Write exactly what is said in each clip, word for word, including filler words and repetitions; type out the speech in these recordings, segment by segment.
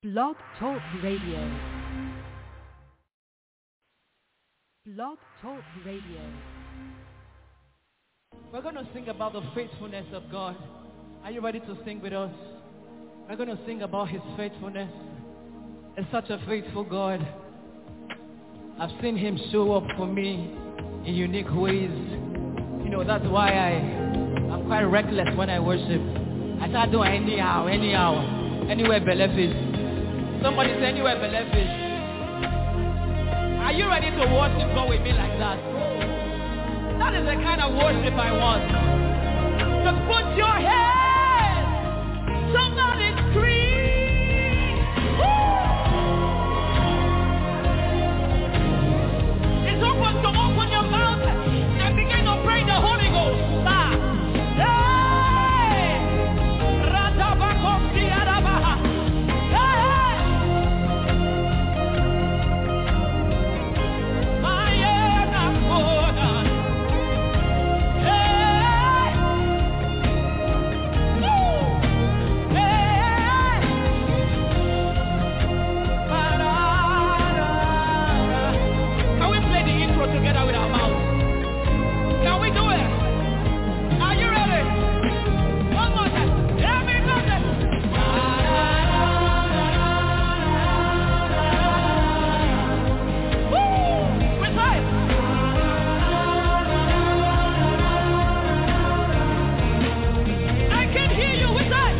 Blog Talk Radio. Blog Talk Radio. We're going to sing about the faithfulness of God. Are you ready to sing with us? We're going to sing about his faithfulness. It's such a faithful God. I've seen him show up for me in unique ways. You know, that's why I, I'm quite reckless when I worship. I start doing anyhow, anyhow, anywhere belief is. Somebody say anywhere belief is. Are you ready to worship God with me like that? That is the kind of worship I want. Just put your hands. Somebody scream. Woo! It's open to open your mouth and begin to pray the Holy Ghost. Ah. Hey! Ratabakosi Arabaha. Hey! Mayana Koda. Hey! Woo! Hey! Ba-da-da. Can we play the intro together with our mouths? Can we do it? Are you ready? One more time. Everybody. Woo! Recite. I can hear you. Recite.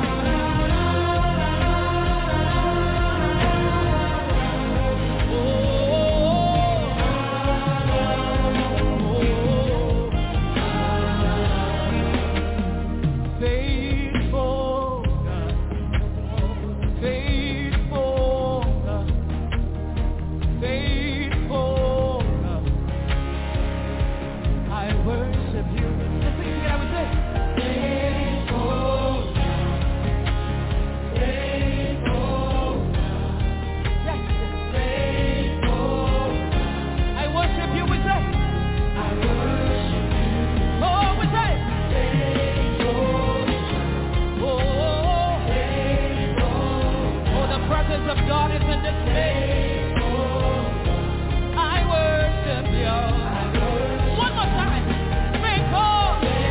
Faithful God, faithful God, faithful God, I worship you. Let's sing it together. We say, faithful God, faithful God, yes, faithful God, I worship you. We say, I worship you. Oh, we say, Oh, oh, the presence of God is in this place. I worship you. One more time. Faithful.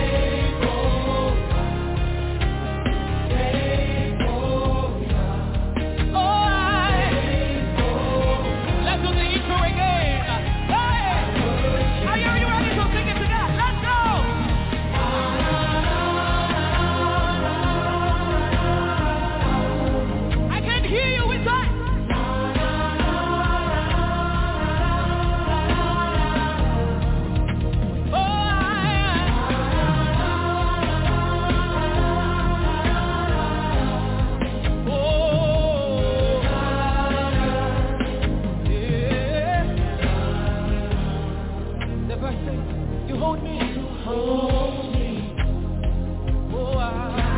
Oh, I. Let's do the intro again. Hey. Are you ready to sing it together? Let's go. I can hear you with that. Oh, I, oh, yeah. The verse says, you hold me, you hold me. Oh, I,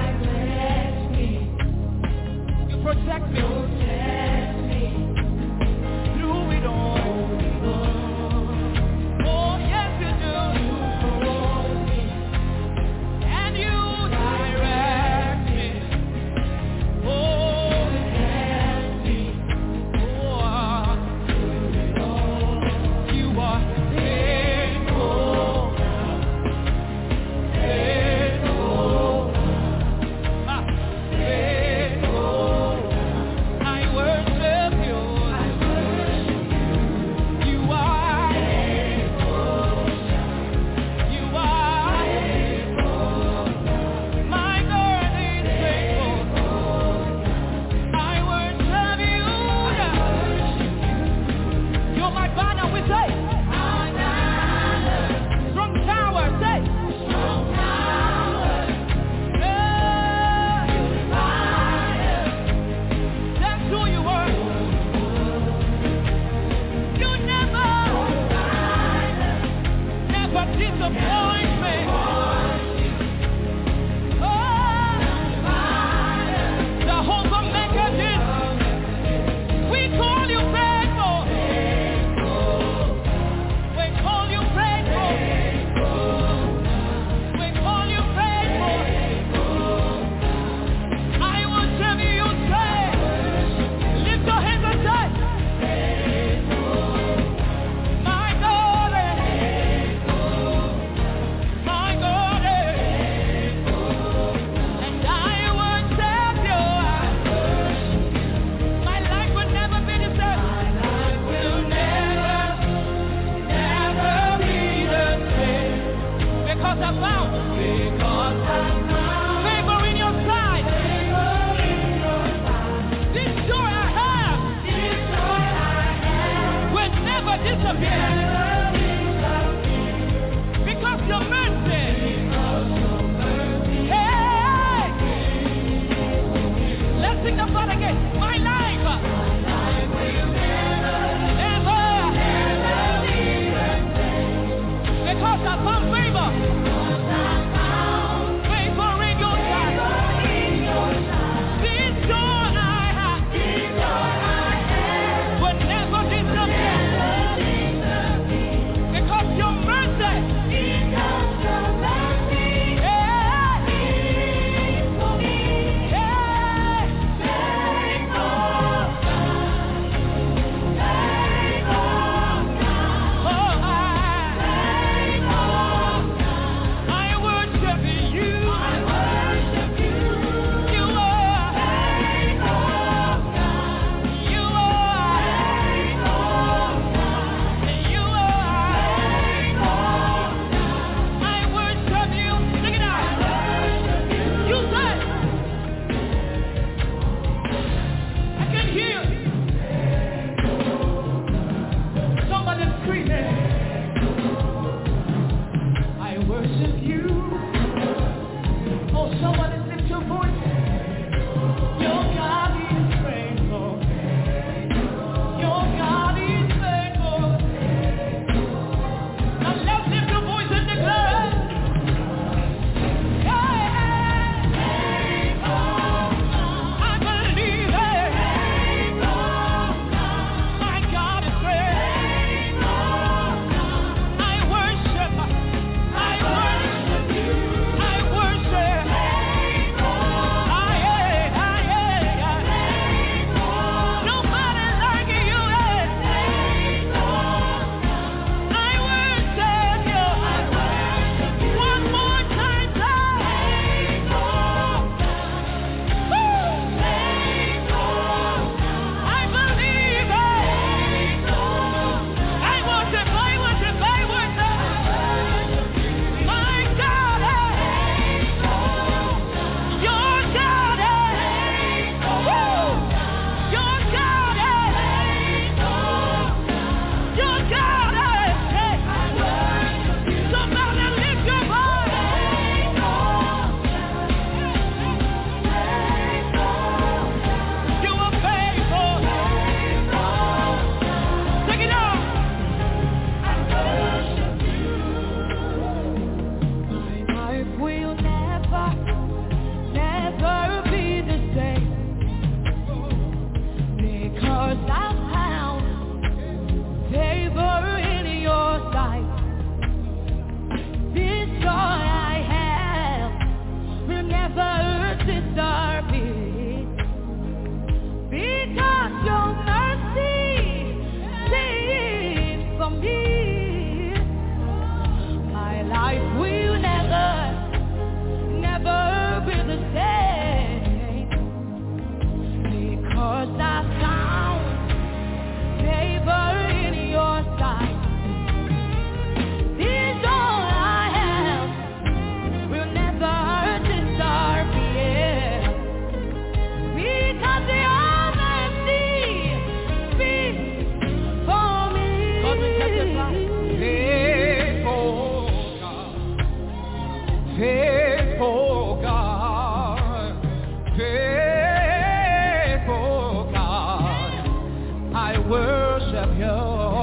you protect me, protect me through it all. Oh, yes, you do. You hold me and you direct me. Oh, direct me. Oh, you are faithful, faithful, ah, faithful. I worship you. because I found favor in your sight. This joy I have will never disappear, because your mercy speaks for me. My life will never, never be the same, because I found favor in your sight. This all I have will never disappear, because your mercy speaks for me. God will testify. Faithful God, faithful God, faithful God, I worship you.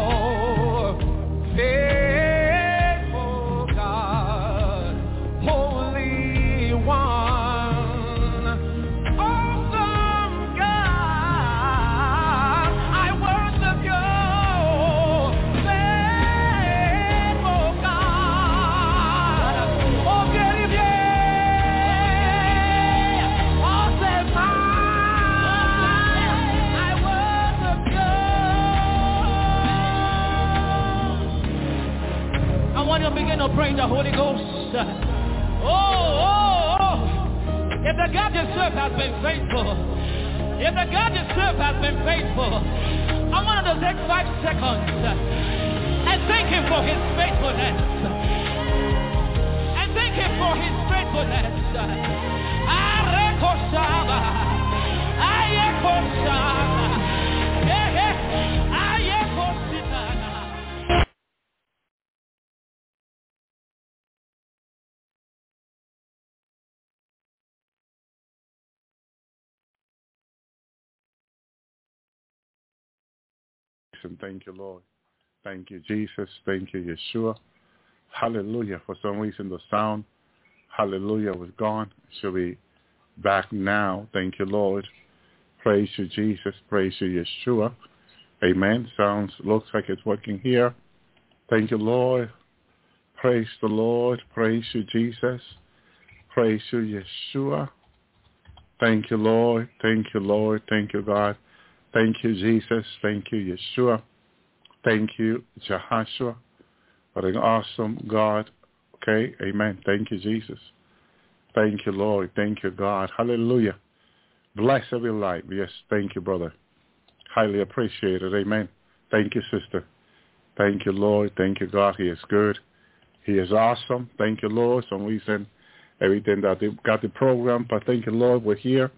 Faithful God, Holy One, awesome God, I worship you. Faithful God, oh very bien, awesome God, I worship you. I want you to begin to pray in the Holy Ghost. Oh, oh, oh. If the God you serve has been faithful, if the God you serve has been faithful, I want you to take five seconds and thank him for his faithfulness. And thank him for his faithfulness. Arekoshaba, ayekoshaba, eh, eh, ayekoshitana. And thank you, Lord. Thank you, Jesus. Thank you, Yeshua. Hallelujah. For some reason, the sound, hallelujah, was gone. It should be back now. Thank you, Lord. Praise you, Jesus. Praise you, Yeshua. Amen. Sounds, looks like it's working here. Thank you, Lord. Praise the Lord. Praise you, Jesus. Praise you, Yeshua. Thank you, Lord. Thank you, Lord. Thank you, God. Thank you, Jesus. Thank you, Yeshua. Thank you, Jehoshua. What an awesome God. Okay, amen. Thank you, Jesus. Thank you, Lord. Thank you, God. Hallelujah. Bless every life. Yes, thank you, brother. Highly appreciated. Amen. Thank you, sister. Thank you, Lord. Thank you, God. He is good. He is awesome. Thank you, Lord. Some reason, everything that they got the program, but thank you, Lord. We're here.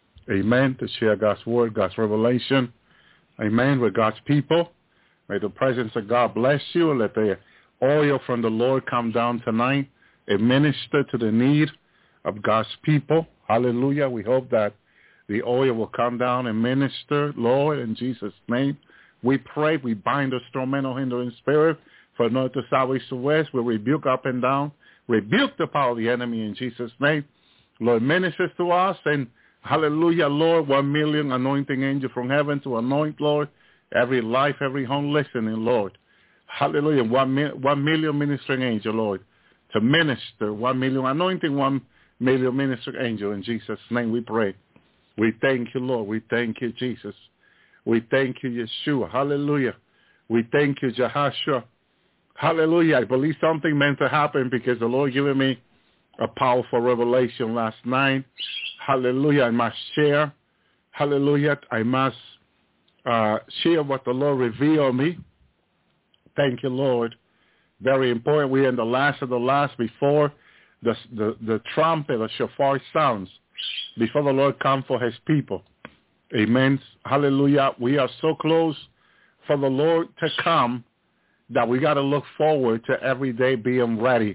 Amen. To share God's word, God's revelation. Amen. With God's people. May the presence of God bless you. Let the oil from the Lord come down tonight and minister to the need of God's people. Hallelujah. We hope that the oil will come down and minister, Lord, in Jesus' name. We pray. We bind the instrumental hindering spirit for north to south, east to west. We rebuke up and down. Rebuke the power of the enemy in Jesus' name. Lord, ministers to us, and hallelujah, Lord, one million anointing angel from heaven to anoint, Lord, every life, every home listening, Lord. Hallelujah, one, mi- one million ministering angel, Lord, to minister, one million anointing, one million ministering angel. In Jesus' name we pray. We thank you, Lord. We thank you, Jesus. We thank you, Yeshua. Hallelujah. We thank you, Jehoshua. Hallelujah. I believe something meant to happen because the Lord gave me a powerful revelation last night. Hallelujah. I must share. Hallelujah. I must uh, share what the Lord revealed me. Thank you, Lord. Very important. We're in the last of the last before the, the, the trumpet, the shofar sounds, before the Lord comes for his people. Amen. Hallelujah. We are so close for the Lord to come that we got to look forward to every day being ready.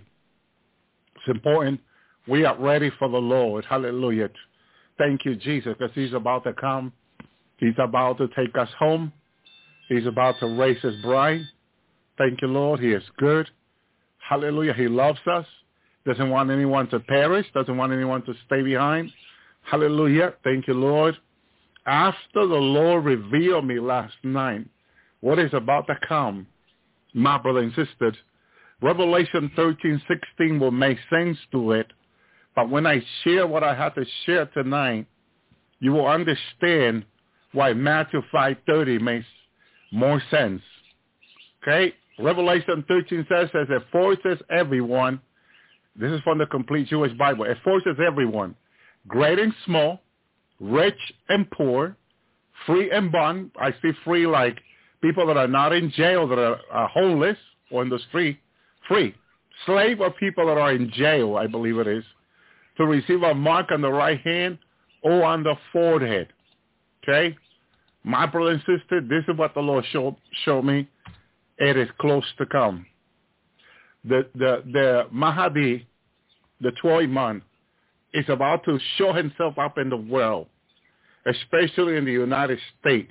It's important we are ready for the Lord. Hallelujah. Thank you, Jesus, because he's about to come. He's about to take us home. He's about to raise his bride. Thank you, Lord. He is good. Hallelujah. He loves us. Doesn't want anyone to perish. Doesn't want anyone to stay behind. Hallelujah. Thank you, Lord. after the Lord revealed me last night what is about to come, my brother and sisters, Revelation thirteen sixteen will make sense to it. But when I share what I have to share tonight, you will understand why Matthew five thirty makes more sense. Okay? Revelation thirteen says, says it forces everyone. This is from the Complete Jewish Bible. It forces everyone, great and small, rich and poor, free and bond. I see free like people that are not in jail, that are, are homeless or in the street. Free. Slave or people that are in jail, I believe it is, to receive a mark on the right hand or on the forehead. Okay? My brother and sister, this is what the Lord showed, showed me. It is close to come. The the the Mahdi, the twelfth man, is about to show himself up in the world, especially in the United States.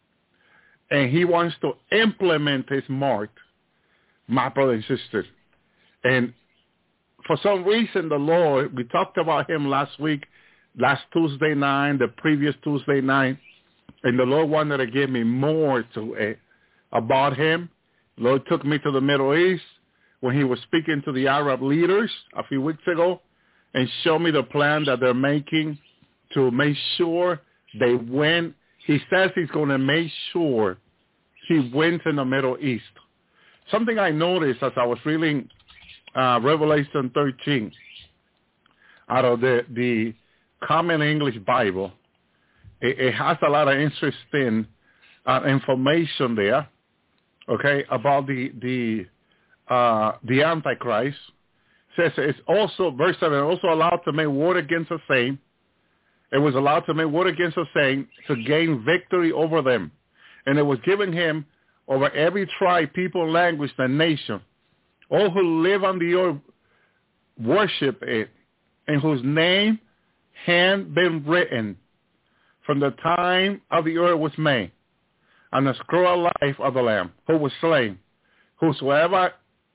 And he wants to implement his mark, my brother and sister. And for some reason, the Lord, we talked about him last week, last Tuesday night, the previous Tuesday night, and the Lord wanted to give me more to it about him. The Lord took me to the Middle East when he was speaking to the Arab leaders a few weeks ago and showed me the plan that they're making to make sure they win. He says he's going to make sure he wins in the Middle East. Something I noticed as I was reading uh, Revelation thirteen out of the, the Common English Bible, it, it has a lot of interesting uh, information there. Okay, about the the uh, the Antichrist. It says it's also, verse seven, also allowed to make war against the same. It was allowed to make war against the same to gain victory over them. And it was given him over every tribe, people, language, and nation. All who live on the earth worship it, in whose name had been written from the time of the earth was made, on the scroll of life of the Lamb, who was slain. Whosoever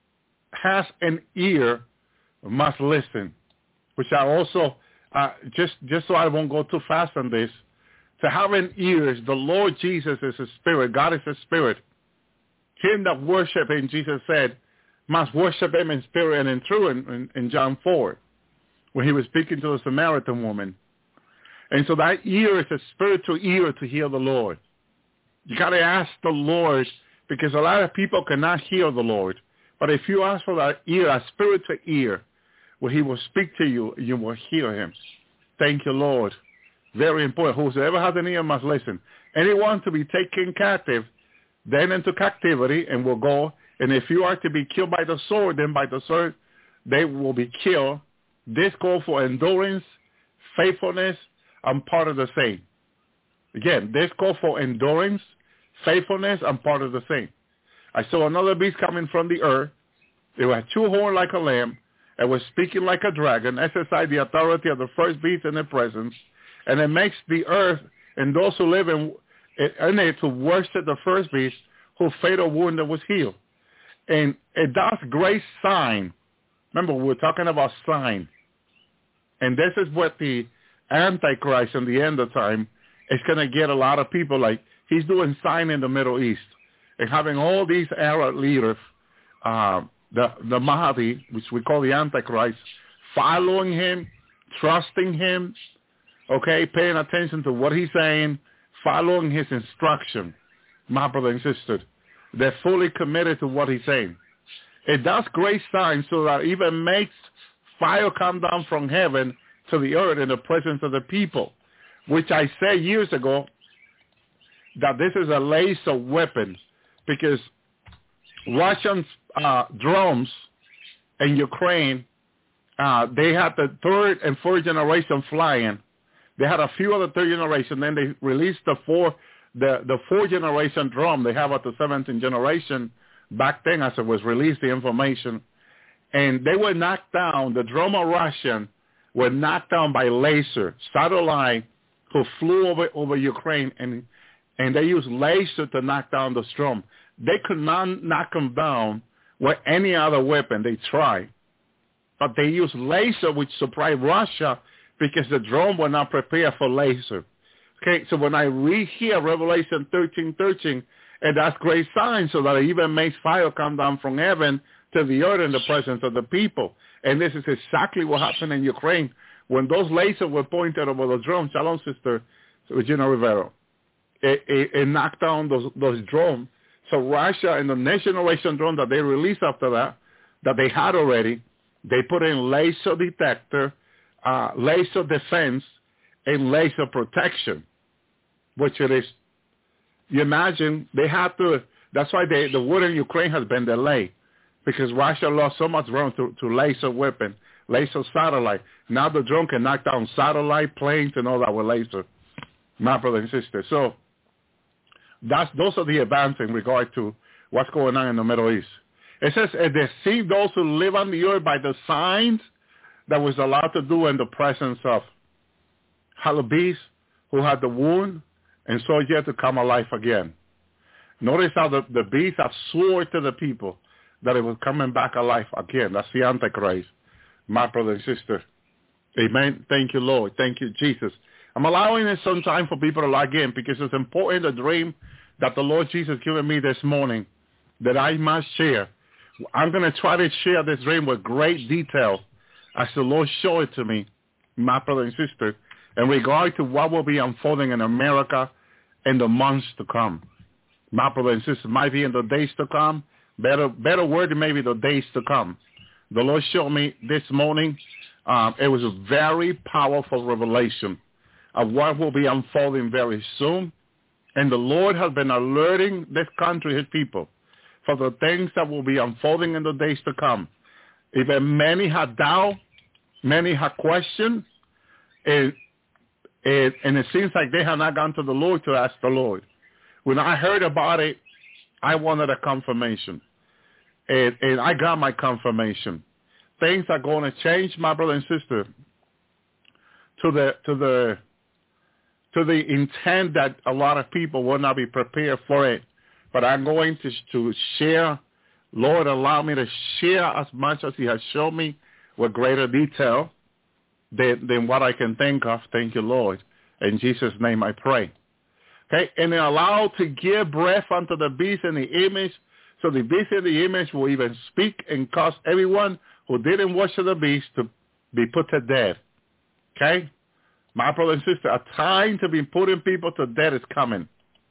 has an ear must listen. Which I also, uh, just, just so I won't go too fast on this, to have an ear is the Lord Jesus is a spirit. God is a spirit. Him that worship him, Jesus said, must worship him in spirit and in truth in, in, in John four, when he was speaking to the Samaritan woman. And so that ear is a spiritual ear to hear the Lord. You got to ask the Lord, because a lot of people cannot hear the Lord. But if you ask for that ear, a spiritual ear, where he will speak to you, you will hear him. Thank you, Lord. Very important. Whosoever has an ear must listen. Anyone to be taken captive, then into captivity, and will go. And if you are to be killed by the sword, then by the sword they will be killed. This call for endurance, faithfulness, and part of the same. Again, this call for endurance, faithfulness, and part of the same. I saw another beast coming from the earth. It had two horns like a lamb. It was speaking like a dragon, exercised the authority of the first beast in their presence. And it makes the earth and those who live in, in it to worship the first beast, whose fatal wound was healed. And it does great sign. Remember, we were talking about sign. And this is what the Antichrist in the end of time is going to get a lot of people. Like, he's doing sign in the Middle East and having all these Arab leaders, uh, the, the Mahdi, which we call the Antichrist, following him, trusting him, okay, paying attention to what he's saying, following his instruction, my brother and sister. They're fully committed to what he's saying. It does great signs so that it even makes fire come down from heaven to the earth in the presence of the people, which I said years ago that this is a laser weapon, because Russian uh, drones in Ukraine, uh, they had the third and fourth generation flying. They had a few of the third generation, then they released the four, the, the fourth generation drone. They have at the seventeenth generation back then as it was released, the information. And they were knocked down, the drone of Russian were knocked down by laser, satellite, who flew over, over Ukraine, and and they used laser to knock down the drone. They could not knock them down with any other weapon. They tried. But they used laser, which surprised Russia, because the drone were not prepared for laser. Okay, so when I read here Revelation thirteen thirteen, and that's great sign, so that it even makes fire come down from heaven to the earth in the presence of the people. And this is exactly what happened in Ukraine. When those lasers were pointed over the drones, Shalom, Sister Regina Rivero, it, it, it knocked down those, those drones. So Russia and the next generation drone that they released after that, that they had already, they put in laser detector, uh, laser defense, and laser protection, which it is. You imagine they have to, that's why they, the war in Ukraine has been delayed, because Russia lost so much ground to, to laser weapon, laser satellite. Now the drone can knock down satellite, planes, and all that with laser, my brother and sister. So that's, those are the advances in regard to what's going on in the Middle East. It says, and they see those who live on the earth by the signs that was allowed to do in the presence of the beast who had the wound and saw yet to come alive again. Notice how the, the beast have swore to the people that it was coming back alive again. That's the Antichrist, my brother and sister. Amen. Thank you, Lord. Thank you, Jesus. I'm allowing it some time for people to log in because it's important, the dream that the Lord Jesus given me this morning that I must share. I'm going to try to share this dream with great detail as the Lord showed it to me, my brother and sister, in regard to what will be unfolding in America in the months to come. My brother and sister, might be in the days to come. Better better word than maybe the days to come. The Lord showed me this morning. Um, it was a very powerful revelation of what will be unfolding very soon. And the Lord has been alerting this country, his people, for the things that will be unfolding in the days to come. Even many had doubt, many had questioned, and, and, and it seems like they have not gone to the Lord to ask the Lord. When I heard about it, I wanted a confirmation, and, and I got my confirmation. Things are going to change, my brother and sister, to the to the to the intent that a lot of people will not be prepared for it. But I'm going to to share. Lord, allow me to share as much as He has shown me with greater detail than, than what I can think of. Thank you, Lord. In Jesus' name I pray. Okay, and then allow to give breath unto the beast in the image, so the beast in the image will even speak and cause everyone who didn't worship the beast to be put to death. Okay? My brother and sister, a time to be putting people to death is coming.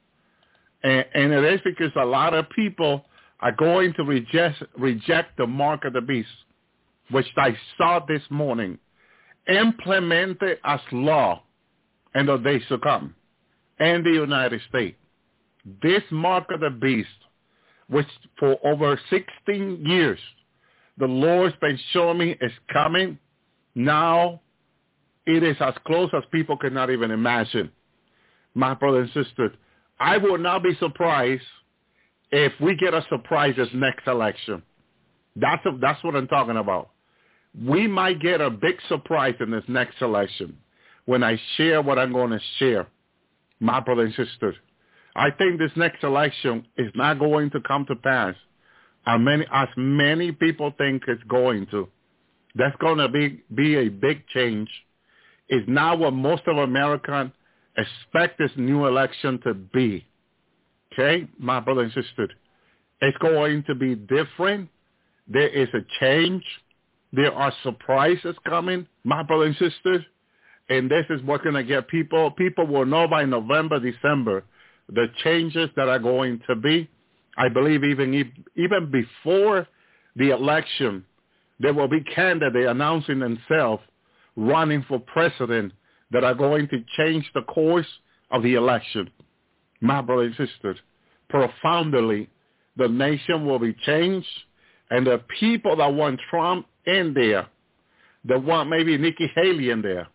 And, and it is because a lot of people are going to reject, reject the mark of the beast, which I saw this morning, implemented as law in the days to come in the United States. This mark of the beast, which for over sixteen years, the Lord's been showing me is coming. Now it is as close as people cannot even imagine. My brother and sister, I will not be surprised if we get a surprise this next election. That's, a, that's what I'm talking about. We might get a big surprise in this next election when I share what I'm going to share, my brother and sister. I think this next election is not going to come to pass as many, as many people think it's going to. That's going to be, be a big change. It's not what most of Americans expect this new election to be. Okay, my brother and sister, it's going to be different. There is a change. There are surprises coming, my brother and sister, and this is what's going to get people. People will know by November, December, the changes that are going to be. I believe even even before the election, there will be candidates announcing themselves running for president that are going to change the course of the election. My brother and sister, profoundly, the nation will be changed, and the people that want Trump in there, that want maybe Nikki Haley in there,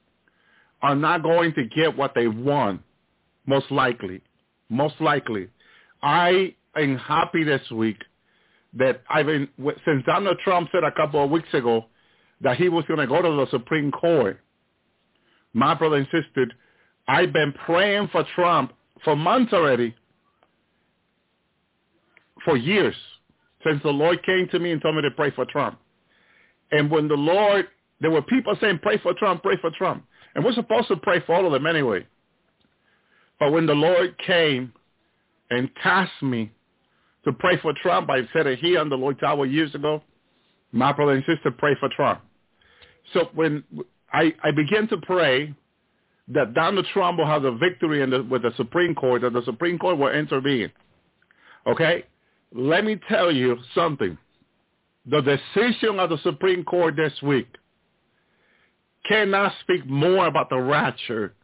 are not going to get what they want, most likely. Most likely. I am happy this week that I've been, since Donald Trump said a couple of weeks ago that he was going to go to the Supreme Court, my brother and sister, I've been praying for Trump for months already, for years, since the Lord came to me and told me to pray for Trump. And when the Lord, there were people saying, pray for Trump, pray for Trump. And we're supposed to pray for all of them anyway. But when the Lord came and tasked me to pray for Trump, I said it here on the Lord Tower years ago, my brother and sister, pray for Trump. So when I, I began to pray that Donald Trump will have a victory in the, with the Supreme Court, that the Supreme Court will intervene. Okay? Let me tell you something. The decision of the Supreme Court this week cannot speak more about the rapture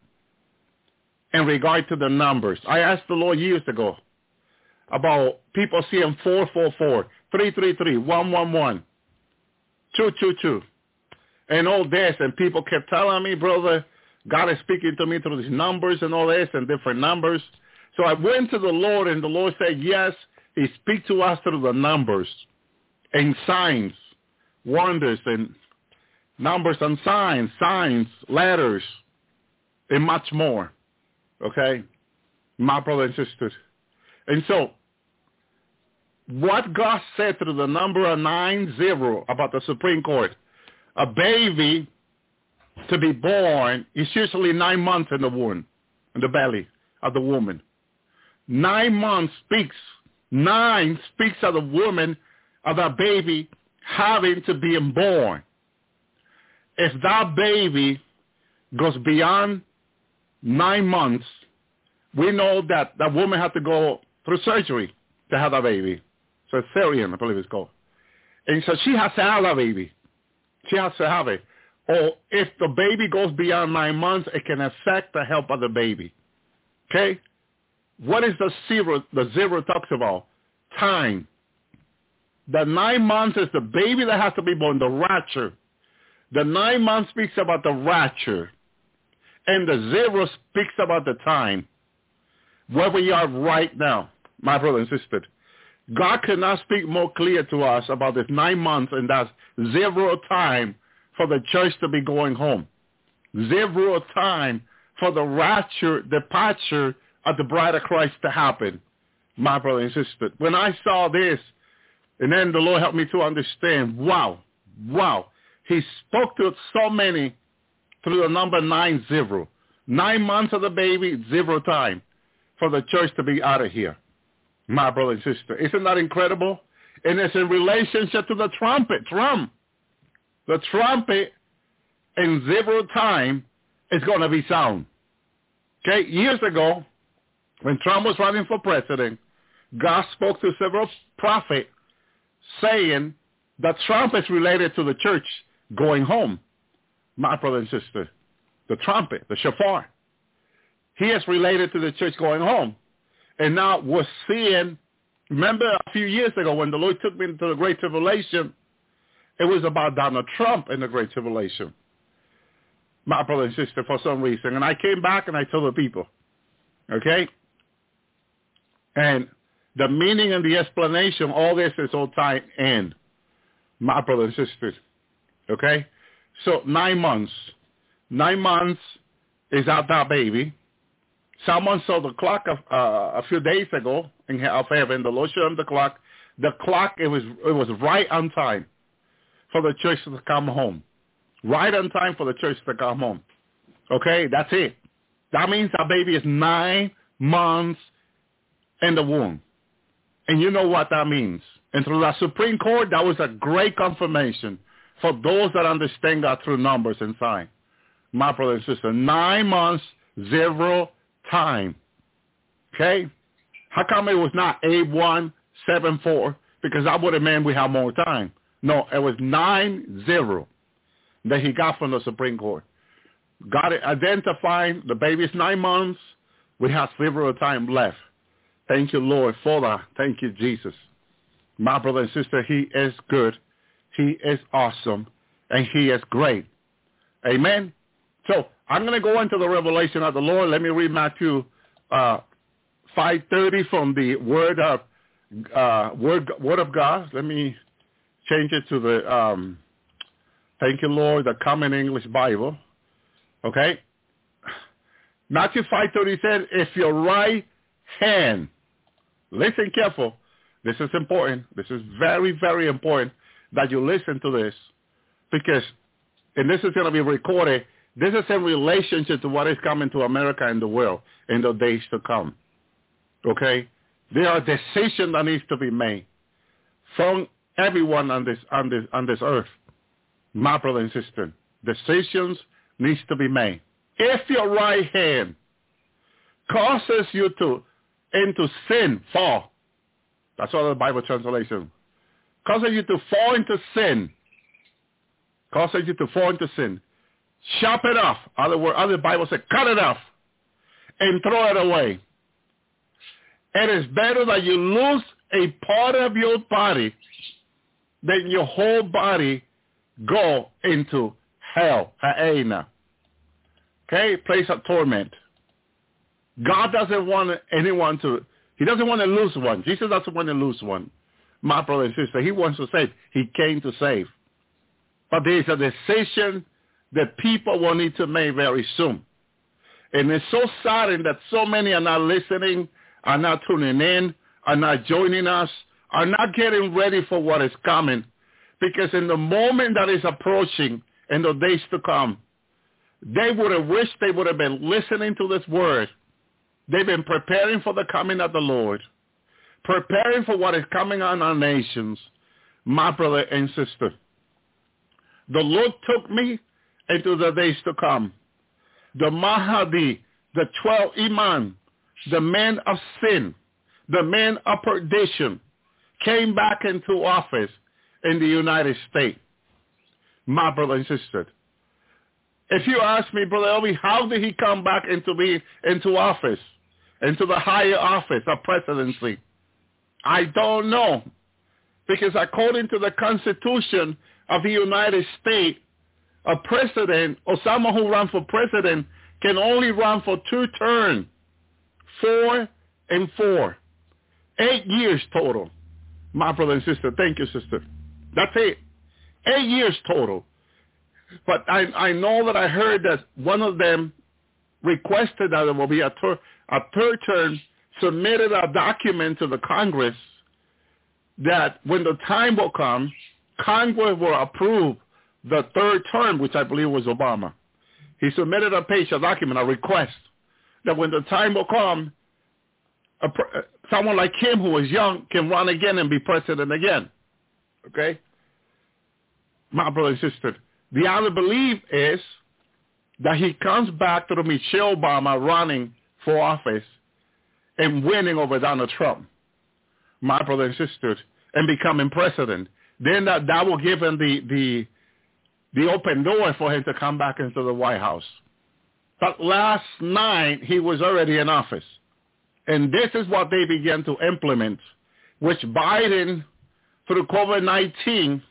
in regard to the numbers. I asked the Lord years ago about people seeing four four four, three three three, one one one, two two two, and all this, and people kept telling me, brother, God is speaking to me through these numbers and all this and different numbers. So I went to the Lord, and the Lord said, yes, he speaks to us through the numbers and signs, wonders, and numbers and signs, signs, letters, and much more. Okay? My brothers and sisters. And so, what God said through the number of nine zero about the Supreme Court, a baby to be born is usually nine months in the womb, in the belly of the woman. Nine months speaks, nine speaks of the woman, of that baby having to be born. If that baby goes beyond nine months, we know that that woman had to go through surgery to have that baby. So cesarean, I believe it's called. And so she has to have that baby. She has to have it. Or if the baby goes beyond nine months, it can affect the health of the baby. Okay? What is the zero? The zero talks about time. The nine months is the baby that has to be born, the rapture. The nine months speaks about the rapture. And the zero speaks about the time. Where we are right now, my brother and sister. God cannot speak more clear to us about this nine months, and that's zero time for the church to be going home. Zero time for the rapture, departure of the bride of Christ to happen, my brother and sister. When I saw this, and then the Lord helped me to understand, wow, wow. He spoke to so many through the number nine zero. Nine months of the baby, zero time for the church to be out of here, my brother and sister. Isn't that incredible? And it's in relationship to the trumpet, Trump. The trumpet in zero time is going to be sound. Okay, years ago, when Trump was running for president, God spoke to several prophets saying that Trump is related to the church going home, my brother and sister. The trumpet, the shofar. He is related to the church going home. And now we're seeing, remember a few years ago when the Lord took me into the Great Tribulation, it was about Donald Trump in the Great Tribulation, my brother and sister, for some reason. And I came back and I told the people, okay? And the meaning and the explanation, all this is all tied in, my brother and sister, okay? So nine months. Nine months is out that baby. Someone saw the clock of, uh, a few days ago in of heaven. The Lord showed him the clock. The clock, it was it was right on time for the church to come home. Right on time for the church to come home. Okay, that's it. That means that baby is nine months in the womb. And you know what that means. And through the Supreme Court, that was a great confirmation for those that understand God through numbers and signs. My brother and sister, nine months, zero time. Okay? How come it was not eight one seven four? Because that would have meant we have more time. No, it was nine zero that he got from the Supreme Court. Got it identifying the baby's nine months. We have zero time left. Thank you, Lord, for that. Thank you, Jesus. My brother and sister, he is good. He is awesome. And he is great. Amen? So I'm going to go into the revelation of the Lord. Let me read Matthew uh, five thirty from the Word of uh, Word Word of God. Let me change it to the um, thank you, Lord, the Common English Bible. Okay, Matthew five thirty said, "If your right hand," listen careful. This is important. This is very, very important that you listen to this, because, and this is going to be recorded This is in relationship to what is coming to America and the world in the days to come. Okay? There are decisions that needs to be made from everyone on this on this on this earth. My brother and sister, decisions needs to be made. If your right hand causes you to into sin, fall. That's all the Bible translation. Causes you to fall into sin. Causes you to fall into sin. Chop it off. Other word, other Bible said, cut it off and throw it away. It is better that you lose a part of your body than your whole body go into hell, Ha'ena. Okay, place of torment. God doesn't want anyone to, he doesn't want to lose one. Jesus doesn't want to lose one. My brother and sister, he wants to save. He came to save. But there is a decision that people will need to make very soon. And it's so saddening that so many are not listening, are not tuning in, are not joining us, are not getting ready for what is coming. Because in the moment that is approaching, in the days to come, they would have wished they would have been listening to this word. They've been preparing for the coming of the Lord, preparing for what is coming on our nations, my brother and sister. The Lord took me into the days to come. The Mahdi, the twelve Imam, the man of sin, the man of perdition, came back into office in the United States. My brother and sister. If you ask me, Brother Elvi, how did he come back into being into office, into the higher office of presidency? I don't know. Because according to the Constitution of the United States, a president or someone who runs for president can only run for two terms, four and four. Eight years total. My brother and sister, thank you, sister. That's it. Eight years total. But I, I know that I heard that one of them requested that there will be a, ter- a third term, submitted a document to the Congress that when the time will come, Congress will approve the third term, which I believe was Obama. He submitted a page, a document, a request, that when the time will come, a, someone like him who is young can run again and be president again. Okay? My brother and sister, the other belief is that he comes back to Michelle Obama running for office and winning over Donald Trump, my brother and sister, and becoming president. Then that, that will give him the, the, the open door for him to come back into the White House. But last night, he was already in office. And this is what they began to implement, which Biden, through COVID nineteen,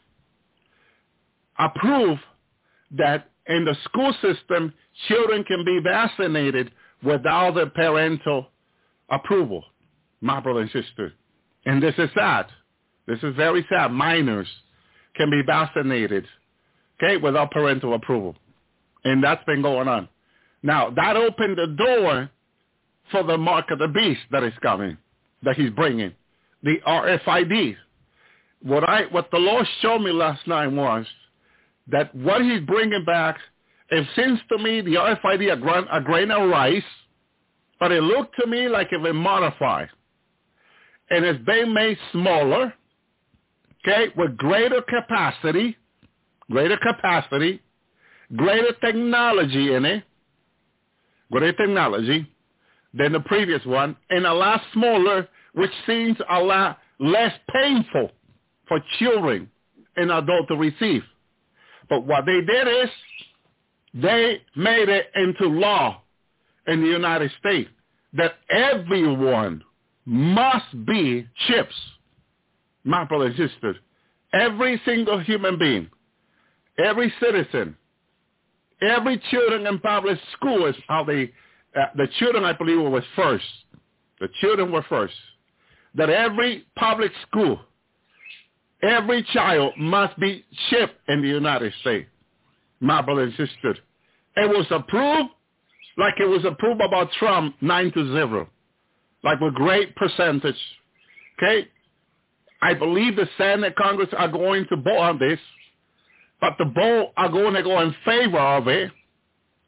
approved that in the school system, children can be vaccinated without the parental approval, my brother and sister. And this is sad. This is very sad. Minors can be vaccinated, okay, without parental approval. And that's been going on. Now, that opened the door for the mark of the beast that is coming, that he's bringing, the R F I D. What I, what the Lord showed me last night was that what he's bringing back, it seems to me the R F I D a grain, a grain of rice, but it looked to me like it been modified. And it's been made smaller, okay, with greater capacity, greater capacity, greater technology in it, greater technology than the previous one, and a lot smaller, which seems a lot less painful for children and adults to receive. But what they did is they made it into law in the United States that everyone must be chips. My brother and sister, every single human being, every citizen, every children in public school is how they, uh, the children I believe was first. The children were first. That every public school, every child must be chipped in the United States. My brother and sister, it was approved like it was approved about Trump, nine to zero, like with great percentage. Okay? I believe the Senate, Congress are going to vote on this, but the vote are going to go in favor of it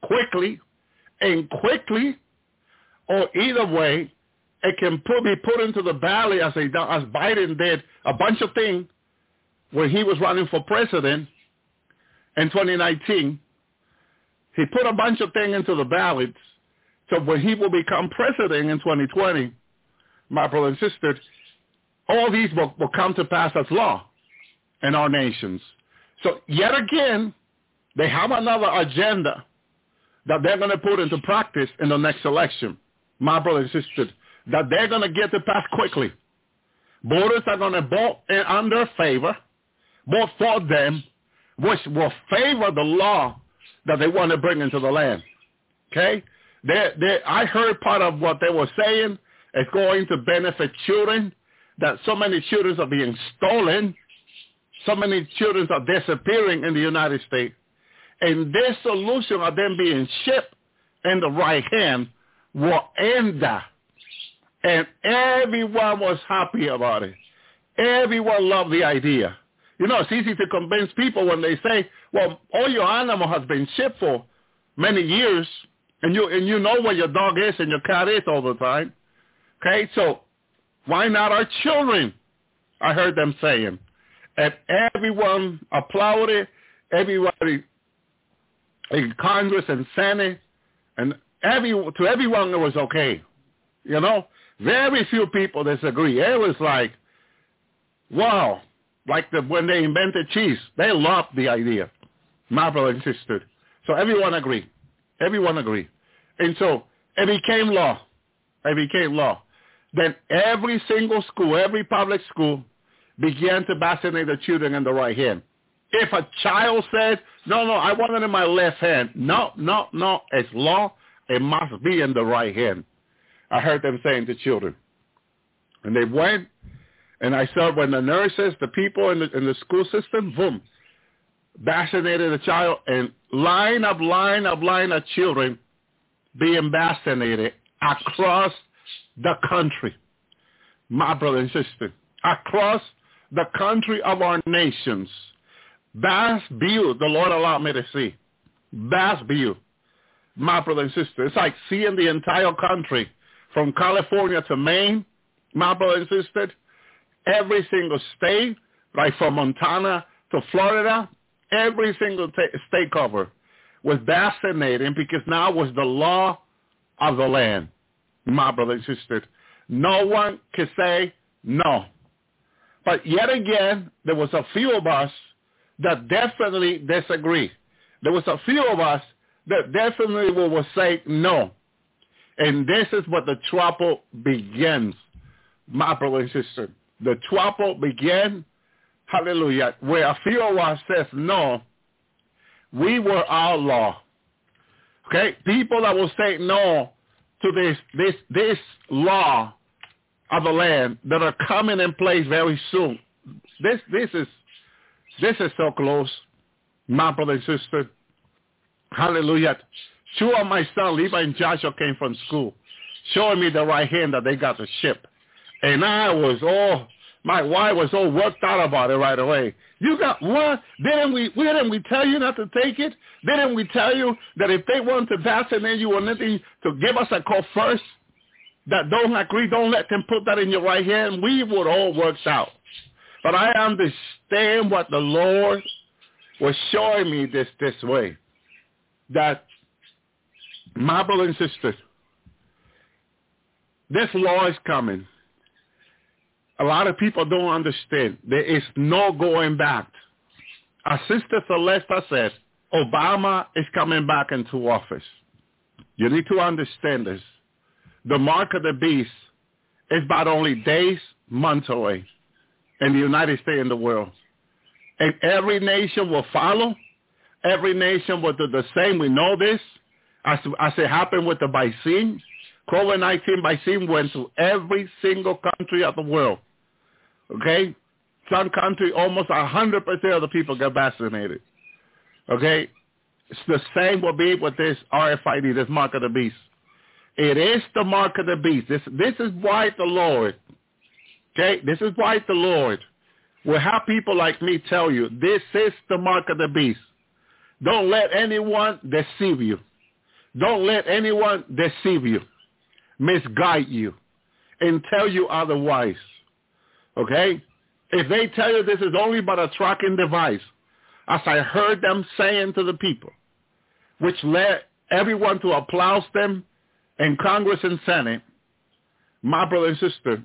quickly, and quickly, or either way, it can put, be put into the valley as, a, as Biden did a bunch of things when he was running for president in twenty nineteen. He put a bunch of things into the ballots, so when he will become president in twenty twenty, my brother and sister, all these will, will come to pass as law in our nations. So yet again, they have another agenda that they're going to put into practice in the next election, my brother and sister, that they're going to get to pass quickly. Voters are going to vote in on their favor, vote for them, which will favor the law that they want to bring into the land. Okay? They, they, I heard part of what they were saying is going to benefit children, that so many children are being stolen, so many children are disappearing in the United States. And this solution of them being shipped in the right hand will end that. And everyone was happy about it. Everyone loved the idea. You know, it's easy to convince people when they say, well, all your animal has been shipped for many years, and you and you know where your dog is and your cat is all the time. Okay, so why not our children? I heard them saying. And everyone applauded, everybody in Congress and Senate, and every, to everyone it was okay. You know, very few people disagree. It was like, wow, like the, when they invented cheese, they loved the idea. My brother and sister. So everyone agreed. Everyone agreed. And so it became law. It became law. Then every single school, every public school began to vaccinate the children in the right hand. If a child said, no, no, I want it in my left hand. No, no, no, it's law. It must be in the right hand. I heard them saying to children. And they went, and I saw when the nurses, the people in the, in the school system, boom, vaccinated the child, and line up, line up, line of children being vaccinated across the country. My brother and sister, across the country of our nations. Vast view the Lord allowed me to see. Vast view. My brother and sister, it's like seeing the entire country from California to Maine, my brother and sister, every single state, like from Montana to Florida, every single t- state cover was vaccinating because now was the law of the land, my brother and sister. No one could say no. But yet again, there was a few of us that definitely disagree. There was a few of us that definitely will say no. And this is what the trouble begins, my brother and sister. The trouble began, hallelujah, where a few of us says no, we were our law. Okay? People that will say no to this this this law of the land that are coming in place very soon. This this is this is so close, my brother and sister. Hallelujah. Two of my son, Levi and Joshua, came from school, showing me the right hand that they got to ship. And I was all, my wife was all worked out about it right away. You got what? Didn't we, didn't we tell you not to take it? Didn't we tell you that if they want to vaccinate you or anything, to give us a call first? That don't agree, don't let them put that in your right hand. We would all work out. But I understand what the Lord was showing me this, this way. That, my brother and sister, this law is coming. A lot of people don't understand. There is no going back. As Sister Celesta said, Obama is coming back into office. You need to understand this. The mark of the beast is about only days, months away in the United States and the world. And every nation will follow. Every nation will do the same. We know this. As, as it happened with the vaccine, COVID nineteen vaccine went to every single country of the world. Okay? Some country, almost one hundred percent of the people get vaccinated. Okay? It's the same will be with this R F I D, this mark of the beast. It is the mark of the beast. This, this is why the Lord, okay? This is why the Lord will have people like me tell you, this is the mark of the beast. Don't let anyone deceive you. Don't let anyone deceive you, misguide you, and tell you otherwise. Okay? If they tell you this is only but a tracking device, as I heard them saying to the people, which led everyone to applaud them in Congress and Senate, my brother and sister,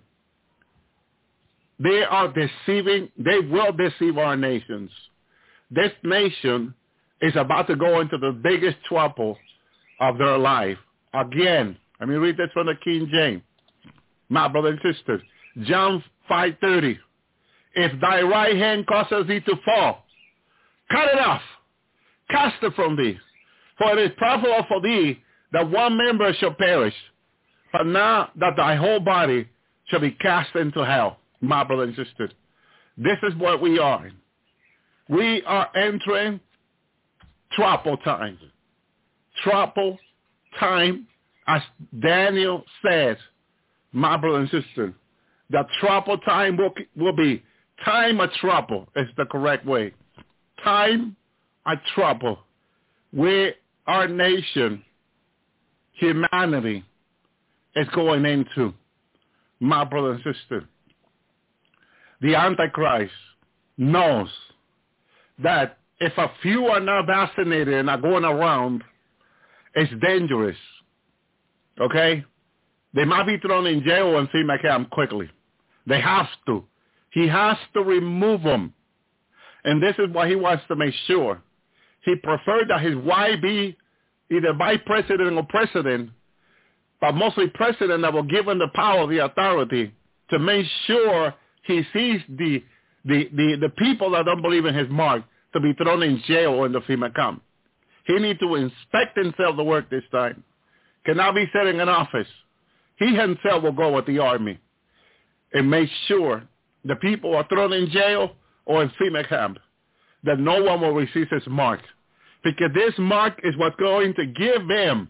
they are deceiving, they will deceive our nations. This nation is about to go into the biggest trouble of their life. Again, let me read this from the King James. My brother and sister, John five thirty. If thy right hand causes thee to fall, cut it off, cast it from thee. For it is profitable for thee that one member shall perish, but now that thy whole body shall be cast into hell. My brother and sister, this is what we are. We are entering trouble time. Trouble time, as Daniel says, my brother and sister, that trouble time will, will be time of trouble is the correct way. Time of trouble where our nation, humanity, is going into, my brother and sister. The Antichrist knows that if a few are not vaccinated and are going around, it's dangerous. Okay? They might be thrown in jail and FEMA camp quickly. They have to. He has to remove them. And this is what he wants to make sure. He preferred that his wife be either vice president or president, but mostly president that will give him the power, the authority, to make sure he sees the, the, the, the people that don't believe in his mark to be thrown in jail or in the FEMA camp. He needs to inspect himself to work this time. Cannot be sitting in office. He himself will go with the army and make sure the people are thrown in jail or in FEMA camp, that no one will receive his mark. Because this mark is what's going to give him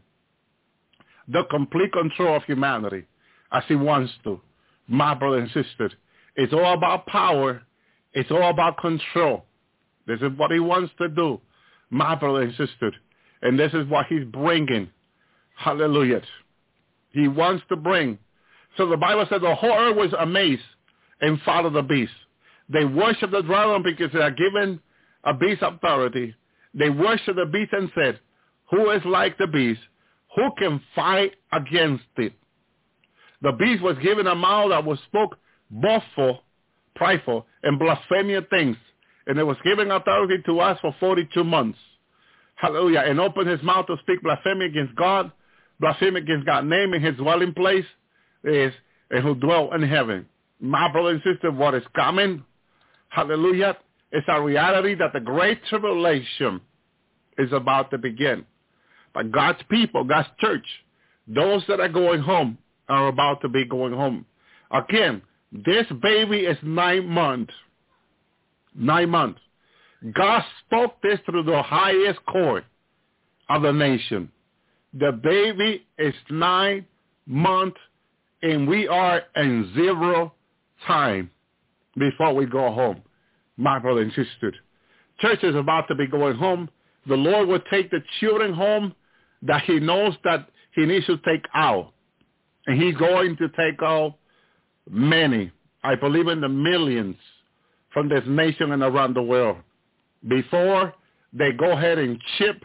the complete control of humanity as he wants to. My brother and sister, it's all about power. It's all about control. This is what he wants to do, my brother and sister. And this is what he's bringing. Hallelujah. He wants to bring. So the Bible says the whole earth was amazed and followed the beast. They worshiped the dragon because they are given a beast authority. They worshiped the beast and said, who is like the beast? Who can fight against it? The beast was given a mouth that was spoke boastful, prideful, and blasphemous things. And it was given authority to us for forty-two months. Hallelujah. And opened his mouth to speak blasphemy against God, blasphemy against God's name, and his dwelling place is, and who dwell in heaven. My brother and sister, what is coming, hallelujah, is a reality that the great tribulation is about to begin. But God's people, God's church, those that are going home are about to be going home. Again, this baby is nine months. Nine months. God spoke this through the highest court of the nation. The baby is nine months, and we are in zero time before we go home, my brother and sister. Church is about to be going home. The Lord will take the children home that he knows that he needs to take out. And he's going to take out many, I believe in the millions, from this nation and around the world, before they go ahead and ship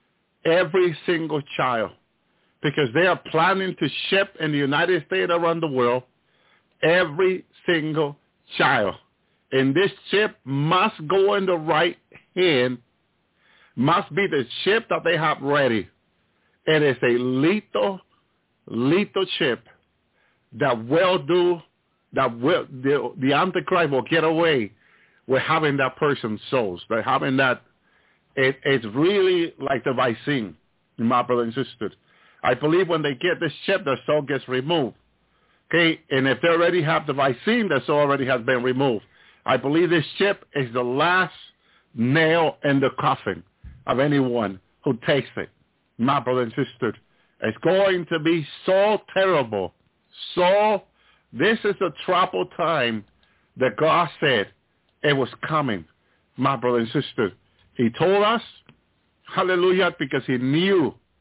every single child, because they are planning to ship in the United States around the world every single child. And this ship must go in the right hand, must be the ship that they have ready. It is a lethal, lethal ship that will do, that will, the, the Antichrist will get away with having that person's souls, by having that. It, it's really like the vaccine, my brother and sister. I believe when they get this ship, their soul gets removed. Okay, and if they already have the vaccine, their soul already has been removed. I believe this ship is the last nail in the coffin of anyone who takes it. My brother and sister, it's going to be so terrible. So this is the trouble time that God said it was coming, my brother and sister. He told us, hallelujah, because he knew,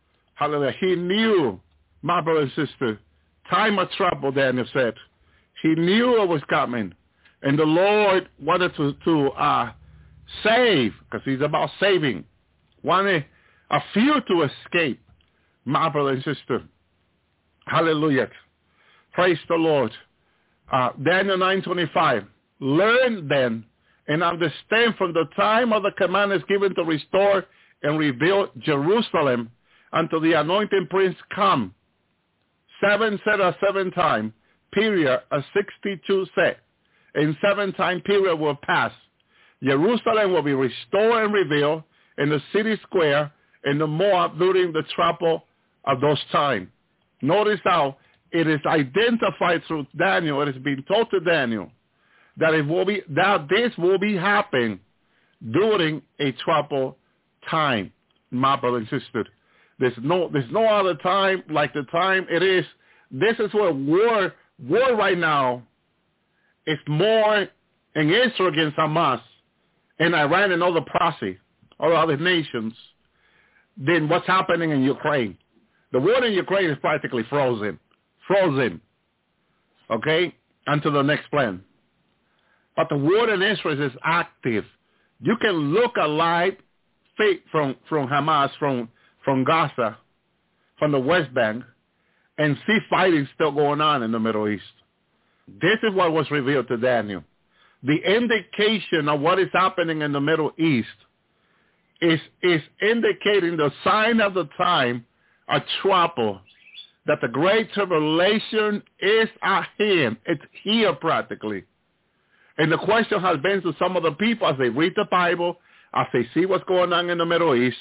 Hallelujah. He knew, my brother and sister, time of trouble, Daniel said. He knew it was coming. And the Lord wanted to, to uh, save, because he's about saving. Wanted a few to escape, my brother and sister. Hallelujah. Praise the Lord. Uh, Daniel nine twenty-five. Learn then and understand from the time of the command is given to restore and rebuild Jerusalem until the anointing prince come. Seven set a seven time period, a sixty-two set. In seven time period will pass. Jerusalem will be restored and rebuilt in the city square in the Moab during the trouble of those times. Notice how it is identified through Daniel. It has been told to Daniel that it will be that this will be happening during a troubled time, my brother and sister. There's no there's no other time like the time it is. This is where war war right now is more in Israel against Hamas and Iran and other proxy or other nations than what's happening in Ukraine. The war in Ukraine is practically frozen. Frozen. Okay? Until the next plan. But the war in Israel is active. You can look at live fate from, from Hamas, from, from Gaza, from the West Bank, and see fighting still going on in the Middle East. This is what was revealed to Daniel. The indication of what is happening in the Middle East is, is indicating the sign of the time, a trouble, that the great tribulation is at hand. It's here practically. And the question has been to some of the people as they read the Bible, as they see what's going on in the Middle East,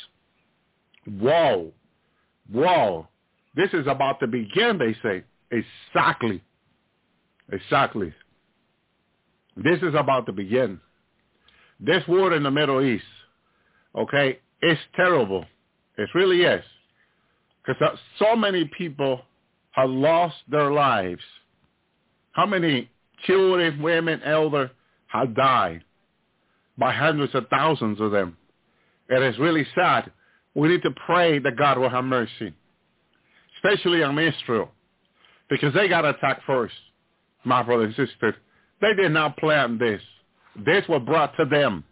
whoa, whoa, this is about to begin, they say. Exactly. Exactly. This is about to begin. This war in the Middle East, okay, is terrible. It really is. Because so many people have lost their lives. How many children, women, elders have died? By hundreds of thousands of them. It is really sad. We need to pray that God will have mercy. Especially on Israel. Because they got attacked first, my brother and sister. They did not plan this. This was brought to them.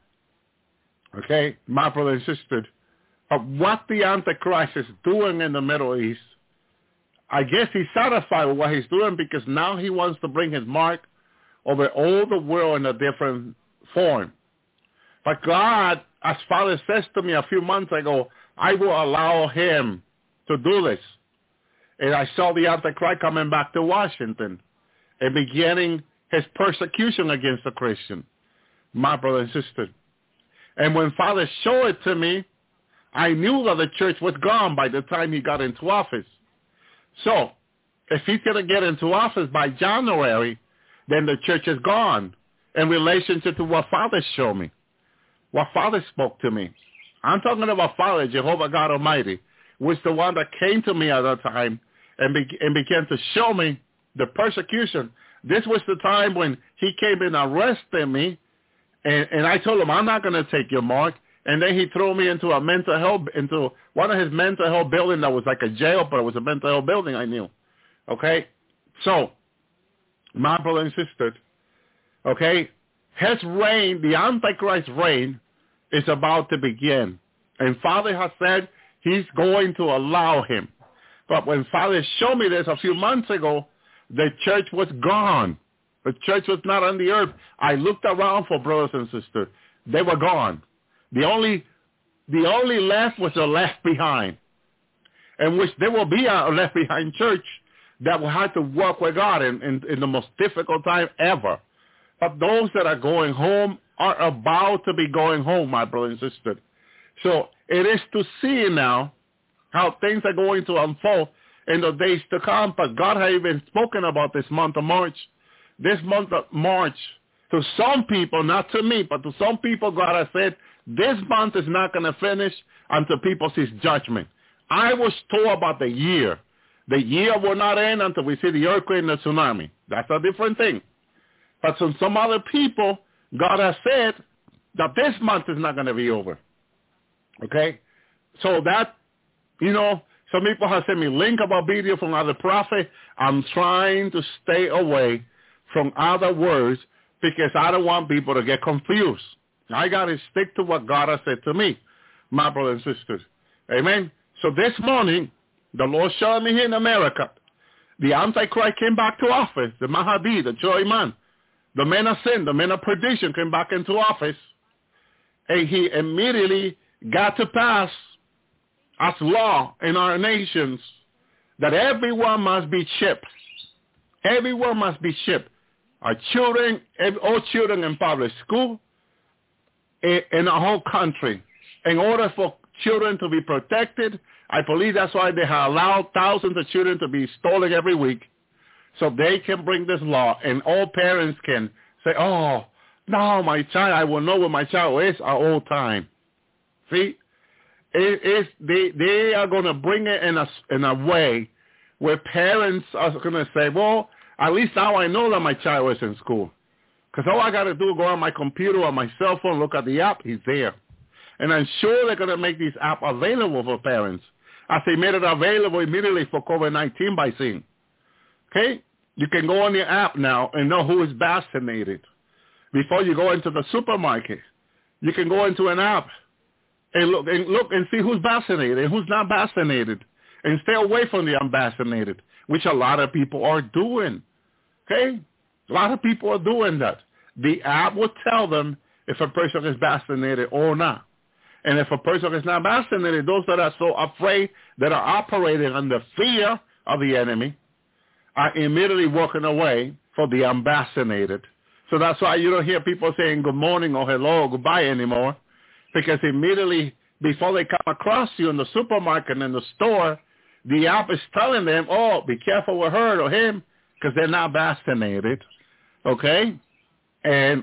Okay, my brother and sister. Of what the Antichrist is doing in the Middle East, I guess he's satisfied with what he's doing because now he wants to bring his mark over all the world in a different form. But God, as Father says to me a few months ago, I will allow him to do this. And I saw the Antichrist coming back to Washington and beginning his persecution against the Christian, my brother and sister. And when Father showed it to me, I knew that the church was gone by the time he got into office. So, if he's going to get into office by January, then the church is gone in relationship to what Father showed me, what Father spoke to me. I'm talking about Father, Jehovah God Almighty, was the one that came to me at that time and, be- and began to show me the persecution. This was the time when he came and arrested me, and, and I told him, I'm not going to take your mark. And then he threw me into a mental health, into one of his mental health buildings that was like a jail, but it was a mental health building, I knew. Okay? So, my brother and sister, okay, his reign, the Antichrist reign, is about to begin. And Father has said he's going to allow him. But when Father showed me this a few months ago, the church was gone. The church was not on the earth. I looked around for brothers and sisters. They were gone. The only, the only left was a left behind, in which there will be a left behind church that will have to work with God in, in, in the most difficult time ever. But those that are going home are about to be going home, my brother and sister. So it is to see now how things are going to unfold in the days to come. But God has even spoken about this month of March. This month of March, to some people, not to me, but to some people, God has said, this month is not going to finish until people see judgment. I was told about the year. The year will not end until we see the earthquake and the tsunami. That's a different thing. But to some other people, God has said that this month is not going to be over. Okay? So that, you know, Some people have sent me link about video from other prophets. I'm trying to stay away from other words because I don't want people to get confused. I got to stick to what God has said to me, my brothers and sisters. Amen. So this morning, the Lord showed me here in America, the Antichrist came back to office, the Mahdi, the joy man, the man of sin, the man of perdition came back into office, and he immediately got to pass as law in our nations that everyone must be chipped. Everyone must be chipped. Our children, all children in public school, in, in the whole country. In order for children to be protected, I believe that's why they have allowed thousands of children to be stolen every week, so they can bring this law, and all parents can say, oh, no, my child, I will know where my child is at all time. See? It, it's, they, they are going to bring it in a, in a way where parents are going to say, well, at least now I know that my child is in school. Because all I got to do is go on my computer or my cell phone, look at the app, he's there. And I'm sure they're going to make this app available for parents, as they made it available immediately for COVID nineteen by saying, okay, you can go on the app now and know who is vaccinated. Before you go into the supermarket, you can go into an app and look and look and see who's vaccinated and who's not vaccinated, and stay away from the unvaccinated, which a lot of people are doing. Okay? A lot of people are doing that. The app will tell them if a person is vaccinated or not. And if a person is not vaccinated, those that are so afraid, that are operating under fear of the enemy, are immediately walking away for the unvaccinated. So that's why you don't hear people saying good morning or hello or goodbye anymore, because immediately before they come across you in the supermarket and in the store, the app is telling them, oh, be careful with her or him, because they're not vaccinated. Okay? And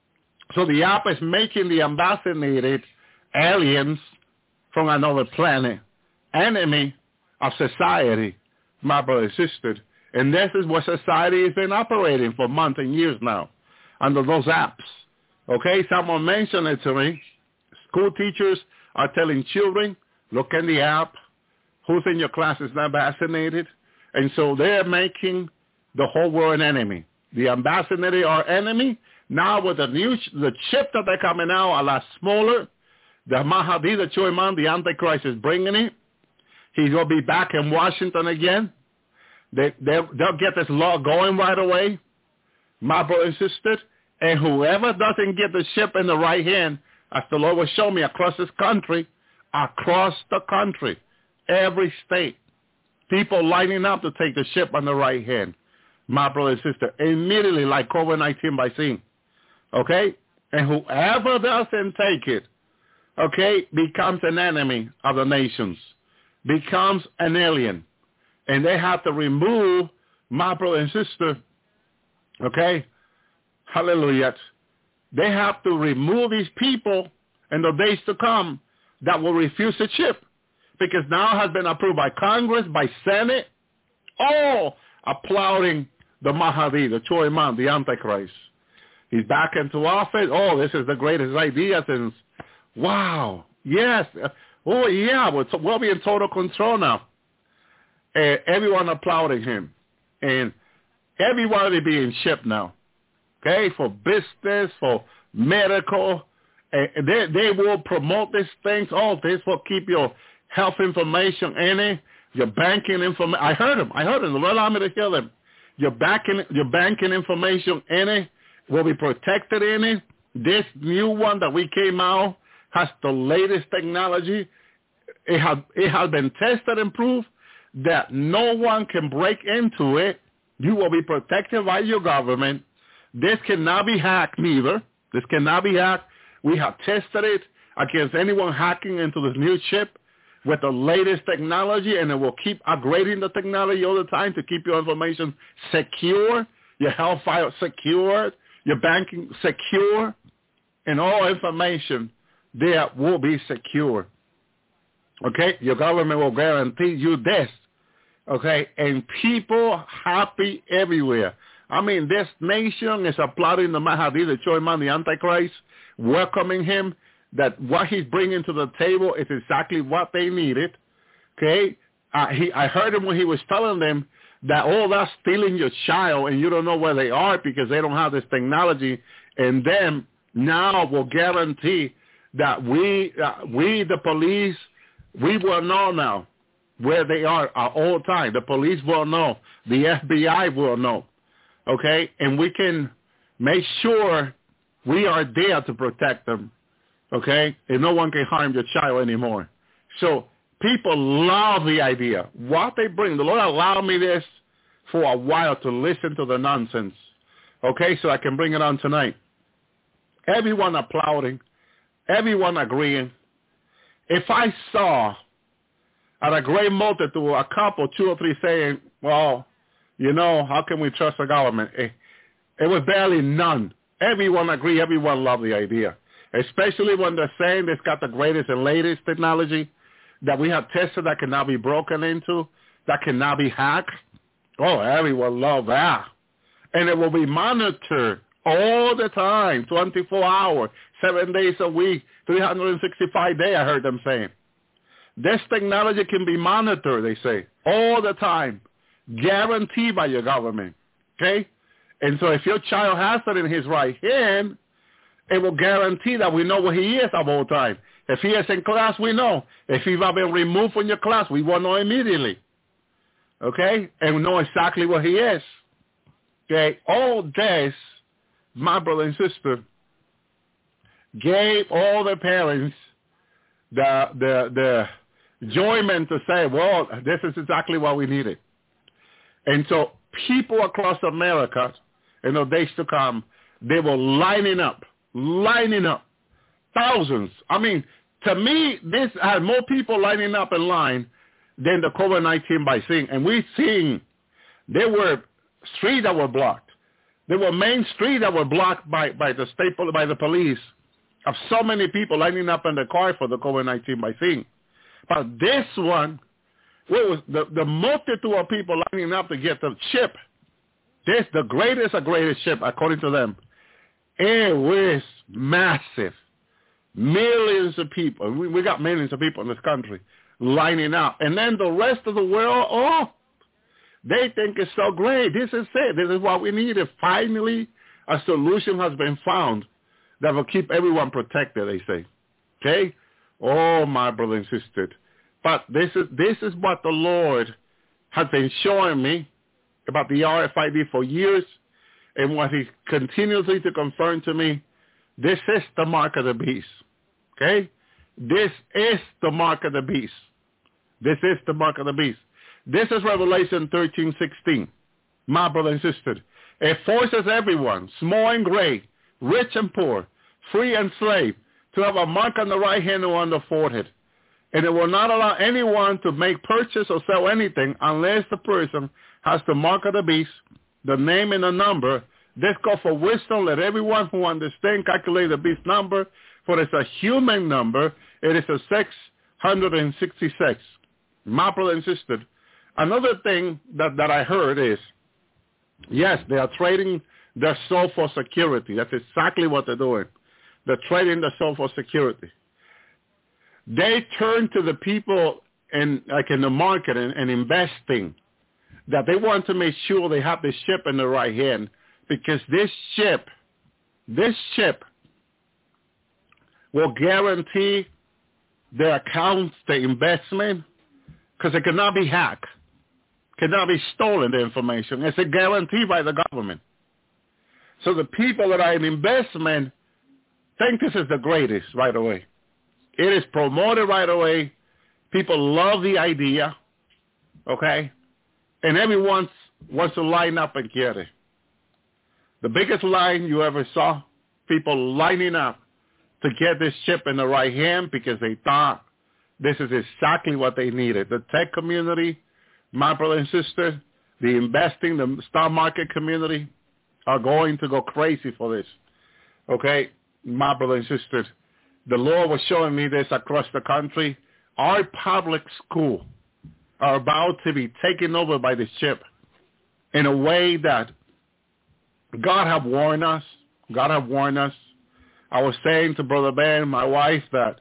so the app is making the unvaccinated aliens from another planet, enemy of society, my brother and sister. And this is what society has been operating for months and years now, under those apps. Okay? Someone mentioned it to me. School teachers are telling children, look in the app, who's in your class is not vaccinated. And so they're making the whole world an enemy. The unvaccinated are enemy. Now with the new, the chip that they're coming out a lot smaller, the Mahdi, the Choiman, the Antichrist is bringing it. He's going to be back in Washington again. They, they'll, they'll get this law going right away, my brother and sister. And whoever doesn't get the chip in the right hand, as the Lord will show me across this country, across the country, every state, people lining up to take the chip on the right hand, my brother and sister, immediately like COVID nineteen by seeing. Okay? And whoever doesn't take it, okay, becomes an enemy of the nations, becomes an alien. And they have to remove, my brother and sister, okay, hallelujah, they have to remove these people in the days to come that will refuse the chip, because now it has been approved by Congress, by Senate, all applauding the Mahdi, the Choiman, the Antichrist. He's back into office. Oh, this is the greatest idea since, wow, yes, oh yeah, we'll, we'll be in total control now. And everyone applauding him, and everybody being shipped now, okay, for business, for medical. And they, they will promote these things. Oh, this will keep your health information in it, your banking information. I heard them. I heard them. The Lord allowed me to hear them. Your banking, your banking information in it will be protected in it. This new one that we came out has the latest technology. It has, it has been tested and proved that no one can break into it. You will be protected by your government. This cannot be hacked neither. This cannot be hacked. We have tested it against anyone hacking into this new chip with the latest technology, and it will keep upgrading the technology all the time to keep your information secure, your health file secure, your banking secure, and all information there will be secure. Okay? Your government will guarantee you this. Okay? And people happy everywhere. I mean, this nation is applauding the Mahdi, the Choiman, the Antichrist, welcoming him, that what he's bringing to the table is exactly what they needed. Okay? uh, he, I heard him when he was telling them that, oh, that's stealing your child and you don't know where they are because they don't have this technology. And then now will guarantee that we, uh, we, the police, we will know now where they are at all time. The police will know. The F B I will know. Okay? And we can make sure we are there to protect them. Okay? And no one can harm your child anymore. So people love the idea. What they bring, the Lord allowed me this for a while to listen to the nonsense. Okay? So I can bring it on tonight. Everyone applauding. Everyone agreeing. If I saw at a great multitude, a couple, two or three saying, well, you know, how can we trust the government? It, it was barely none. Everyone agreed. Everyone loved the idea, especially when they're saying it's got the greatest and latest technology that we have tested that cannot be broken into, that cannot be hacked. Oh, everyone loved that. And it will be monitored all the time, twenty-four hours, seven days a week, three hundred sixty-five days, I heard them saying. This technology can be monitored, they say, all the time, guaranteed by your government, okay? And so if your child has it in his right hand, it will guarantee that we know where he is at all time. If he is in class, we know. If he's been removed from your class, we will know immediately, okay? And we know exactly where he is, okay? All this, my brother and sister, gave all the parents the the the enjoyment to say, well, this is exactly what we needed. And so people across America, in the days to come, they were lining up, lining up, thousands. I mean, to me, this had more people lining up in line than the COVID nineteen vaccine. And we've seen there were streets that were blocked. There were main streets that were blocked by, by the state, by the police, of so many people lining up in the car for the COVID nineteen vaccine. But this one, what was the, the multitude of people lining up to get the chip, this the greatest of greatest chip, according to them. It was massive. Millions of people. We, we got millions of people in this country lining up. And then the rest of the world, oh, they think it's so great. This is it. This is what we needed. Finally, a solution has been found that will keep everyone protected, they say. Okay? Oh, my brother and sister. But this is this is what the Lord has been showing me about the R F I D for years, and what he continuously to confirm to me, this is the mark of the beast. Okay? This is the mark of the beast. This is the mark of the beast. This is Revelation thirteen sixteen. My brother and sister. It forces everyone, small and great, rich and poor, free and slave, to have a mark on the right hand or on the forehead. And it will not allow anyone to make purchase or sell anything unless the person has the mark of the beast, the name and the number. This call for wisdom. Let everyone who understands calculate the beast number, for it's a human number. It is a six hundred sixty-six. My brother and sister, another thing that, that I heard is, yes, they are trading their soul for security. That's exactly what they're doing. They're trading their soul for security. They turn to the people in, like in the market and, and investing, that they want to make sure they have the chip in the right hand, because this chip, this chip will guarantee their accounts, the investment, because it cannot be hacked, cannot be stolen, the information. It's a guarantee by the government. So the people that are in investment think this is the greatest right away. It is promoted right away. People love the idea, okay? And everyone wants to line up and get it. The biggest line you ever saw, people lining up to get this chip in the right hand because they thought this is exactly what they needed. The tech community, my brother and sister, the investing, the stock market community are going to go crazy for this, okay? My brother and sister, the Lord was showing me this across the country. Our public school are about to be taken over by this chip in a way that God have warned us. God have warned us. I was saying to Brother Ben, my wife, that,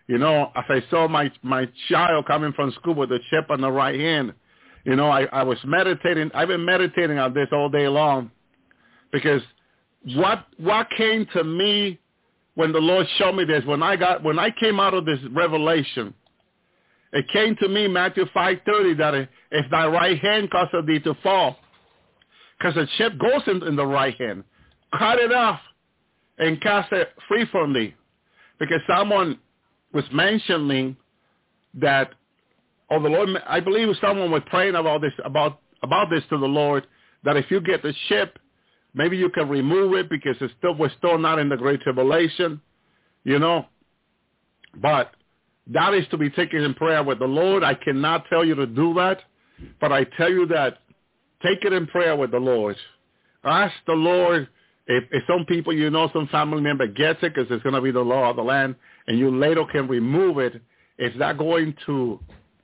You know, as I saw my, my child coming from school with the chip on the right hand, you know, I, I was meditating. I've been meditating on this all day long because what what came to me when the Lord showed me this, when I got when I came out of this revelation, it came to me, Matthew five thirty, that if thy right hand causeth thee to fall, because the chip goes in, in the right hand, cut it off and cast it free from thee. Because someone was mentioning that, oh, the Lord, I believe someone was praying about this, about, about this to the Lord, that if you get the chip, maybe you can remove it because it's still, we're still not in the Great Tribulation, you know. But that is to be taken in prayer with the Lord. I cannot tell you to do that, but I tell you that take it in prayer with the Lord. Ask the Lord if, if some people, you know, some family member gets it because it's going to be the law of the land, and you later can remove it. It's not going to,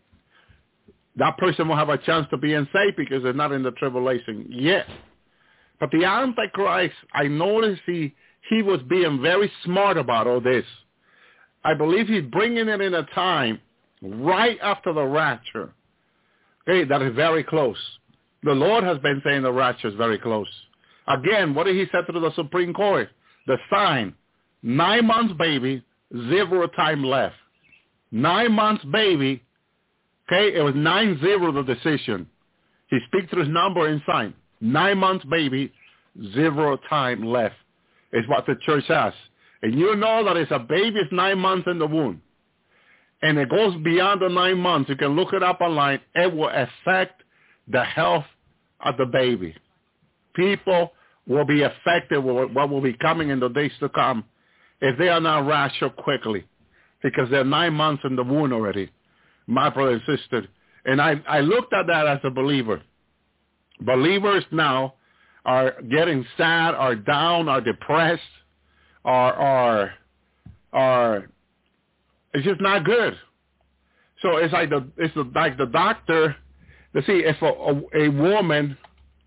that person will have a chance to be saved because they're not in the tribulation yet. But the Antichrist, I noticed he, he was being very smart about all this. I believe he's bringing it in a time right after the rapture. Okay, that is very close. The Lord has been saying the rapture is very close. Again, what did he say to the Supreme Court? The sign, nine months baby, zero time left. Nine months baby, okay, it was nine zero the decision. He speaks to his number and sign. Nine months baby, zero time left is what the church has. And you know that if a baby is nine months in the womb, and it goes beyond the nine months, you can look it up online, it will affect the health of the baby. People will be affected with what will be coming in the days to come if they are not raptured quickly, because they're nine months in the womb already, my brother and sister. And I, I looked at that as a believer. Believers now are getting sad, are down, are depressed, are, are, are, it's just not good. So it's like the, it's like the doctor, to see if a, a, a woman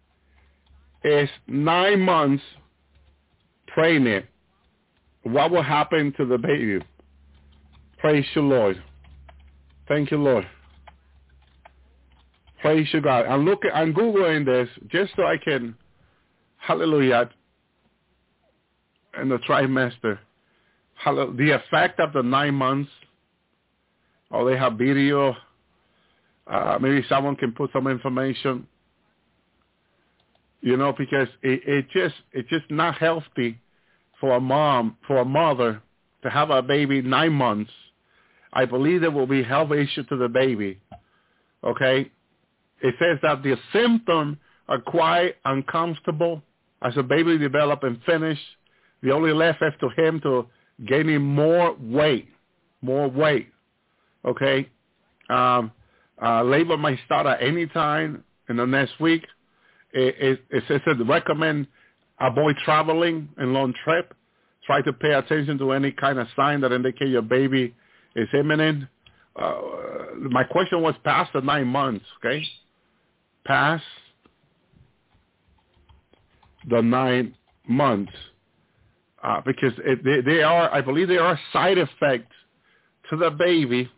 is nine months pregnant, what will happen to the baby? Praise you, Lord. Thank you, Lord. Praise you, God. I'm looking, I'm Googling this just so I can, hallelujah, in the trimester, hallelujah, the effect of the nine months. Oh, they have video. Uh, maybe someone can put some information. You know, because it, it just it's just not healthy for a mom, for a mother to have a baby nine months. I believe there will be health issue to the baby. Okay? It says that the symptoms are quite uncomfortable as the baby develops and finish. The only left is to him to gaining more weight, more weight. Okay? Um, uh, labor might start at any time in the next week. It, it, it says to recommend avoid traveling and long trip. Try to pay attention to any kind of sign that indicate your baby is imminent. Uh, my question was past the nine months, okay? Past the nine months. Uh, because it, they, they are, I believe there are side effects to the baby.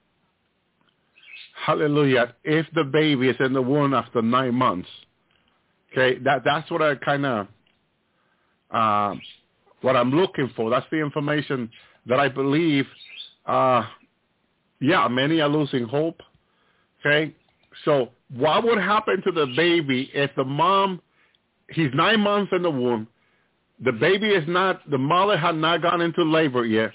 Hallelujah. If the baby is in the womb after nine months. Okay, that that's what I kind of, uh, what I'm looking for. That's the information that I believe, uh, yeah, many are losing hope. Okay, so what would happen to the baby if the mom, he's nine months in the womb, the baby is not, the mother had not gone into labor yet.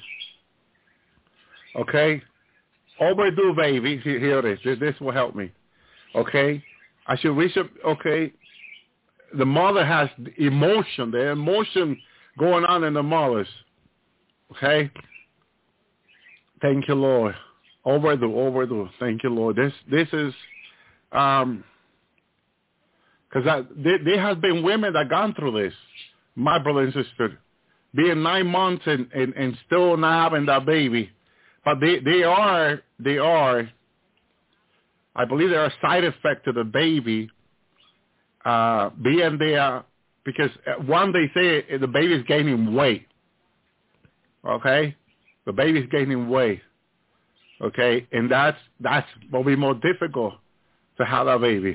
Okay, overdue baby, here it is. This will help me. Okay, I should research, okay. The mother has emotion, the emotion going on in the mothers. Okay? Thank you, Lord. Overdue, overdue. Thank you, Lord. This this is, um, because there, there has been women that gone through this, my brother and sister, being nine months and, and, and still not having that baby. But they, they are, they are, I believe there are side effects to the baby. Uh, being there, because one, they say the baby is gaining weight. Okay? The baby is gaining weight. Okay, and that's that's will be more difficult to have a baby.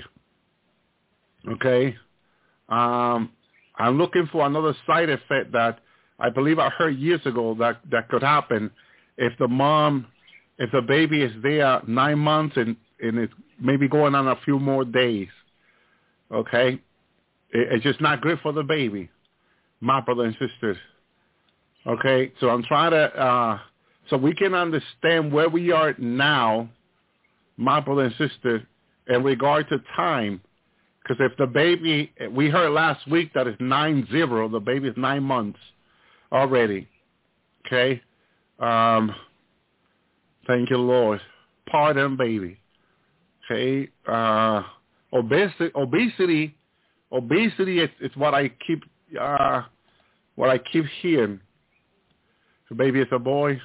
Okay, um, I'm looking for another side effect that I believe I heard years ago that, that could happen if the mom, if the baby is there nine months and, and it's maybe going on a few more days. Okay, it, it's just not good for the baby, my brothers and sisters. Okay, so I'm trying to, uh, so we can understand where we are now, my brother and sister, in regard to time. Because if the baby, we heard last week that it's nine zero, the baby is nine months already. Okay, um, thank you, Lord. Pardon, baby. Okay, uh, obesity, obesity, obesity is, is what I keep, uh, what I keep hearing. The baby is a boy.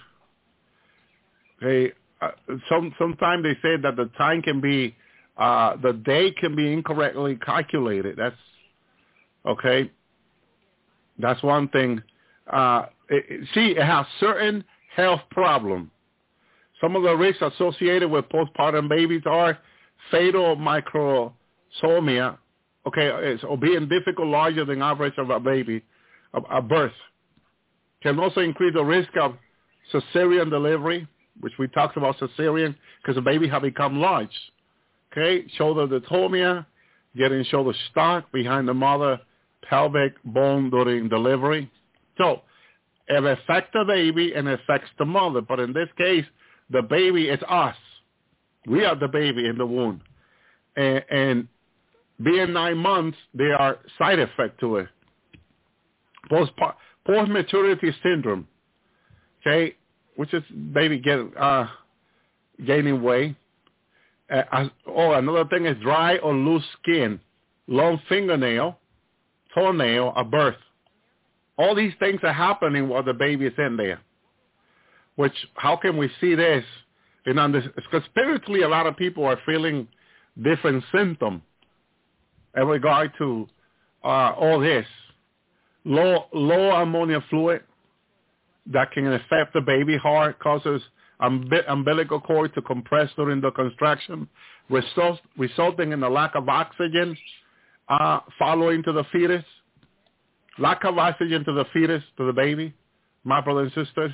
Okay, uh, some sometimes they say that the time can be, uh, the day can be incorrectly calculated. That's okay. That's one thing. Uh, it, it, see, it has certain health problems. Some of the risks associated with postpartum babies are fatal microsomia. Okay, it's or being difficult larger than average of a baby, of a birth. Can also increase the risk of cesarean delivery, which we talked about cesarean because the baby have become large. Okay, shoulder diatomia, getting shoulder stuck behind the mother pelvic bone during delivery. So it affects the baby and it affects the mother. But in this case, the baby is us. We are the baby in the womb. And, and being nine months, there are side effects to it. Post post-maturity syndrome, okay, which is baby get, uh, gaining weight. Uh, oh, another thing is dry or loose skin, long fingernail, toenail, a birth. All these things are happening while the baby is in there. Which, how can we see this? Because spiritually, a lot of people are feeling different symptoms in regard to uh, all this. Low, low ammonia fluid that can affect the baby heart, causes umbi- umbilical cord to compress during the contraction, result, resulting in a lack of oxygen uh, following to the fetus. Lack of oxygen to the fetus, to the baby, my brother and sister.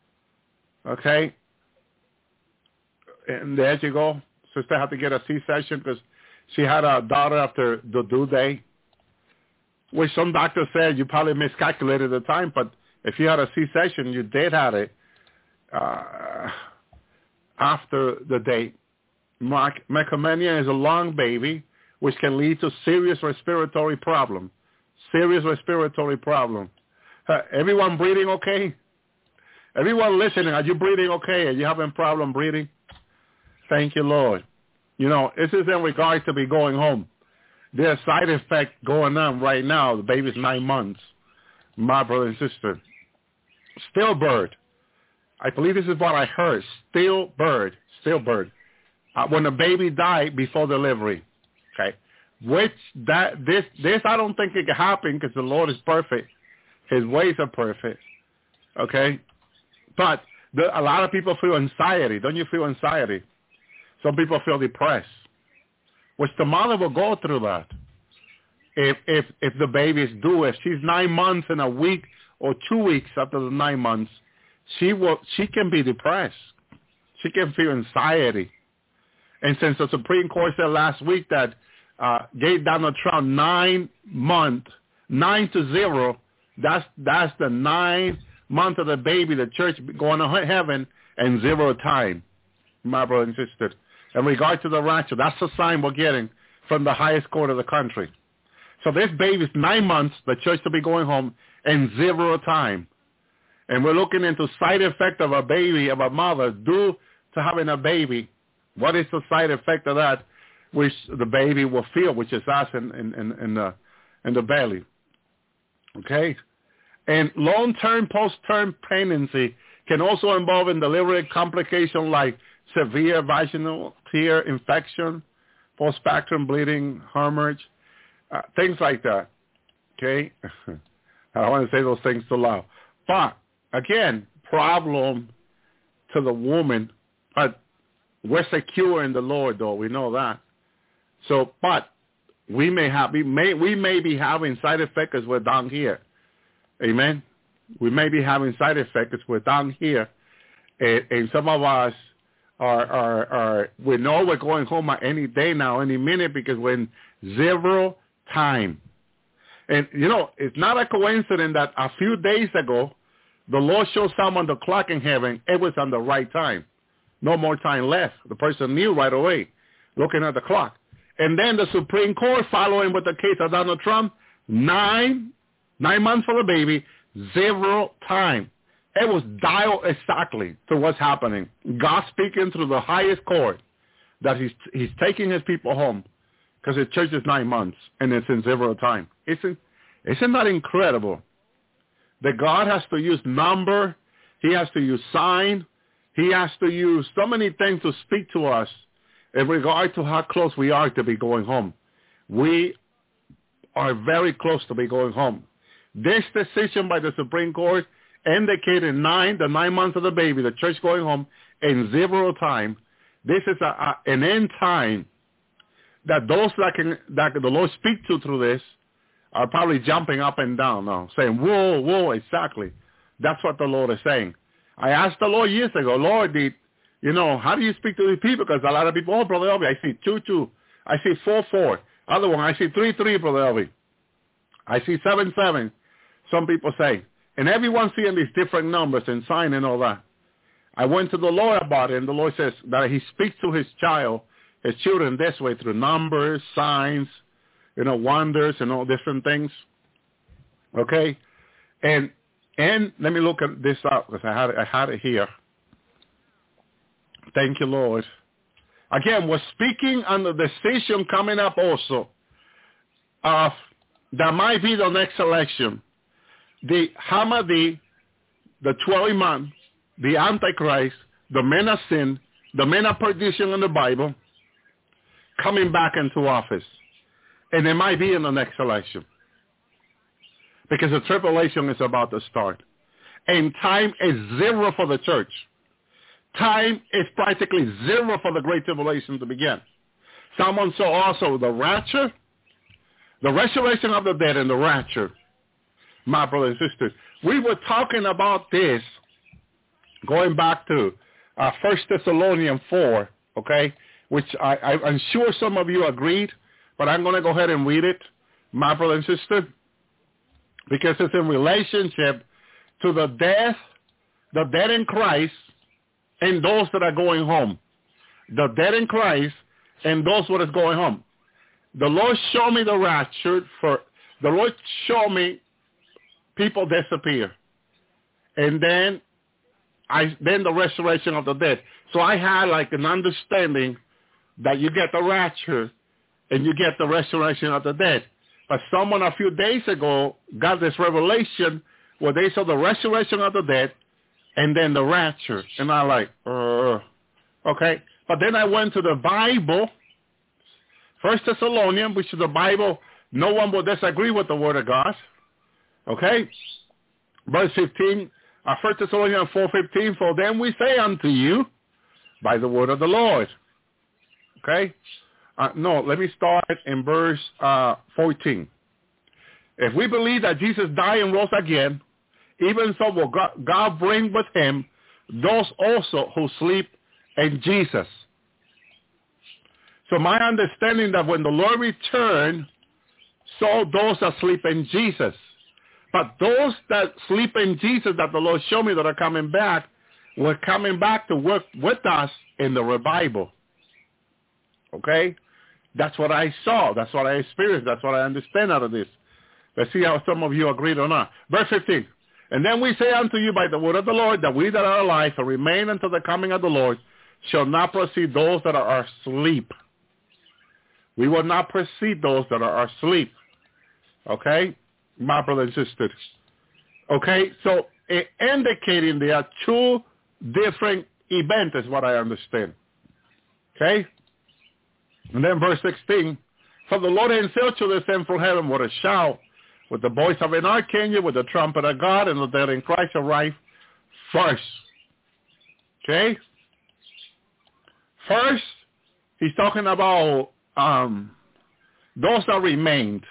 Okay? And there you go. Sister had to get a C-section because she had a daughter after the due date, which some doctors said you probably miscalculated the time, but if you had a C-section, you did have it uh, after the date. Mecomania is a lung baby, which can lead to serious respiratory problem. Serious respiratory problem. Uh, everyone breathing okay? Everyone listening, are you breathing okay? Are you having problem breathing? Thank you, Lord. You know, this is in regard to be going home. There's side effect going on right now. The baby's nine months. My brother and sister. Stillbirth. I believe this is what I heard. Stillbirth. Stillbirth. Uh, when the baby died before delivery. Okay. Which that this this I don't think it can happen because the Lord is perfect. His ways are perfect. Okay. But the, a lot of people feel anxiety. Don't you feel anxiety? Some people feel depressed. Which the mother will go through that. If if if the baby is due, if she's nine months and a week or two weeks after the nine months, she will she can be depressed. She can feel anxiety. And since the Supreme Court said last week that uh, gave Donald Trump nine month, nine to zero, that's that's the nine month of the baby, the church going to heaven, and zero time, my brother and sister. In regard to the rapture, that's the sign we're getting from the highest court of the country. So this baby's nine months, the church to be going home, and zero time. And we're looking into side effect of a baby, of a mother, due to having a baby. What is the side effect of that, which the baby will feel, which is us in, in, in, in, the, in the belly? Okay? And long-term, post-term pregnancy can also involve in delivery complications like severe vaginal tear infection, postpartum bleeding, hemorrhage, uh, things like that. Okay? I don't want to say those things too loud. But, again, problem to the woman But we're secure in the Lord, though. We know that. So, but we may have, we may, we may be having side effects as we're down here. Amen. We may be having side effects as we're down here. And, and some of us are, are, are, we know we're going home at any day now, any minute, because we're in zero time. And, you know, it's not a coincidence that a few days ago, the Lord showed someone the clock in heaven. It was on the right time. No more time left. The person knew right away, looking at the clock. And then the Supreme Court, following with the case of Donald Trump, nine, nine months for the baby, zero time. It was dialed exactly to what's happening. God speaking through the highest court that he's he's taking his people home because his church is nine months and it's in zero time. Isn't, isn't that incredible? That God has to use number, he has to use sign, he has to use so many things to speak to us in regard to how close we are to be going home. We are very close to be going home. This decision by the Supreme Court indicated nine, the nine months of the baby, the church going home in zero time. This is a, a, an end time that those that, can, that the Lord speak to through this are probably jumping up and down now, saying, whoa, whoa, exactly. That's what the Lord is saying. I asked the Lord years ago, Lord, did, you know, how do you speak to these people? Because a lot of people, oh, Brother Elvi, I see two, two. I see four, four. Other one, I see three, three, Brother Elvi. I see seven, seven. Some people say. And everyone's seeing these different numbers and sign and all that. I went to the Lord about it, and the Lord says that he speaks to his child, his children this way, through numbers, signs, you know, wonders and all different things. Okay? And and let me look at this up because I had it, I had it here. Thank you, Lord. Again, we're speaking on the decision coming up also of that might be the next election. The Hamadi, the twelve imam, the Antichrist, the men of sin, the men of perdition in the Bible, coming back into office. And it might be in the next election. Because the tribulation is about to start. And time is zero for the church. Time is practically zero for the great tribulation to begin. Someone saw also the rapture, the resurrection of the dead and the rapture. My brothers and sisters, we were talking about this going back to uh, First Thessalonians four, okay, which I, I, I'm sure some of you agreed, but I'm going to go ahead and read it, my brother and sister, because it's in relationship to the death, the dead in Christ, and those that are going home. The dead in Christ and those that are going home. The Lord showed me the rapture. For the Lord showed me people disappear. And then I then the resurrection of the dead. So I had like an understanding that you get the rapture and you get the resurrection of the dead. But someone a few days ago got this revelation where they saw the resurrection of the dead and then the rapture. And I'm like, uh, okay. But then I went to the Bible, First Thessalonians, which is the Bible. No one will disagree with the Word of God. Okay? Verse fifteen, uh, First Thessalonians four fifteen, for then we say unto you by the word of the Lord. Okay? Uh, no, let me start in verse uh, fourteen. If we believe that Jesus died and rose again, even so will God, God bring with him those also who sleep in Jesus. So my understanding that when the Lord returned, so those that sleep in Jesus. But those that sleep in Jesus that the Lord showed me that are coming back, were coming back to work with us in the revival. Okay? That's what I saw. That's what I experienced. That's what I understand out of this. Let's see how some of you agreed or not. Verse fifteen. And then we say unto you by the word of the Lord, that we that are alive and remain until the coming of the Lord shall not precede those that are asleep. We will not precede those that are asleep. Okay? My brothers and sisters. Okay? So it indicating there are two different events is what I understand. Okay? And then verse sixteen. For the Lord himself shall descend from heaven with a shout, with the voice of an archangel, with the trumpet of God, and the dead in Christ shall rise first. Okay? First, he's talking about um, those that remained.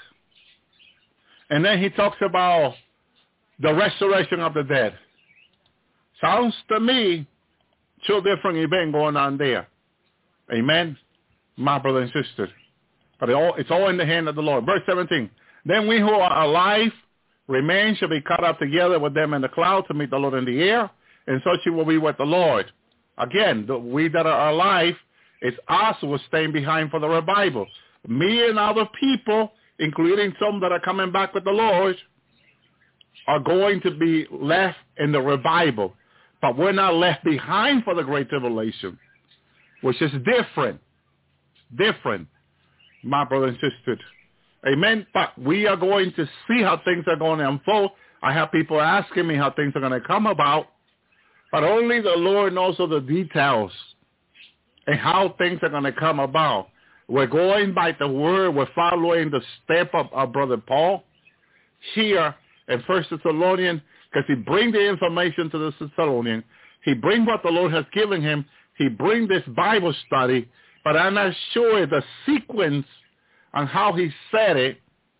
And then he talks about the resurrection of the dead. Sounds to me two different events going on there. Amen, my brother and sister. But it all, it's all in the hand of the Lord. Verse seventeen. Then we who are alive remain shall be caught up together with them in the cloud to meet the Lord in the air, and so she will be with the Lord. Again, the, we that are alive, it's us who are staying behind for the revival. Me and other people, including some that are coming back with the Lord, are going to be left in the revival. But we're not left behind for the great tribulation, which is different. Different, my brother and sister. Amen. But we are going to see how things are going to unfold. I have people asking me how things are going to come about. But only the Lord knows all the details and how things are going to come about. We're going by the word. We're following the step of our brother Paul here in First Thessalonians, because he brings the information to the Thessalonians. He brings what the Lord has given him. He brings this Bible study, but I'm not sure the sequence on how he said it.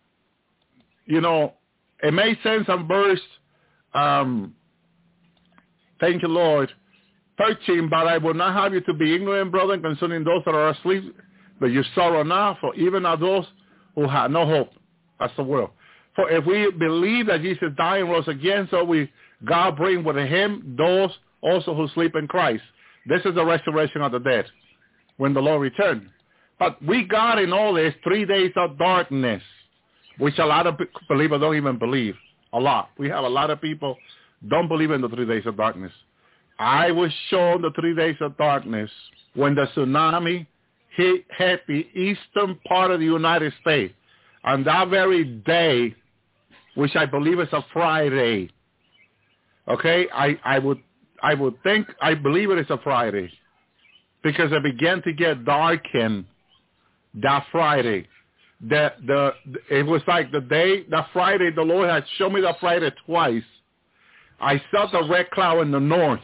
You know, it makes sense on verse, um, thank you, Lord, thirteen, but I will not have you to be ignorant, brother, concerning those that are asleep, but you sorrow not, for even are those who have no hope. That's the world. For if we believe that Jesus died and rose again, so we God bring with him those also who sleep in Christ. This is the resurrection of the dead when the Lord returned. But we got in all this three days of darkness, which a lot of believers don't even believe. A lot. We have a lot of people don't believe in the three days of darkness. I was shown the three days of darkness when the tsunami hit, hit the eastern part of the United States. On that very day, which I believe is a Friday, okay, I, I would I would think, I believe it is a Friday, because it began to get darkened that Friday. The, the, it was like the day, that Friday, the Lord had shown me that Friday twice. I saw the red cloud in the north,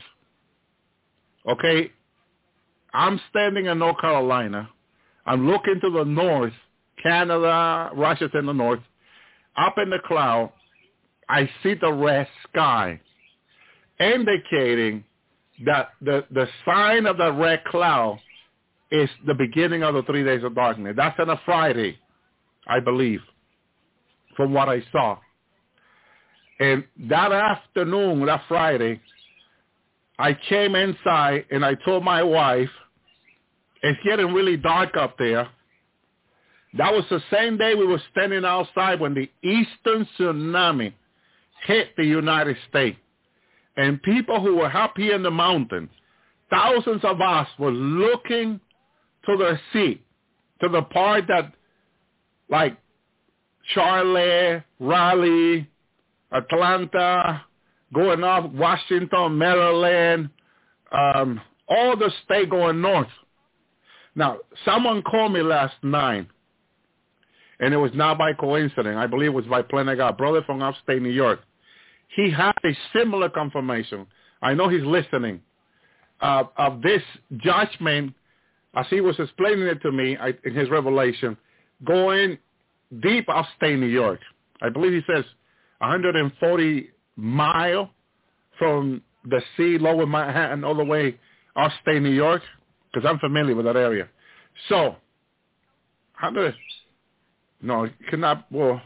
okay. I'm standing in North Carolina. I'm looking to the north. Canada, Russia's in the north. Up in the cloud, I see the red sky, indicating that the, the sign of the red cloud is the beginning of the three days of darkness. That's on a Friday, I believe, from what I saw. And that afternoon, that Friday, I came inside and I told my wife, it's getting really dark up there. That was the same day we were standing outside when the eastern tsunami hit the United States. And people who were up here in the mountains, thousands of us were looking to the sea, to the part that, like, Charlotte, Raleigh, Atlanta, going up, Washington, Maryland, um, all the state going north. Now, someone called me last night, and it was not by coincidence. I believe it was by plan. I got a brother from upstate New York. He had a similar confirmation. I know he's listening, uh, of this judgment, as he was explaining it to me I, in his revelation, going deep upstate New York. I believe he says one hundred forty miles from the sea, lower Manhattan, all the way upstate New York, because I'm familiar with that area. So, how do no, it cannot, well,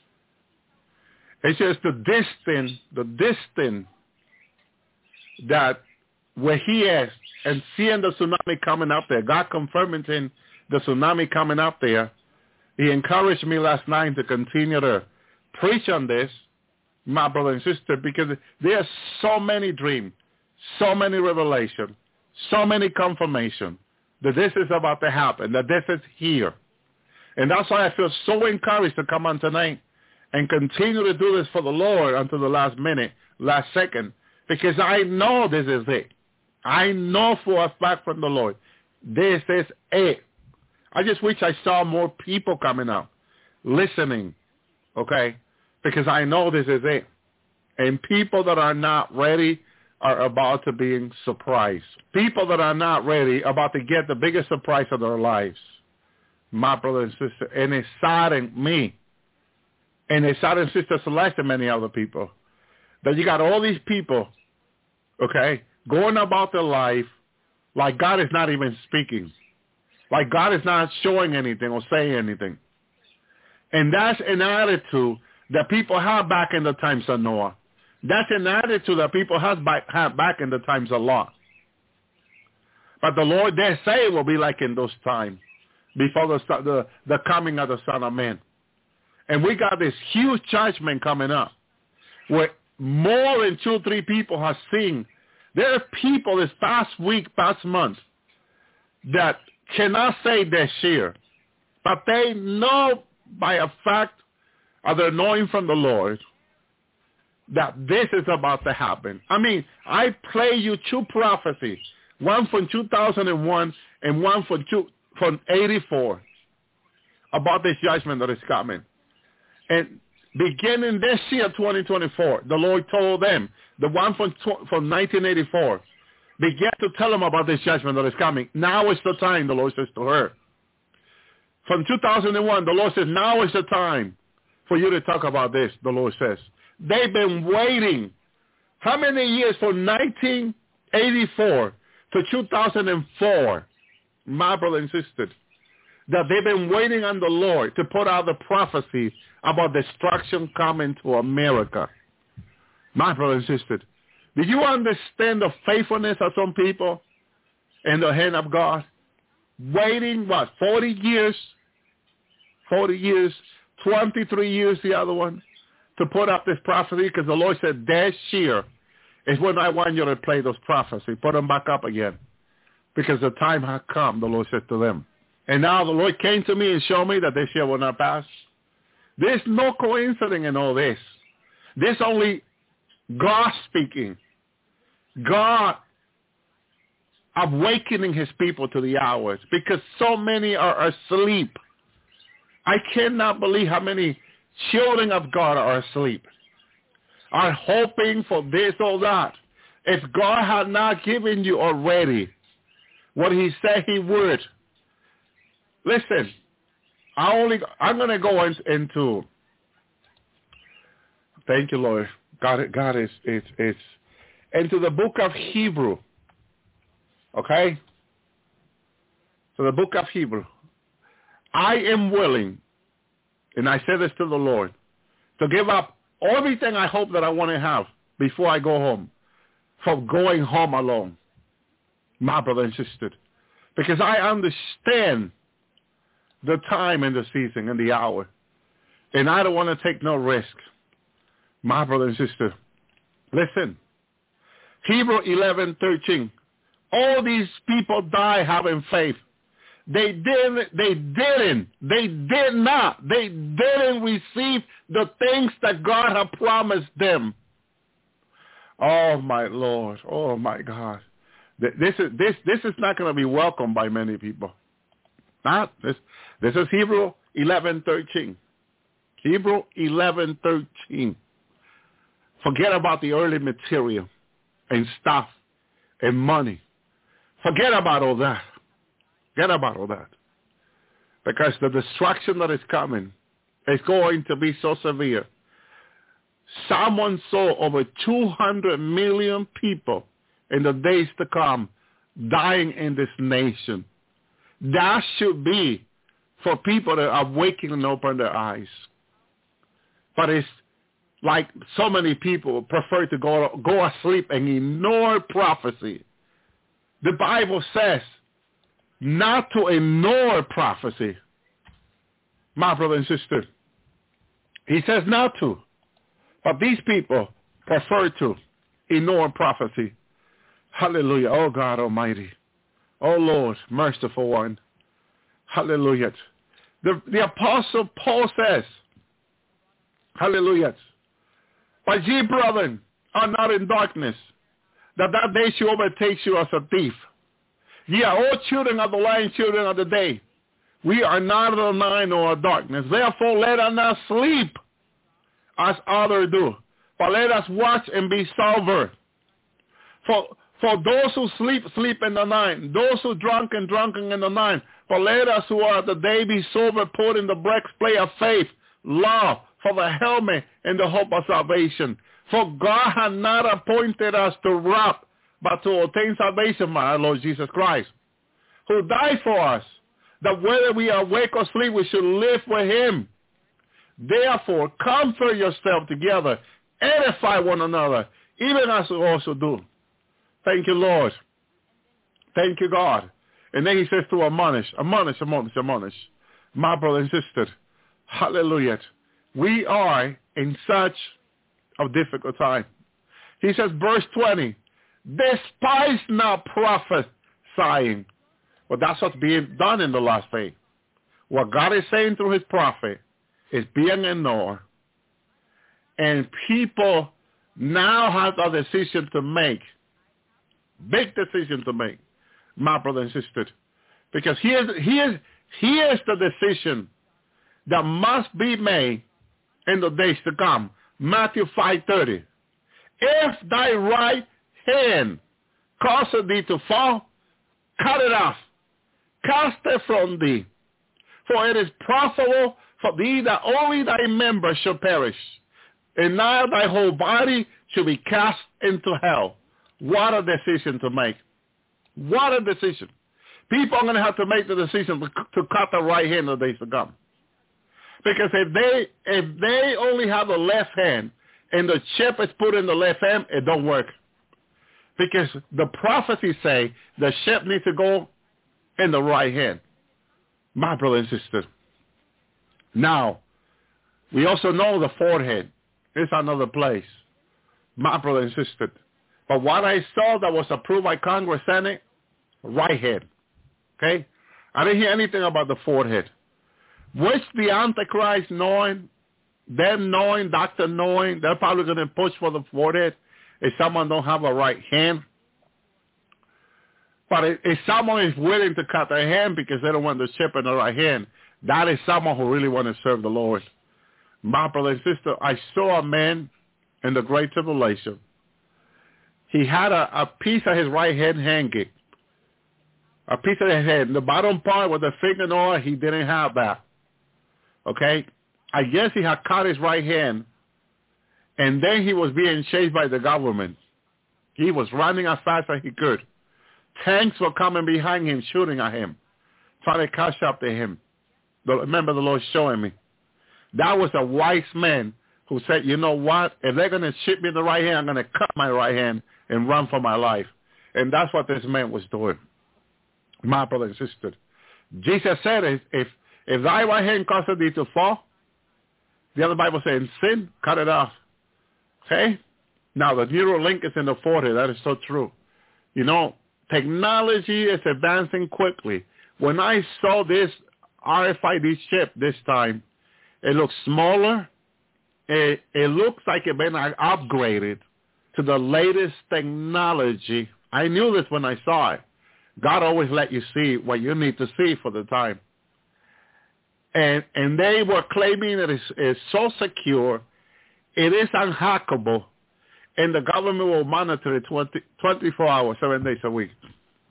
it's just the distance, the distance that where he is, and seeing the tsunami coming up there, God confirming the tsunami coming up there, he encouraged me last night to continue to preach on this, my brother and sister, because there are so many dreams, so many revelations, so many confirmation that this is about to happen, that this is here. And that's why I feel so encouraged to come on tonight and continue to do this for the Lord until the last minute, last second, because I know this is it. I know for a fact from the Lord, this is it. I just wish I saw more people coming out, listening, okay, because I know this is it. And people that are not ready, are about to be surprised. People that are not ready about to get the biggest surprise of their lives. My brother and sister, and it saddened me. And it saddened Sister Celeste and many other people. That you got all these people, okay, going about their life like God is not even speaking. Like God is not showing anything or saying anything. And that's an attitude that people have back in the times of Noah. That's an attitude that people have back, have back in the times of Lot. But the Lord did say it will be like in those times before the, the, the coming of the Son of Man. And we got this huge judgment coming up where more than two or three people have seen. There are people this past week, past month, that cannot say their share, but they know by a fact of their knowing from the Lord that this is about to happen. I mean, I play you two prophecies, one from two thousand one and one from, two, from eighty-four, about this judgment that is coming. And beginning this year, twenty twenty-four, the Lord told them, the one from, from nineteen eighty-four, began to tell them about this judgment that is coming. Now is the time, the Lord says to her. From two thousand one, the Lord says, now is the time for you to talk about this, the Lord says. They've been waiting. How many years? From nineteen eighty-four to two thousand four, my brother and sister, that they've been waiting on the Lord to put out the prophecy about destruction coming to America. My brother and sister, do you understand the faithfulness of some people in the hand of God? Waiting, what, forty years? forty years, twenty-three years the other one, to put up this prophecy, because the Lord said, this year is when I want you to play those prophecies. Put them back up again, because the time has come, the Lord said to them. And now the Lord came to me and showed me that this year will not pass. There's no coincidence in all this. There's only God speaking. God awakening his people to the hours, because so many are asleep. I cannot believe how many children of God are asleep, are hoping for this or that. If God had not given you already what he said he would, listen, I only, I'm going to go in, into, thank you, Lord. God, God is, is, is, into the book of Hebrew. Okay? So the book of Hebrew. I am willing, and I said this to the Lord, to give up everything I hope that I want to have before I go home, for going home alone, my brother and sister. Because I understand the time and the season and the hour. And I don't want to take no risk. My brother and sister, listen. Hebrew eleven thirteen. All these people die having faith. They didn't, they didn't, they did not, they didn't receive the things that God had promised them. Oh my Lord, oh my God. This is, this, this is not going to be welcomed by many people. Not this, this is Hebrew eleven thirteen. Hebrew eleven thirteen. Forget about the early material and stuff and money. Forget about all that. Forget about all that. Because the destruction that is coming is going to be so severe. Someone saw over two hundred million people in the days to come dying in this nation. That should be for people that are waking and open their eyes. But it's like so many people prefer to go, go asleep and ignore prophecy. The Bible says not to ignore prophecy. My brother and sister, he says not to. But these people prefer to ignore prophecy. Hallelujah. Oh God Almighty. Oh Lord, merciful one. Hallelujah. The, the Apostle Paul says, hallelujah, but ye, brethren, are not in darkness, that that day should overtake you as a thief. Ye are all children of the light and children of the day. We are not of the night nor of darkness. Therefore let us not sleep as others do, but let us watch and be sober. For for those who sleep, sleep in the night. Those who drunken, drunken in the night. For let us who are the day be sober, put in the breastplate of faith, love, for the helmet and the hope of salvation. For God hath not appointed us to wrath, but to obtain salvation by our Lord Jesus Christ, who died for us, that whether we are awake or sleep, we should live with him. Therefore, comfort yourself together, edify one another, even as we also do. Thank you, Lord. Thank you, God. And then he says to admonish, admonish, admonish, admonish. My brother and sister, hallelujah. We are in such a difficult time. He says, verse twenty, despise not prophesying. Well, that's what's being done in the last day. What God is saying through his prophet is being ignored. And people now have a decision to make. Big decision to make, my brother and sister. Because here's, here's, here's the decision that must be made in the days to come. Matthew five thirty. If thy right hand causeth thee to fall, cut it off. Cast it from thee. For it is profitable for thee that only thy members shall perish, and now thy whole body shall be cast into hell. What a decision to make. What a decision. People are going to have to make the decision to, to cut the right hand in the days to come. Because if they if they only have the left hand and the chip is put in the left hand, it don't work. Because the prophecies say the chip needs to go in the right hand. My brother and sister. Now, we also know the forehead is another place. My brother and sister. But what I saw that was approved by Congress, Senate, right hand. Okay? I didn't hear anything about the forehead. Which the Antichrist knowing, them knowing, doctor knowing, they're probably going to push for the forehead if someone don't have a right hand. But if, if someone is willing to cut their hand because they don't want the chip in the right hand, that is someone who really want to serve the Lord. My brother and sister, I saw a man in the Great Tribulation. He had a, a piece of his right hand hanging. A piece of his head. The bottom part with the fingernail, he didn't have that. Okay? I guess he had cut his right hand, and then he was being chased by the government. He was running as fast as he could. Tanks were coming behind him, shooting at him, trying to catch up to him. Remember the Lord showing me. That was a wise man who said, you know what? If they're going to shoot me in the right hand, I'm going to cut my right hand and run for my life. And that's what this man was doing. My brother and sister. Jesus said, if if thy right hand causes thee to fall, the other Bible says, in sin, cut it off. Okay? Now, the neural link is in the forehead. That is so true. You know, technology is advancing quickly. When I saw this R F I D chip this time, it looks smaller. It, it looks like it's been upgraded to the latest technology. I knew this when I saw it. God always let you see what you need to see for the time. And and they were claiming that it's, it's so secure, it is unhackable, and the government will monitor it twenty, twenty-four hours, seven days a week.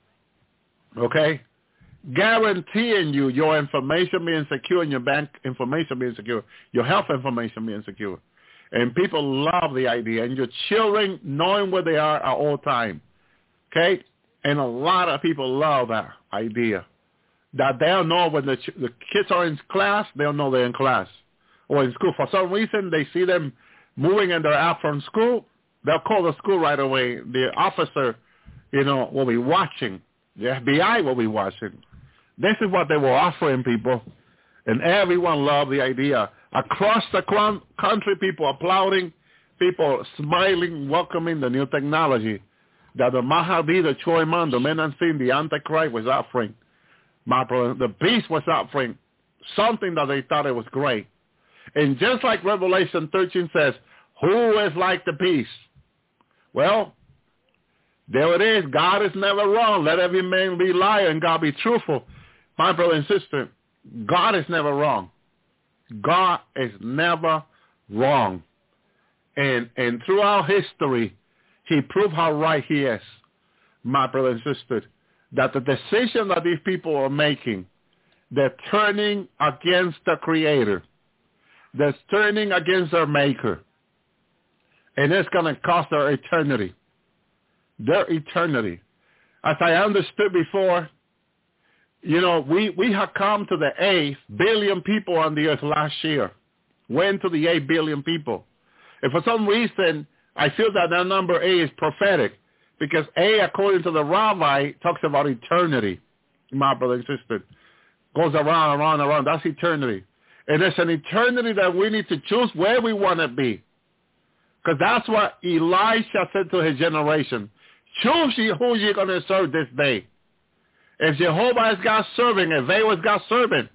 Okay? Guaranteeing you your information being secure and your bank information being secure, your health information being secure. And people love the idea. And your children knowing where they are at all time. Okay? And a lot of people love that idea. That they'll know when the, ch- the kids are in class, they'll know they're in class. Or in school. For some reason, they see them moving and they're out from school, they'll call the school right away. The officer, you know, will be watching. The F B I will be watching. This is what they were offering people. And everyone loved the idea. Across the country, people applauding, people smiling, welcoming the new technology that the Mahdi, the Choiman, the men unseen, the Antichrist was offering. The beast was offering something that they thought it was great. And just like Revelation thirteen says, who is like the beast? Well, there it is. God is never wrong. Let every man be liar and God be truthful. My brother and sister, God is never wrong. God is never wrong. And and throughout history, he proved how right he is, my brother and sister, that the decision that these people are making, they're turning against the Creator. They're turning against their Maker. And it's going to cost their eternity. Their eternity. As I understood before, you know, we, we have come to the eighth billion people on the earth last year. Went to the eight billion people. And for some reason, I feel that that number eight is prophetic. Because A, according to the rabbi, talks about eternity. My brother and sister. Goes around, around, around. That's eternity. And it's an eternity that we need to choose where we want to be. Because that's what Elisha said to his generation. Choose ye who you're going to serve this day. If Jehovah is God's servant, if they was God's servant.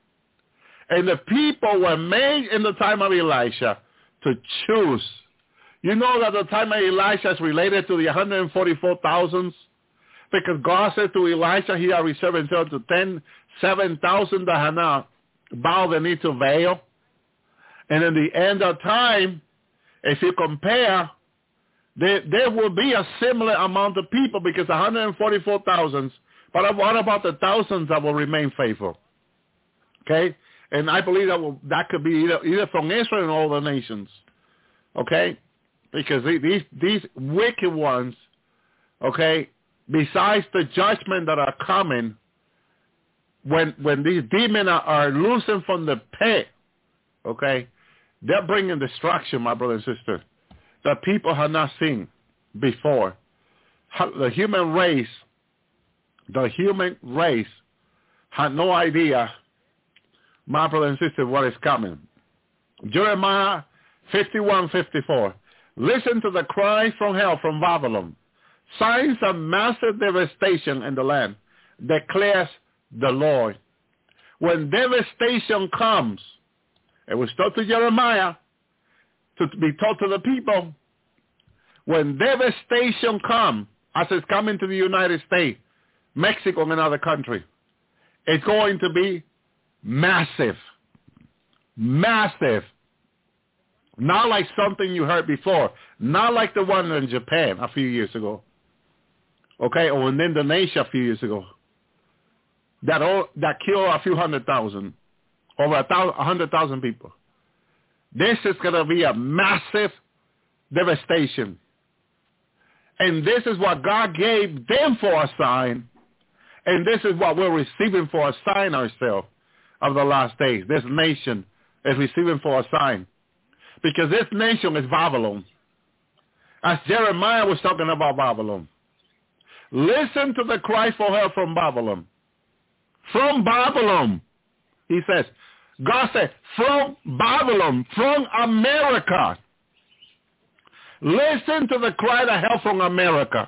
And the people were made in the time of Elisha to choose. You know that the time of Elisha is related to the one hundred forty-four thousand? Because God said to Elisha, he had reserved himself to ten, seven thousand that had not bowed the knee to Baal. And in the end of time, if you compare, there, there will be a similar amount of people because one hundred forty-four thousand. But what about the thousands that will remain faithful? Okay? And I believe that will, that could be either, either from Israel and all the nations. Okay? Because these these wicked ones, okay, besides the judgment that are coming, when when these demons are, are loosened from the pit, okay, they're bringing destruction, my brother and sister, that people have not seen before. The human race, the human race had no idea, my brother and sister, what is coming. Jeremiah fifty-one fifty-four. Listen to the cry from hell, from Babylon. Signs of massive devastation in the land, declares the Lord. When devastation comes, it was told to Jeremiah to be told to the people, when devastation comes, as it's coming to the United States, Mexico and other countries, it's going to be massive. Massive. Not like something you heard before. Not like the one in Japan a few years ago. Okay, or in Indonesia a few years ago. That all, that killed a few hundred thousand. Over a, thousand, a hundred thousand people. This is going to be a massive devastation. And this is what God gave them for a sign. And this is what we're receiving for a sign ourselves of the last days. This nation is receiving for a sign. Because this nation is Babylon. As Jeremiah was talking about Babylon. Listen to the cry for help from Babylon. From Babylon. He says, God said, from Babylon, from America. Listen to the cry to help from America.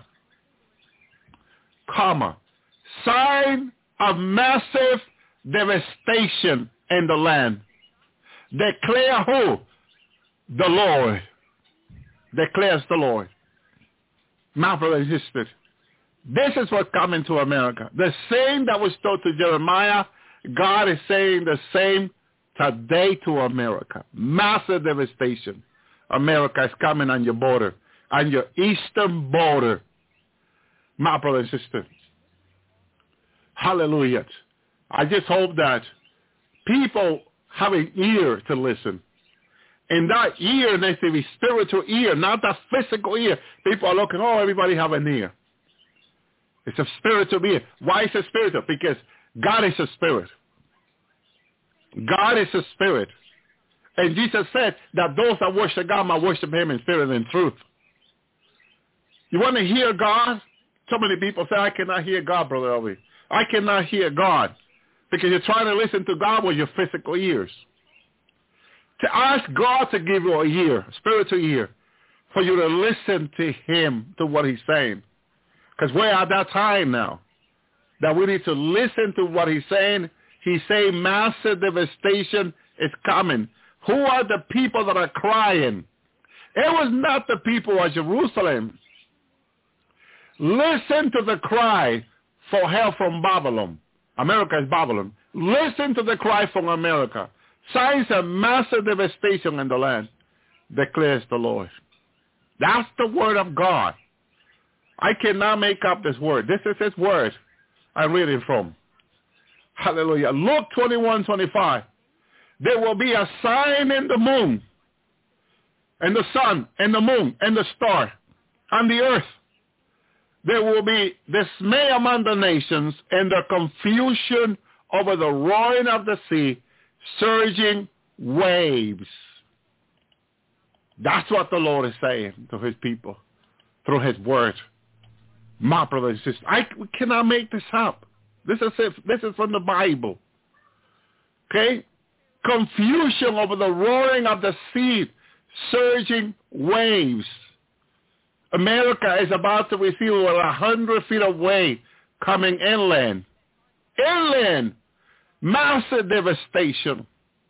Comma. Sign of massive devastation in the land. Declare who? The Lord. Declares the Lord. My brother and sister, this is what's coming to America. The same that was told to Jeremiah, God is saying the same today to America. Massive devastation. America is coming on your border, on your eastern border. My brother and sister. Hallelujah. I just hope that people have an ear to listen. And that ear needs to be spiritual ear, not that physical ear. People are looking, oh, everybody have an ear. It's a spiritual ear. Why is it spiritual? Because God is a spirit. God is a spirit. And Jesus said that those that worship God might worship him in spirit and in truth. You want to hear God? So many people say, I cannot hear God, Brother Elvi. I cannot hear God. Because you're trying to listen to God with your physical ears. To ask God to give you a ear, a spiritual ear, for you to listen to him, to what he's saying. Because we're at that time now that we need to listen to what he's saying. He's saying massive devastation is coming. Who are the people that are crying? It was not the people of Jerusalem. Listen to the cry for help from Babylon. America is Babylon. Listen to the cry from America. Signs of massive devastation in the land, declares the Lord. That's the word of God. I cannot make up this word. This is his word I'm reading from. Hallelujah. Luke twenty-one twenty-five. There will be a sign in the moon, and the sun, and the moon, and the star, and the earth. There will be dismay among the nations, and the confusion over the roaring of the sea, surging waves. That's what the Lord is saying to his people through his word. My brothers and sisters, I cannot make this up. This is it. This is from the Bible. Okay? Confusion over the roaring of the sea, surging waves. America is about to receive over a hundred feet of wave coming inland. Inland. Massive devastation.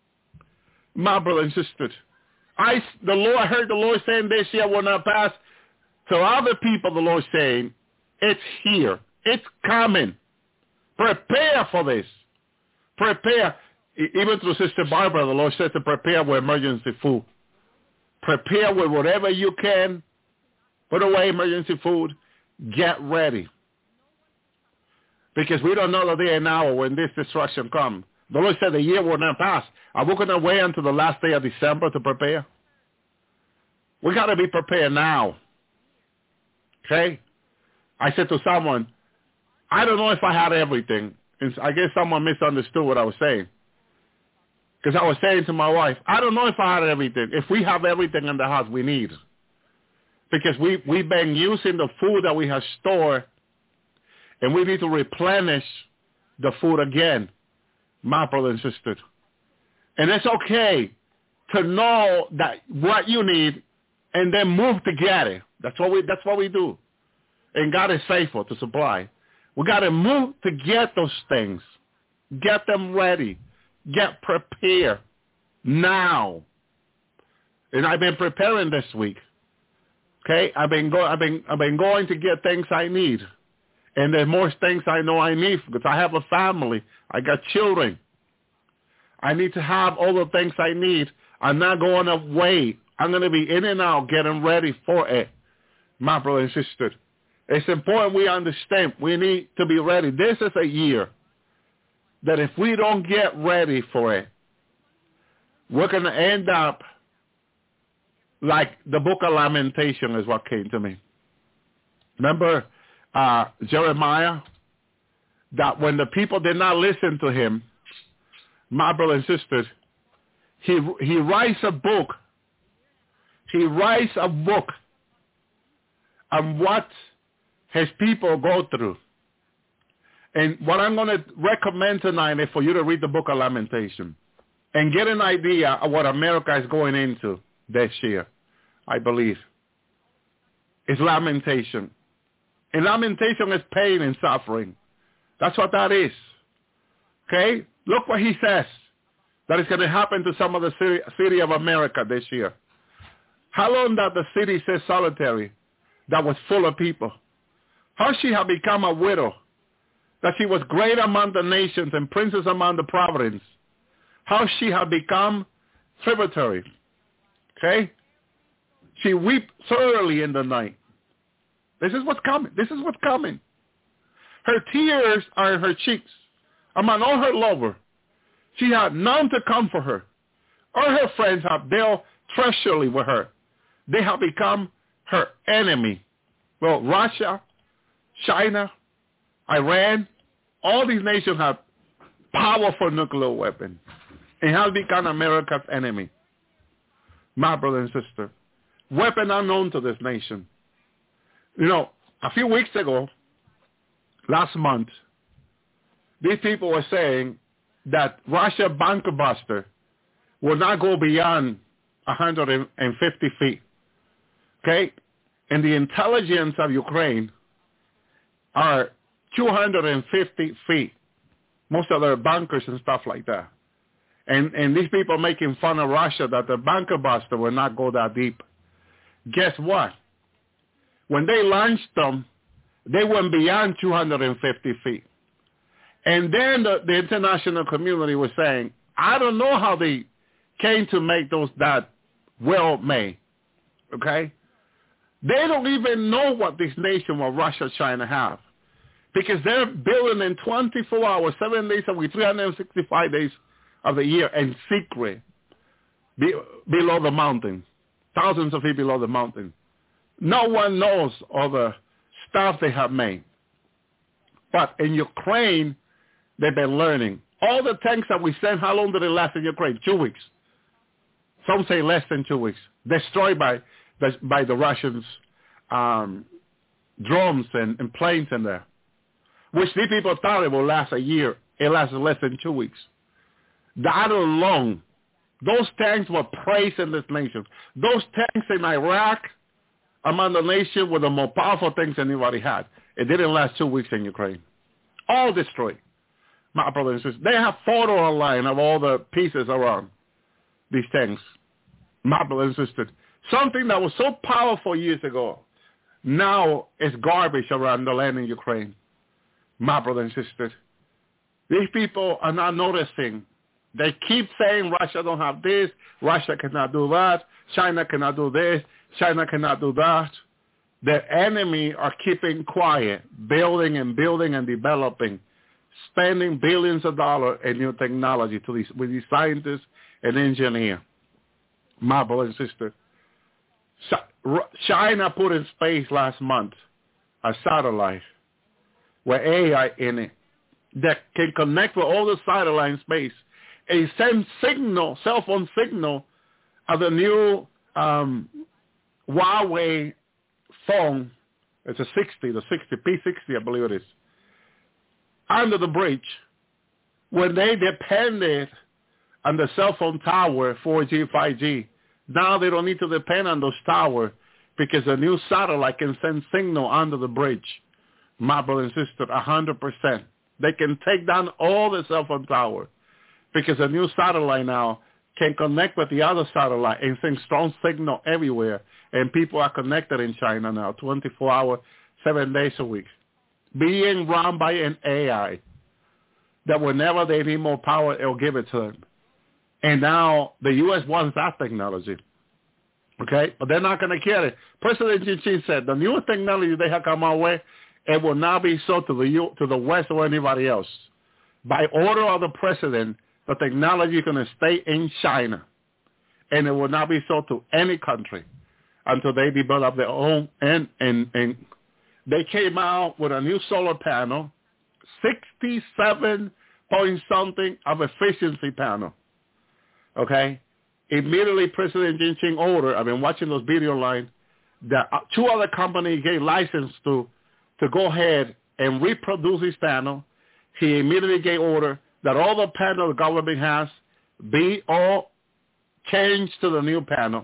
My brothers and sisters, I, the Lord, I heard the Lord saying this year will not pass. To other people, the Lord saying, it's here. It's coming. Prepare for this. Prepare. Even through Sister Barbara, the Lord said to prepare with emergency food. Prepare with whatever you can. Put away emergency food. Get ready. Because we don't know the day and hour when this destruction comes. The Lord said the year will not pass. Are we going to wait until the last day of December to prepare? We got to be prepared now. Okay? I said to someone, I don't know if I had everything. I guess someone misunderstood what I was saying. Because I was saying to my wife, I don't know if I had everything. If we have everything in the house we need. Because we, we've been using the food that we have stored, and we need to replenish the food again, my brothers and sisters. And it's okay to know that what you need and then move to get it. That's what we, that's what we do. And God is faithful to supply. We got to move to get those things. Get them ready. Get prepared now. And I've been preparing this week. Okay, I've been go- I've been I've been going to get things I need, and there's more things I know I need because I have a family. I got children. I need to have all the things I need. I'm not going to wait. I'm going to be in and out, getting ready for it, my brother and sister. It's important we understand we need to be ready. This is a year that if we don't get ready for it, we're going to end up like the book of Lamentation is what came to me. Remember uh, Jeremiah? That when the people did not listen to him, my brothers and sisters, he, he writes a book. He writes a book on what his people go through. And what I'm going to recommend tonight is for you to read the book of Lamentation and get an idea of what America is going into this year, I believe. It's lamentation. And lamentation is pain and suffering. That's what that is. Okay? Look what he says that is going to happen to some of the city, city of America this year. How long that the city says solitary, that was full of people. How she had become a widow, that she was great among the nations and princess among the provinces. How she had become tributary. Okay? She weeps early in the night. This is what's coming. This is what's coming. Her tears are in her cheeks. Among all her lovers, she had none to comfort her. All her friends have dealt treacherously with her. They have become her enemy. Well, Russia, China, Iran, all these nations have powerful nuclear weapons and have become America's enemy. My brother and sister, weapon unknown to this nation. You know, a few weeks ago, last month, these people were saying that Russia bunker buster will not go beyond one hundred fifty feet. Okay? And the intelligence of Ukraine are two hundred fifty feet. Most of their bunkers and stuff like that. And and these people making fun of Russia that the bunker buster will not go that deep. Guess what? When they launched them, they went beyond two hundred fifty feet. And then the, the international community was saying, I don't know how they came to make those that well made. Okay? They don't even know what this nation, what Russia, China have. Because they're building in twenty-four hours, seven days a week, three hundred sixty-five days of the year in secret be, below the mountain, thousands of feet below the mountain. No one knows all the stuff they have made. But in Ukraine, they've been learning. All the tanks that we sent, how long did it last in Ukraine? Two weeks. Some say less than two weeks. Destroyed by the, by the Russians' um, drones and, and planes in there. Which these people thought it would last a year. It lasted less than two weeks. That alone, those tanks were praised in this nation. Those tanks in Iraq, among the nation, were the most powerful things anybody had. It didn't last two weeks in Ukraine. All destroyed. My brothers and sisters, they have photo online of all the pieces around these tanks. My brothers and sisters, something that was so powerful years ago, now is garbage around the land in Ukraine. My brothers and sisters, these people are not noticing. They keep saying Russia don't have this, Russia cannot do that, China cannot do this, China cannot do that. The enemy are keeping quiet, building and building and developing, spending billions of dollars in new technology to these, with these scientists and engineers. My brothers and sisters, China put in space last month a satellite with A I in it that can connect with all the satellites in space and send signal, cell phone signal of the new um, Huawei phone. It's a sixty, the sixty, P sixty, I believe it is, under the bridge. When they depended on the cell phone tower, four G, five G, now they don't need to depend on those towers because the new satellite can send signal under the bridge. My brother and sister, one hundred percent. They can take down all the cell phone towers because the new satellite now can connect with the other satellite and send strong signal everywhere. And people are connected in China now, twenty-four hours, seven days a week, being run by an A I that whenever they need more power, it'll give it to them. And now the U S wants that technology, okay? But they're not going to get it. President Xi Jinping said the new technology they have come our way, it will not be sold to the U, to the West or anybody else. By order of the president, the technology is going to stay in China, and it will not be sold to any country until they develop their own. And, and, and they came out with a new solar panel, sixty-seven point something of efficiency panel. Okay? Immediately, President Xi Jinping ordered, I've been watching those video lines, that two other companies gave license to, to go ahead and reproduce his panel. He immediately gave order that all the panel the government has be all changed to the new panel.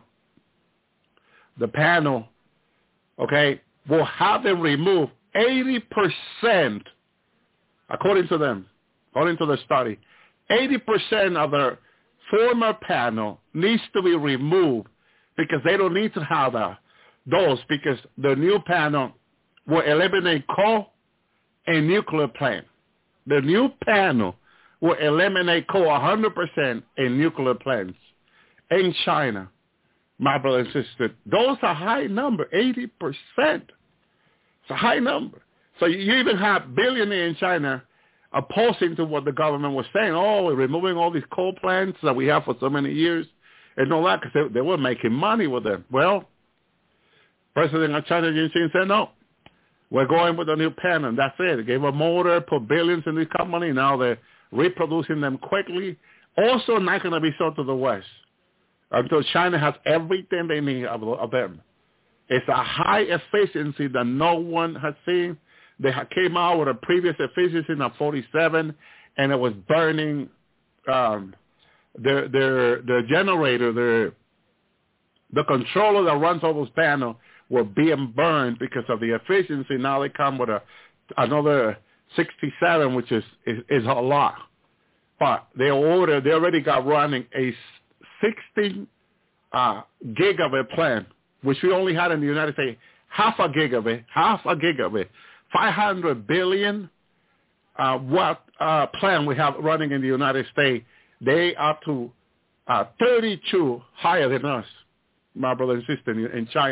The panel, okay, will have them remove eighty percent, according to them, according to the study, eighty percent of their former panel needs to be removed because they don't need to have uh, those because the new panel will eliminate coal and nuclear plant. The new panel will eliminate coal one hundred percent in nuclear plants in China. My brother and sister, those are high number, eighty percent. It's a high number. So you even have billionaires in China opposing to what the government was saying. Oh, we're removing all these coal plants that we have for so many years and all that because they, they were making money with them. Well, President of China, Xi Jinping, said, no, we're going with a new panel, and that's it. They gave a motor, put billions in this company. Now they're reproducing them quickly. Also not going to be sold to the West until China has everything they need of, of them. It's a high efficiency that no one has seen. They came out with a previous efficiency of forty-seven, and it was burning um, their their their generator, their the controller that runs all those panels were being burned because of the efficiency. Now they come with a another sixty-seven, which is is, is a lot. But they ordered, they already got running a sixteen uh, gigabit plant, which we only had in the United States, half a gigabit, half a gigabit, five hundred billion uh, watt uh, plant we have running in the United States. They are to uh, thirty-two higher than us, my brother and sister, in, in China,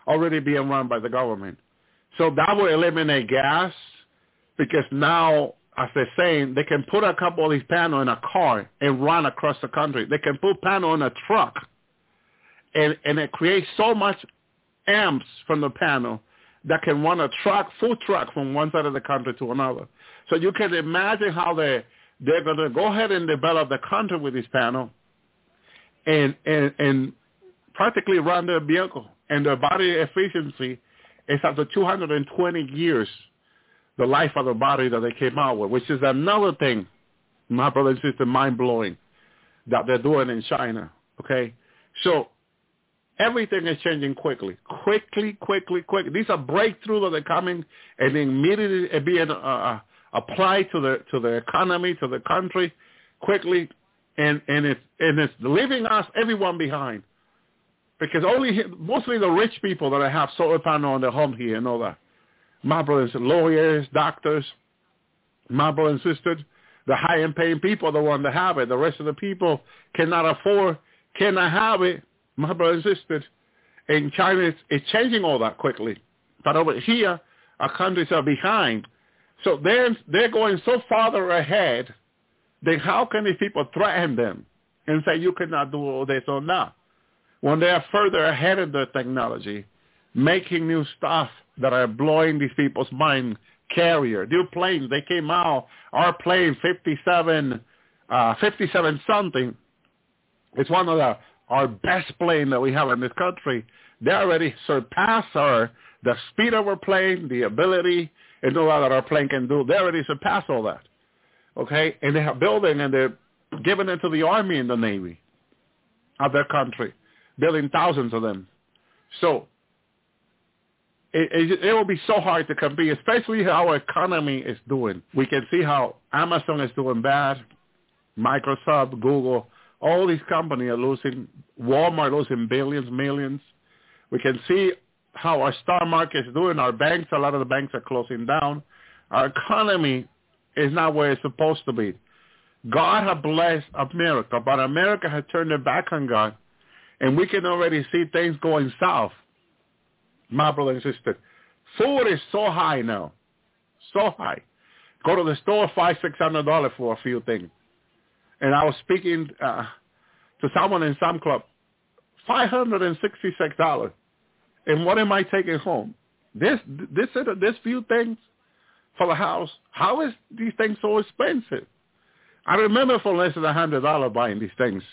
already being run by the government. So that will eliminate gas because now, as they're saying, they can put a couple of these panels in a car and run across the country. They can put panel in a truck, and, and it creates so much amps from the panel that can run a truck, full truck from one side of the country to another. So you can imagine how they, they're going to go ahead and develop the country with this panel and, and, and practically run their vehicle. And their battery efficiency is up to two hundred twenty years, the life of the battery that they came out with, which is another thing, my brother and sister, mind-blowing, that they're doing in China, okay? So everything is changing quickly, quickly, quickly, quickly. These are breakthroughs that are coming and immediately being uh, applied to the to the economy, to the country, quickly, and and it's and it's leaving us, everyone, behind, because only mostly the rich people that have solar panel on their home here and all that. My brothers, lawyers, doctors, my brothers and sisters, the high-end paying people are the ones that have it. The rest of the people cannot afford, cannot have it. My brothers and sisters, in China, it's, it's changing all that quickly. But over here, our countries are behind. So they're, they're going so farther ahead, then how can these people threaten them and say, you cannot do all this or not? When they are further ahead of the technology, making new stuff that are blowing these people's mind. Carrier, new planes, they came out, our plane, fifty-seven, uh, fifty-seven something, it's one of the our best plane that we have in this country. They already surpassed our, the speed of our plane, the ability, and all that our plane can do. They already surpassed all that, okay? And they have building, and they're giving it to the Army and the Navy of their country, building thousands of them. So it, it, it will be so hard to compete, especially how our economy is doing. We can see how Amazon is doing bad, Microsoft, Google, all these companies are losing, Walmart losing billions, millions. We can see how our stock market is doing. Our banks, a lot of the banks are closing down. Our economy is not where it's supposed to be. God has blessed America, but America has turned their back on God, and we can already see things going south. My brother and sister, food is so high now, so high. Go to the store, five, six hundred dollars for a few things. And I was speaking uh, to someone in some club, five hundred and sixty-six dollars. And what am I taking home? This, this, this few things for the house. How is these things so expensive? I remember for less than a hundred dollars buying these things.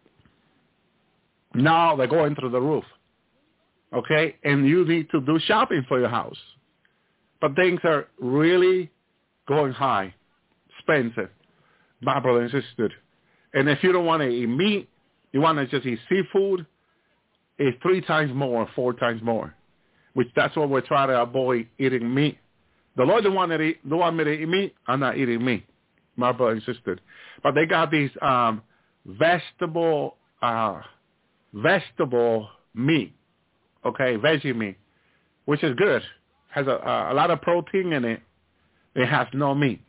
Now they're going through the roof. Okay, and you need to do shopping for your house. But things are really going high, expensive, my brother and sister. And if you don't want to eat meat, you want to just eat seafood, it's three times more, four times more, which that's what we're trying to avoid, eating meat. The Lord don't want, to eat, don't want me to eat meat. I'm not eating meat, my brother and sister. But they got these um, vegetable, uh, vegetable meat. Okay, veggie meat, which is good. Has a, a lot of protein in it. It has no meat.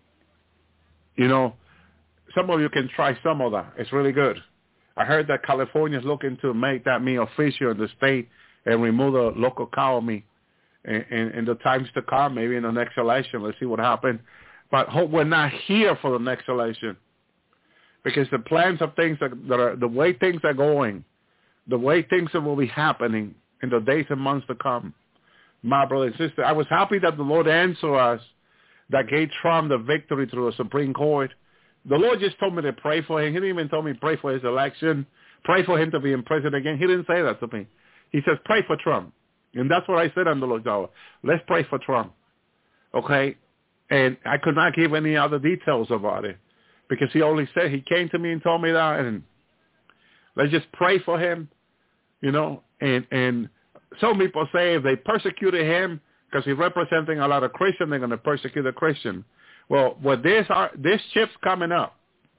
You know, some of you can try some of that. It's really good. I heard that California is looking to make that meat official in the state and remove the local cow meat in, in, in the times to come, maybe in the next election. Let's see what happens. But hope we're not here for the next election, because the plans of things that, that are, the way things are going, the way things will be happening in the days and months to come, my brother and sister, I was happy that the Lord answered us, that gave Trump the victory through the Supreme Court. The Lord just told me to pray for him. He didn't even tell me pray for his election, pray for him to be in prison again. He didn't say that to me. He says, pray for Trump. And that's what I said on the Lord's hour. Let's pray for Trump. Okay? And I could not give any other details about it, because he only said, he came to me and told me that, and let's just pray for him, you know. And and some people say if they persecuted him because he's representing a lot of Christians, they're going to persecute the Christian. Well, with this, this chip's coming up,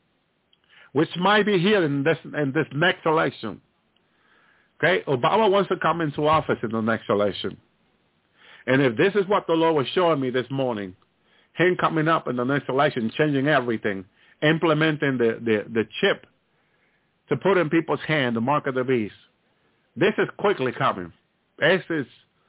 which might be here in this in this next election. Okay, Obama wants to come into office in the next election. And if this is what the Lord was showing me this morning, him coming up in the next election, changing everything, implementing the, the, the chip to put in people's hand, the mark of the beast, this is quickly coming. This is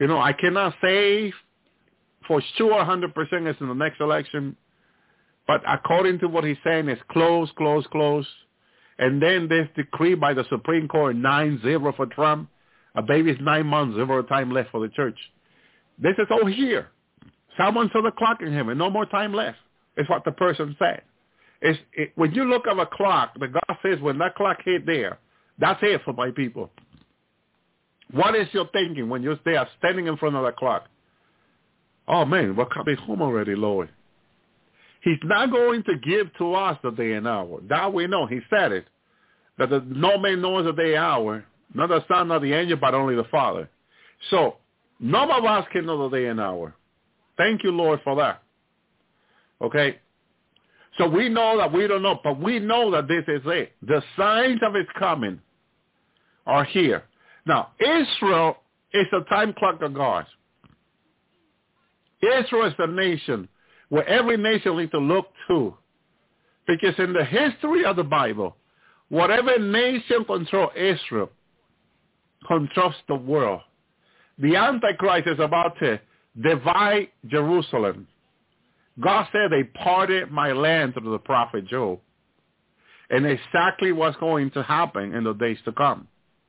You know, I cannot say for sure one hundred percent it's in the next election, but according to what he's saying, it's close, close, close. And then this decree by the Supreme Court, nine zero for Trump. A baby's nine months, zero time left for the church. This is all here. Someone saw the clock in heaven, no more time left. It's what the person said. It's, it, when you look at a clock, the God says when that clock hit there, that's it for my people. What is your thinking when you're there standing in front of the clock? Oh, man, we're coming home already, Lord. He's not going to give to us the day and hour. That we know. He said it. That the, no man knows the day and hour, not the Son, not the angel, but only the Father. So none of us can know the day and hour. Thank you, Lord, for that. Okay? So we know that we don't know, but we know that this is it. The signs of its coming are here. Now, Israel is the time clock of God. Israel is the nation where every nation needs to look to. Because in the history of the Bible, whatever nation controls Israel controls the world. The Antichrist is about to divide Jerusalem. God said they parted my land through the prophet Job. And exactly what's going to happen in the days to come.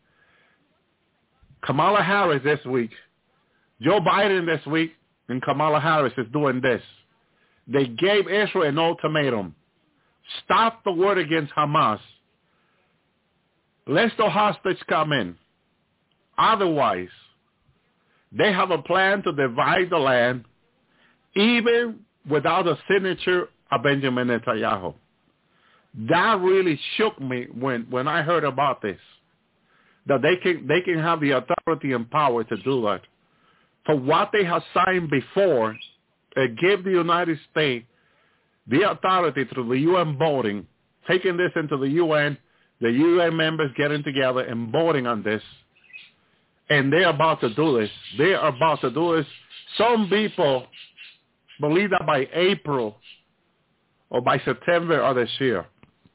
Kamala Harris this week, Joe Biden this week, and Kamala Harris is doing this. They gave Israel an ultimatum. Stop the war against Hamas. Let the hostage come in. Otherwise, they have a plan to divide the land, even without a signature of Benjamin Netanyahu. That really shook me when, when I heard about this, that they can, they can have the authority and power to do that. For what they have signed before, it gave the United States the authority through the U N voting, taking this into the U N, the U N members getting together and voting on this. And they're about to do this. They are about to do this. Some people believe that by April or by September of this year,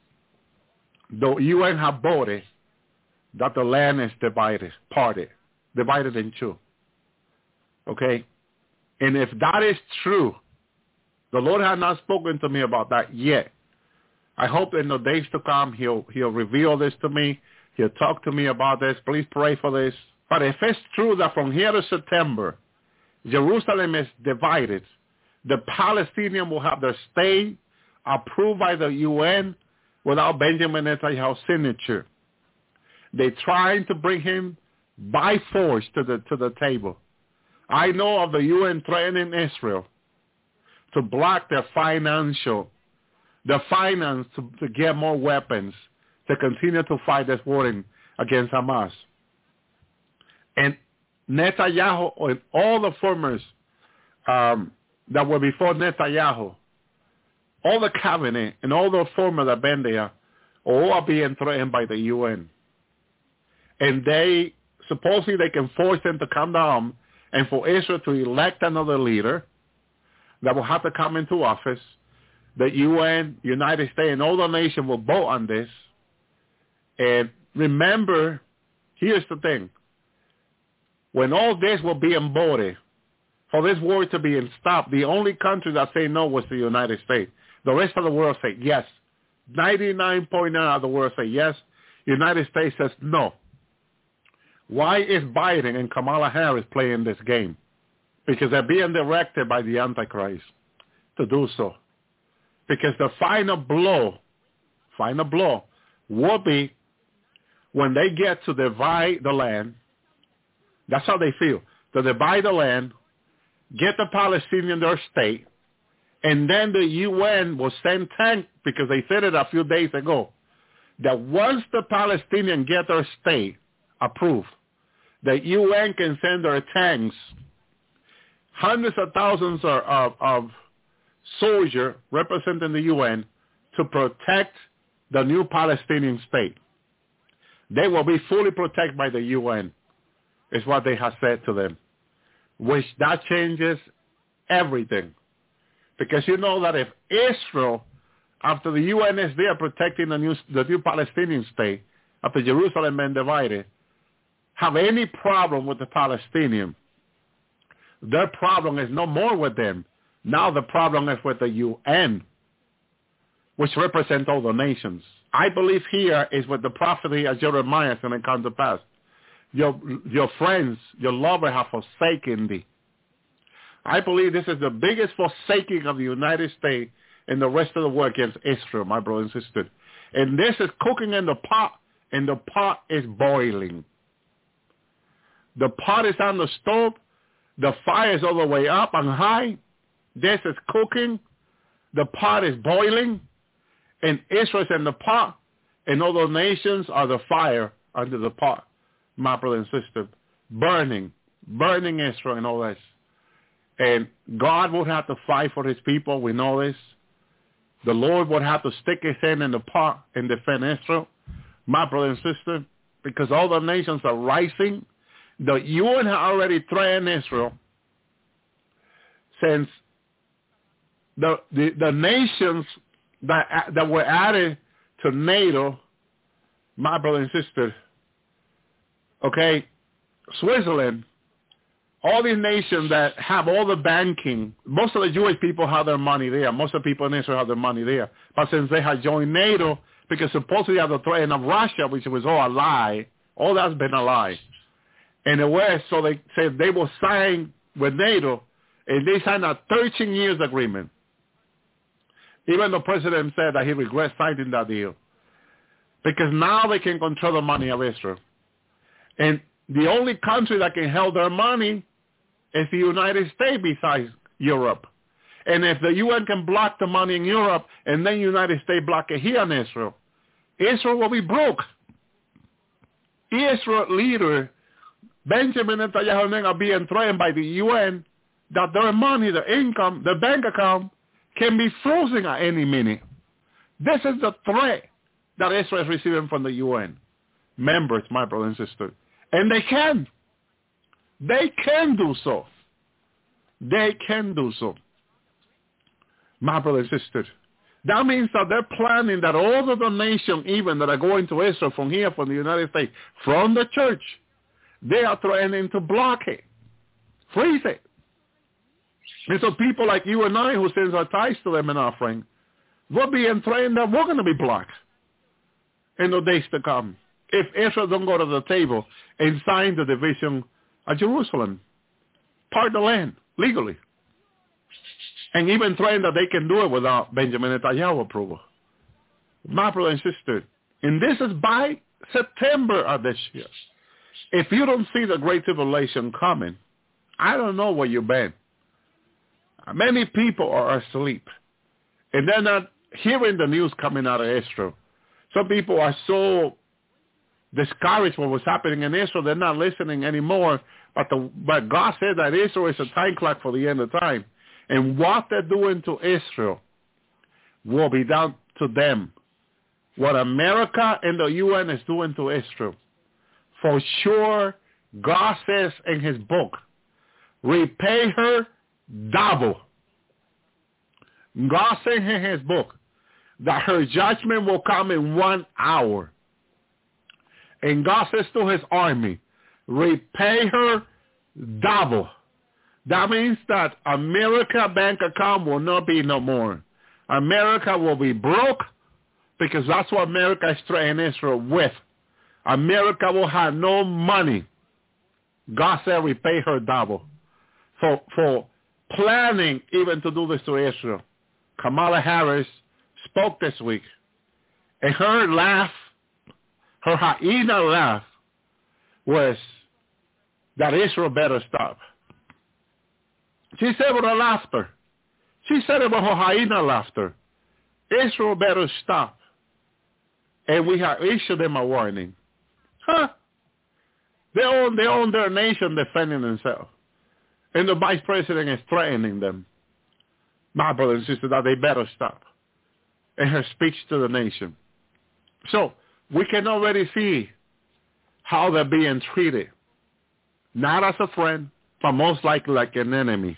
the U N have voted that the land is divided, parted, divided in two. Okay? And if that is true, the Lord has not spoken to me about that yet. I hope in the days to come he'll he'll reveal this to me. He'll talk to me about this. Please pray for this. But if it's true that from here to September, Jerusalem is divided, the Palestinians will have their state approved by the U N without Benjamin Netanyahu's signature. They're trying to bring him by force to the to the table. I know of the U N threatening Israel to block their financial, their finance to, to get more weapons to continue to fight this war in, against Hamas. And Netanyahu and all the formers um, that were before Netanyahu, all the cabinet and all the formers that have been there, all are being threatened by the U N. And they, supposedly they can force them to come down and for Israel to elect another leader that will have to come into office. The U N, United States, and all the nations will vote on this. And remember, here's the thing. When all this will be voted, for this war to be stopped, the only country that say no was the United States. The rest of the world say yes. ninety-nine point nine of the world say yes. United States says no. Why is Biden and Kamala Harris playing this game? Because they're being directed by the Antichrist to do so. Because the final blow, final blow, will be when they get to divide the land. That's how they feel. To divide the land, get the Palestinian their state, and then the U N will send tanks, because they said it a few days ago, that once the Palestinians get their state approved, the U N can send their tanks, hundreds of thousands of, of, of soldiers representing the U N to protect the new Palestinian state. They will be fully protected by the U N, is what they have said to them, which that changes everything. Because you know that if Israel, after the U N is there protecting the new, the new Palestinian state, after Jerusalem been divided, have any problem with the Palestinian, Their problem is no more with them. Now the problem is with the U N, which represents all the nations. I believe here is with the prophecy of Jeremiah is going to come to pass. Your, your friends, your lover have forsaken thee. I believe this is the biggest forsaking of the United States and the rest of the world against Israel, my brothers and sisters. And this is cooking in the pot, and the pot is boiling. The pot is on the stove. The fire is all the way up and high. This is cooking. The pot is boiling. And Israel is in the pot. And all the nations are the fire under the pot, my brother and sister. Burning. Burning Israel and all this. And God would have to fight for his people. We know this. The Lord would have to stick his hand in the pot and defend Israel, my brother and sister, because all the nations are rising. The U N has already threatened Israel since the, the, the nations that, that were added to NATO, my brother and sister, okay, Switzerland, all these nations that have all the banking, most of the Jewish people have their money there. Most of the people in Israel have their money there. But since they have joined NATO, because supposedly they have the threat of Russia, which was all a lie, all that's been a lie. In the West, so they said they will sign with NATO, and they signed a thirteen years agreement. Even the president said that he regrets signing that deal. Because now they can control the money of Israel. And the only country that can hold their money is the United States besides Europe. And if the U N can block the money in Europe and then the United States block it here in Israel, Israel will be broke. Israel leader Benjamin Netanyahu are being threatened by the U N that their money, their income, their bank account can be frozen at any minute. This is the threat that Israel is receiving from the U N members, my brother and sister. And they can. They can do so. They can do so. My brother and sister. That means that they're planning that all of the nations even that are going to Israel from here, from the United States, from the church, they are threatening to block it, freeze it. And so people like you and I who sends our tithes to them in offering, we're being threatened that we're going to be blocked in the days to come if Israel don't go to the table and sign the division of Jerusalem, part the land legally, and even threaten that they can do it without Benjamin Netanyahu approval. My brother and sister, and this is by September of this year. If you don't see the Great Tribulation coming, I don't know where you've been. Many people are asleep, and they're not hearing the news coming out of Israel. Some people are so discouraged what was happening in Israel, they're not listening anymore. But, the, but God said that Israel is a time clock for the end of time. And what they're doing to Israel will be done to them. What America and the U N is doing to Israel. For sure, God says in his book, repay her double. God says in his book that her judgment will come in one hour. And God says to his army, repay her double. That means that America bank account will not be no more. America will be broke because that's what America is threatening Israel with. America will have no money. God said repay her double. For, for planning even to do this to Israel. Kamala Harris spoke this week. And her laugh, her hyena laugh, was that Israel better stop. She said with her laughter. She said it with her hyena laughter. Israel better stop. And we have issued them a warning. Huh? They own, they own their nation defending themselves. And the vice president is threatening them. My brother and sister, that they better stop. In her speech to the nation. So, we can already see how they're being treated. Not as a friend, but most likely like an enemy.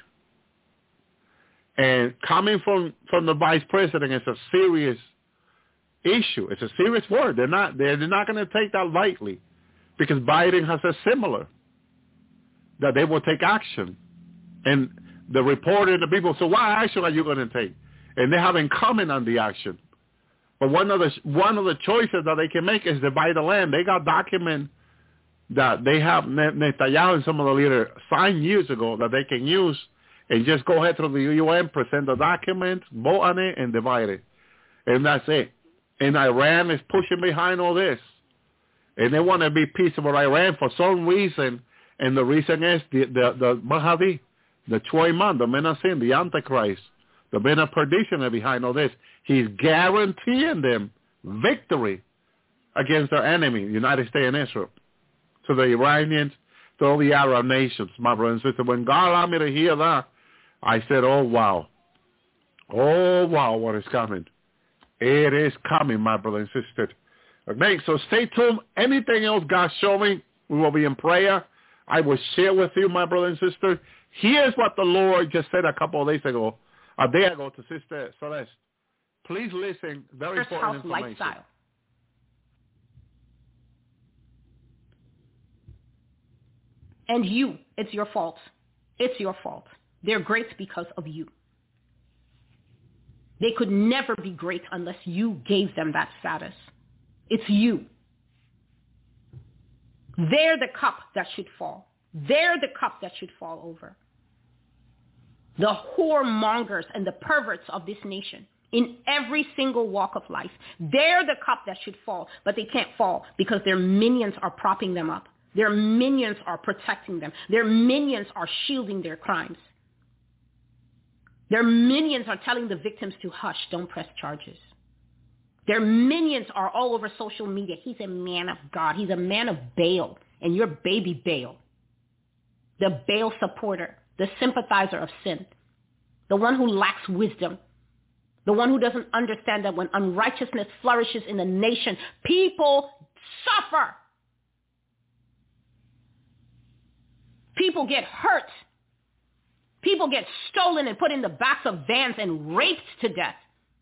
And coming from, from the vice president is a serious issue. It's a serious word. They're not, they're, they're not going to take that lightly. Because Biden has a similar. That they will take action. And the reporter and the people say, what action are you going to take? And they haven't commented on the action. But one of the one of the choices that they can make is to buy the land. They got document that they have Netanyahu and some of the leaders signed years ago that they can use and just go ahead through the U N, present the document, vote on it, and divide it. And that's it. And Iran is pushing behind all this. And they want to be peaceable with Iran for some reason. And the reason is the, the, the Mahdi, the Choi Man, the men of sin, the Antichrist, the men of perdition are behind all this. He's guaranteeing them victory against their enemy, the United States and Israel. To the Iranians, to all the Arab nations, my brother and sister. When God allowed me to hear that, I said, oh, wow. Oh, wow, what is coming. It is coming, my brother and sister. Okay, so stay tuned. Anything else God show me, we will be in prayer. I will share with you, my brother and sister. Here's what the Lord just said a couple of days ago, a day ago to Sister Celeste. Please listen. Very First important house information. lifestyle. And you, it's your fault. It's your fault. They're great because of you. They could never be great unless you gave them that status. It's you. They're the cup that should fall. They're the cup that should fall over. The whoremongers and the perverts of this nation in every single walk of life, they're the cup that should fall, but they can't fall because their minions are propping them up. Their minions are protecting them. Their minions are shielding their crimes. Their minions are telling the victims to hush, don't press charges. Their minions are all over social media. He's a man of God. He's a man of Baal, and you're baby Baal. The Baal supporter, the sympathizer of sin, the one who lacks wisdom, the one who doesn't understand that when unrighteousness flourishes in a nation, people suffer. People get hurt. People get stolen and put in the backs of vans and raped to death.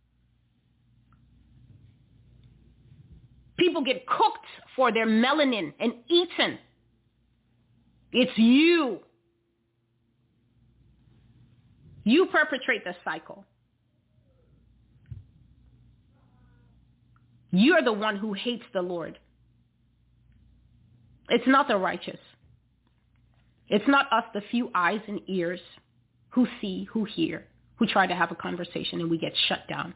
People get cooked for their melanin and eaten. It's you. You perpetrate the cycle. You're the one who hates the Lord. It's not the righteous. It's not us, the few eyes and ears who see, who hear, who try to have a conversation and we get shut down.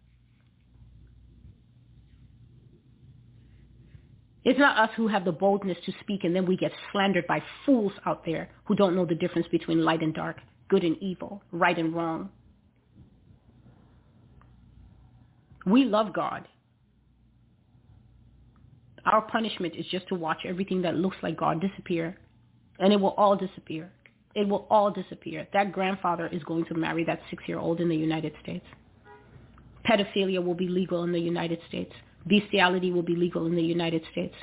It's not us who have the boldness to speak and then we get slandered by fools out there who don't know the difference between light and dark, good and evil, right and wrong. We love God. Our punishment is just to watch everything that looks like God disappear. And it will all disappear. It will all disappear. That grandfather is going to marry that six-year-old in the United States. Pedophilia will be legal in the United States. Bestiality will be legal in the United States.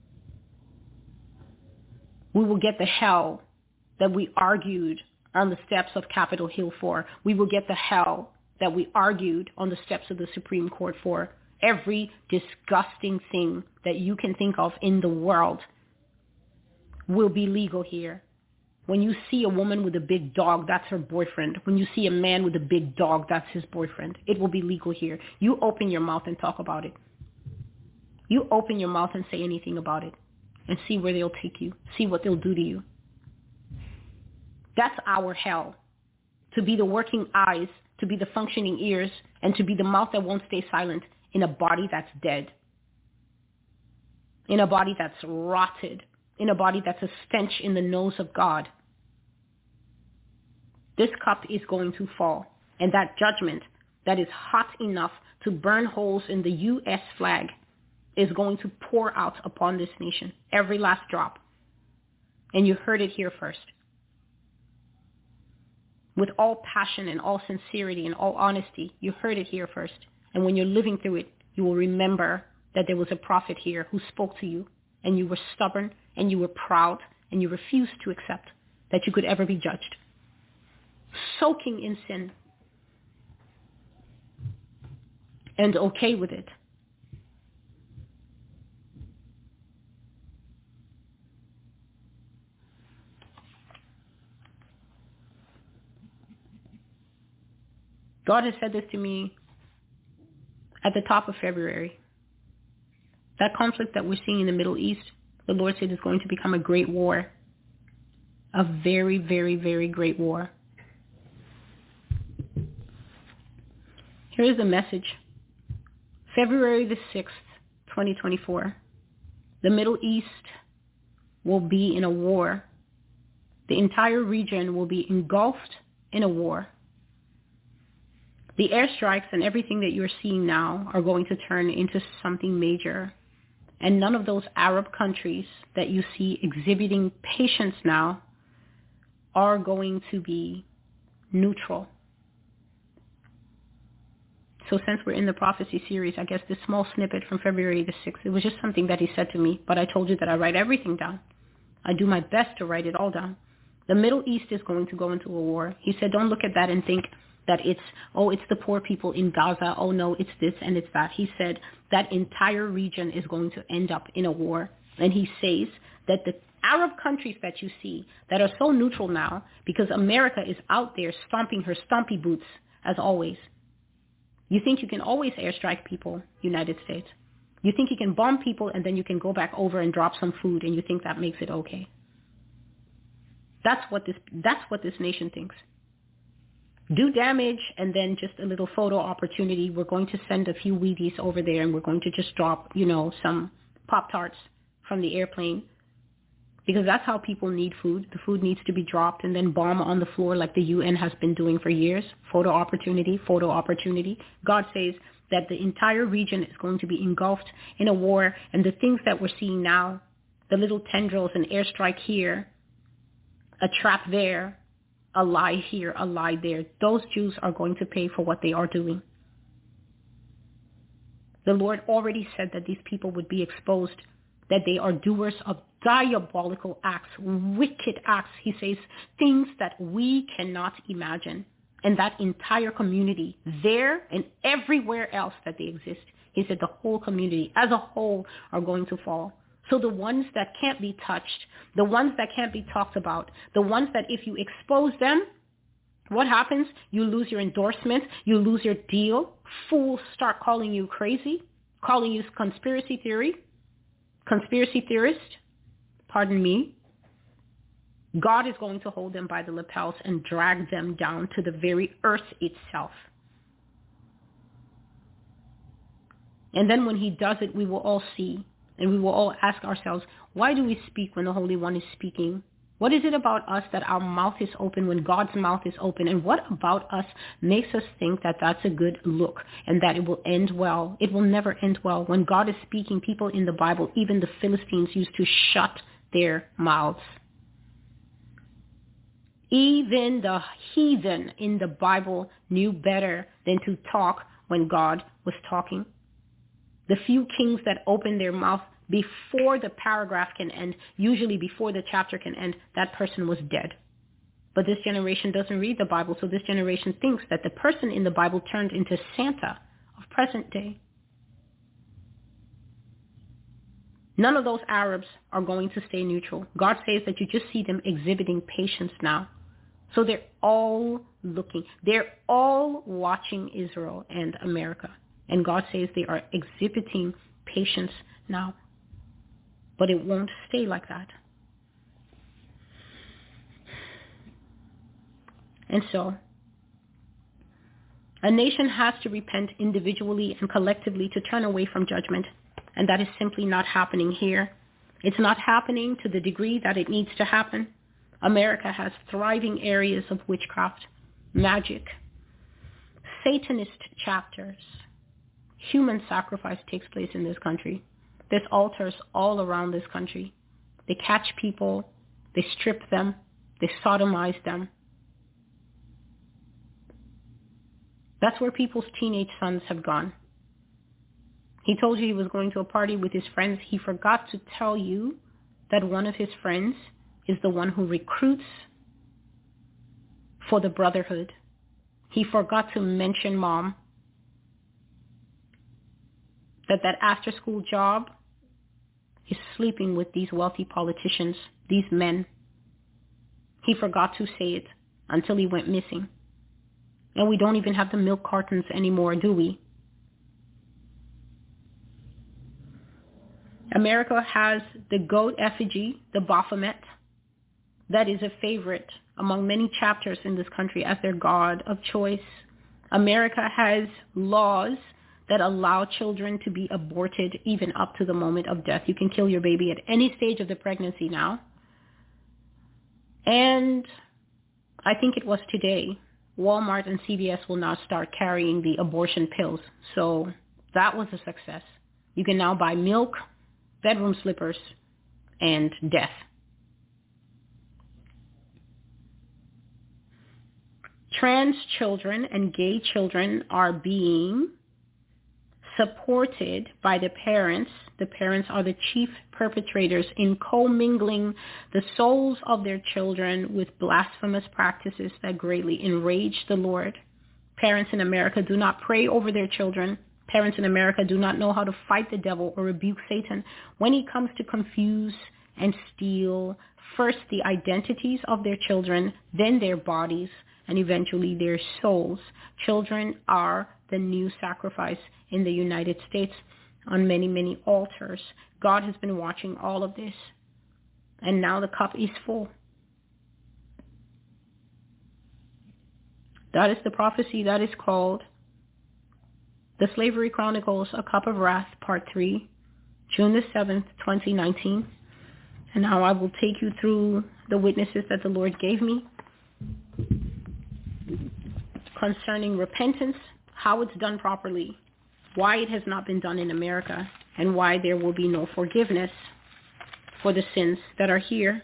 We will get the hell that we argued on the steps of Capitol Hill for. We will get the hell that we argued on the steps of the Supreme Court for. Every disgusting thing that you can think of in the world will be legal here. When you see a woman with a big dog, that's her boyfriend. When you see a man with a big dog, that's his boyfriend. It will be legal here. You open your mouth and talk about it. You open your mouth and say anything about it and see where they'll take you. See what they'll do to you. That's our hell. To be the working eyes, to be the functioning ears, and to be the mouth that won't stay silent in a body that's dead. In a body that's rotted. In a body that's a stench in the nose of God. This cup is going to fall. And that judgment that is hot enough to burn holes in the U S flag is going to pour out upon this nation. Every last drop. And you heard it here first. With all passion and all sincerity and all honesty, you heard it here first. And when you're living through it, you will remember that there was a prophet here who spoke to you. And you were stubborn, and you were proud, and you refused to accept that you could ever be judged. Soaking in sin. And okay with it. God has said this to me at the top of February. That conflict that we're seeing in the Middle East, the Lord said is going to become a great war. A very, very, very great war. Here is the message. February the sixth, twenty twenty-four. The Middle East will be in a war. The entire region will be engulfed in a war. The airstrikes and everything that you're seeing now are going to turn into something major. And none of those Arab countries that you see exhibiting patience now are going to be neutral. So since we're in the prophecy series, I guess this small snippet from February the sixth, it was just something that he said to me, but I told you that I write everything down. I do my best to write it all down. The Middle East is going to go into a war. He said, don't look at that and think that it's, oh, it's the poor people in Gaza. Oh, no, it's this and it's that. He said that entire region is going to end up in a war. And he says that the Arab countries that you see that are so neutral now, because America is out there stomping her stompy boots, as always. You think you can always airstrike people, United States. You think you can bomb people and then you can go back over and drop some food and you think that makes it okay. That's what this, that's what this nation thinks. Do damage and then just a little photo opportunity. We're going to send a few Wheaties over there and we're going to just drop, you know, some Pop-Tarts from the airplane. Because that's how people need food. The food needs to be dropped and then bomb on the floor like the U N has been doing for years. Photo opportunity, photo opportunity. God says that the entire region is going to be engulfed in a war. And the things that we're seeing now, the little tendrils, an airstrike here, a trap there, a lie here, a lie there. Those Jews are going to pay for what they are doing. The Lord already said that these people would be exposed, that they are doers of diabolical acts, wicked acts. He says things that we cannot imagine. And that entire community there and everywhere else that they exist, he said the whole community as a whole are going to fall. So the ones that can't be touched, the ones that can't be talked about, the ones that if you expose them, what happens? You lose your endorsement, you lose your deal. Fools start calling you crazy, calling you conspiracy theory, conspiracy theorist. Pardon me. God is going to hold them by the lapels and drag them down to the very earth itself. And then when he does it, we will all see. And we will all ask ourselves, why do we speak when the Holy One is speaking? What is it about us that our mouth is open when God's mouth is open? And what about us makes us think that that's a good look and that it will end well? It will never end well. When God is speaking, people in the Bible, even the Philistines, used to shut their mouths. Even the heathen in the Bible knew better than to talk when God was talking. The few kings that opened their mouth before the paragraph can end, usually before the chapter can end, that person was dead. But this generation doesn't read the Bible, so this generation thinks that the person in the Bible turned into Santa of present day. None of those Arabs are going to stay neutral. God says that you just see them exhibiting patience now. So they're all looking. They're all watching Israel and America. And God says they are exhibiting patience now. But it won't stay like that. And so, a nation has to repent individually and collectively to turn away from judgment. And that is simply not happening here. It's not happening to the degree that it needs to happen. America has thriving areas of witchcraft, magic, Satanist chapters. Human sacrifice takes place in this country. There's altars all around this country. They catch people, they strip them, they sodomize them. That's where people's teenage sons have gone. He told you he was going to a party with his friends. He forgot to tell you that one of his friends is the one who recruits for the brotherhood. He forgot to mention, Mom, that that after-school job is sleeping with these wealthy politicians, these men. He forgot to say it until he went missing. And we don't even have the milk cartons anymore, do we? America has the goat effigy, the Baphomet. That is a favorite among many chapters in this country as their god of choice. America has laws that allow children to be aborted even up to the moment of death. You can kill your baby at any stage of the pregnancy now. And I think it was today, Walmart and C V S will now start carrying the abortion pills. So that was a success. You can now buy milk, bedroom slippers, and death. Trans children and gay children are being supported by the parents. The parents are the chief perpetrators in commingling the souls of their children with blasphemous practices that greatly enrage the Lord. Parents in America do not pray over their children. Parents in America do not know how to fight the devil or rebuke Satan when he comes to confuse and steal first the identities of their children, then their bodies, and eventually their souls. Children are the new sacrifice in the United States on many, many altars. God has been watching all of this, and now the cup is full. That is the prophecy that is called The Slavery Chronicles, A Cup of Wrath, Part three, June the seventh, twenty nineteen. And now I will take you through the witnesses that the Lord gave me concerning repentance, how it's done properly, why it has not been done in America, and why there will be no forgiveness for the sins that are here.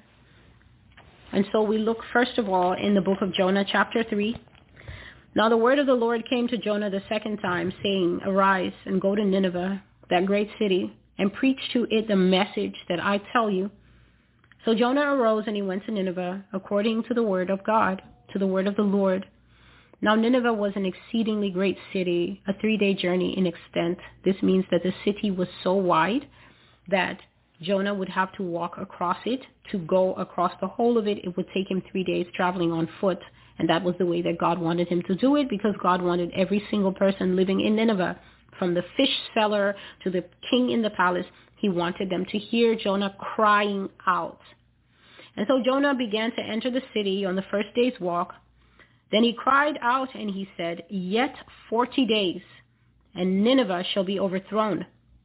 And so we look first of all in the book of Jonah, chapter three. Now the word of the Lord came to Jonah the second time, saying, Arise and go to Nineveh, that great city, and preach to it the message that I tell you. So Jonah arose and he went to Nineveh, according to the word of God, to the word of the Lord. Now Nineveh was an exceedingly great city, a three-day journey in extent. This means that the city was so wide that Jonah would have to walk across it. To go across the whole of it, it would take him three days traveling on foot. And that was the way that God wanted him to do it, because God wanted every single person living in Nineveh, from the fish seller to the king in the palace, he wanted them to hear Jonah crying out. And so Jonah began to enter the city on the first day's walk. Then he cried out and he said, Yet forty days, and Nineveh shall be overthrown.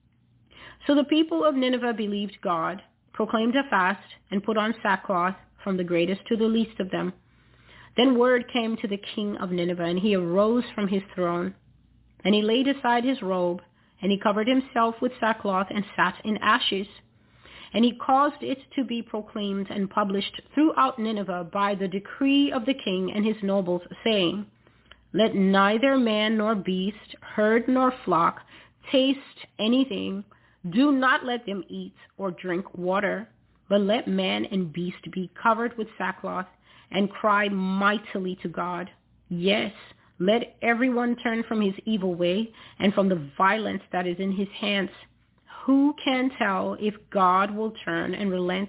So the people of Nineveh believed God, proclaimed a fast, and put on sackcloth, from the greatest to the least of them. Then word came to the king of Nineveh, and he arose from his throne, and he laid aside his robe, and he covered himself with sackcloth and sat in ashes. And he caused it to be proclaimed and published throughout Nineveh by the decree of the king and his nobles, saying, Let neither man nor beast, herd nor flock, taste anything. Do not let them eat or drink water, but let man and beast be covered with sackcloth and cry mightily to God. Yes, let everyone turn from his evil way and from the violence that is in his hands. Who can tell if God will turn and relent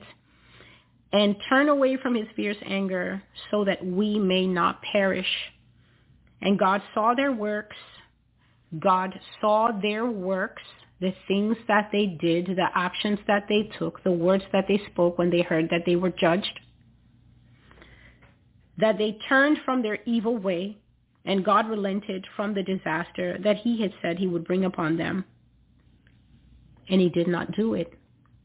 and turn away from his fierce anger so that we may not perish? And God saw their works. God saw their works, the things that they did, the actions that they took, the words that they spoke when they heard that they were judged, that they turned from their evil way, and God relented from the disaster that he had said he would bring upon them. And he did not do it.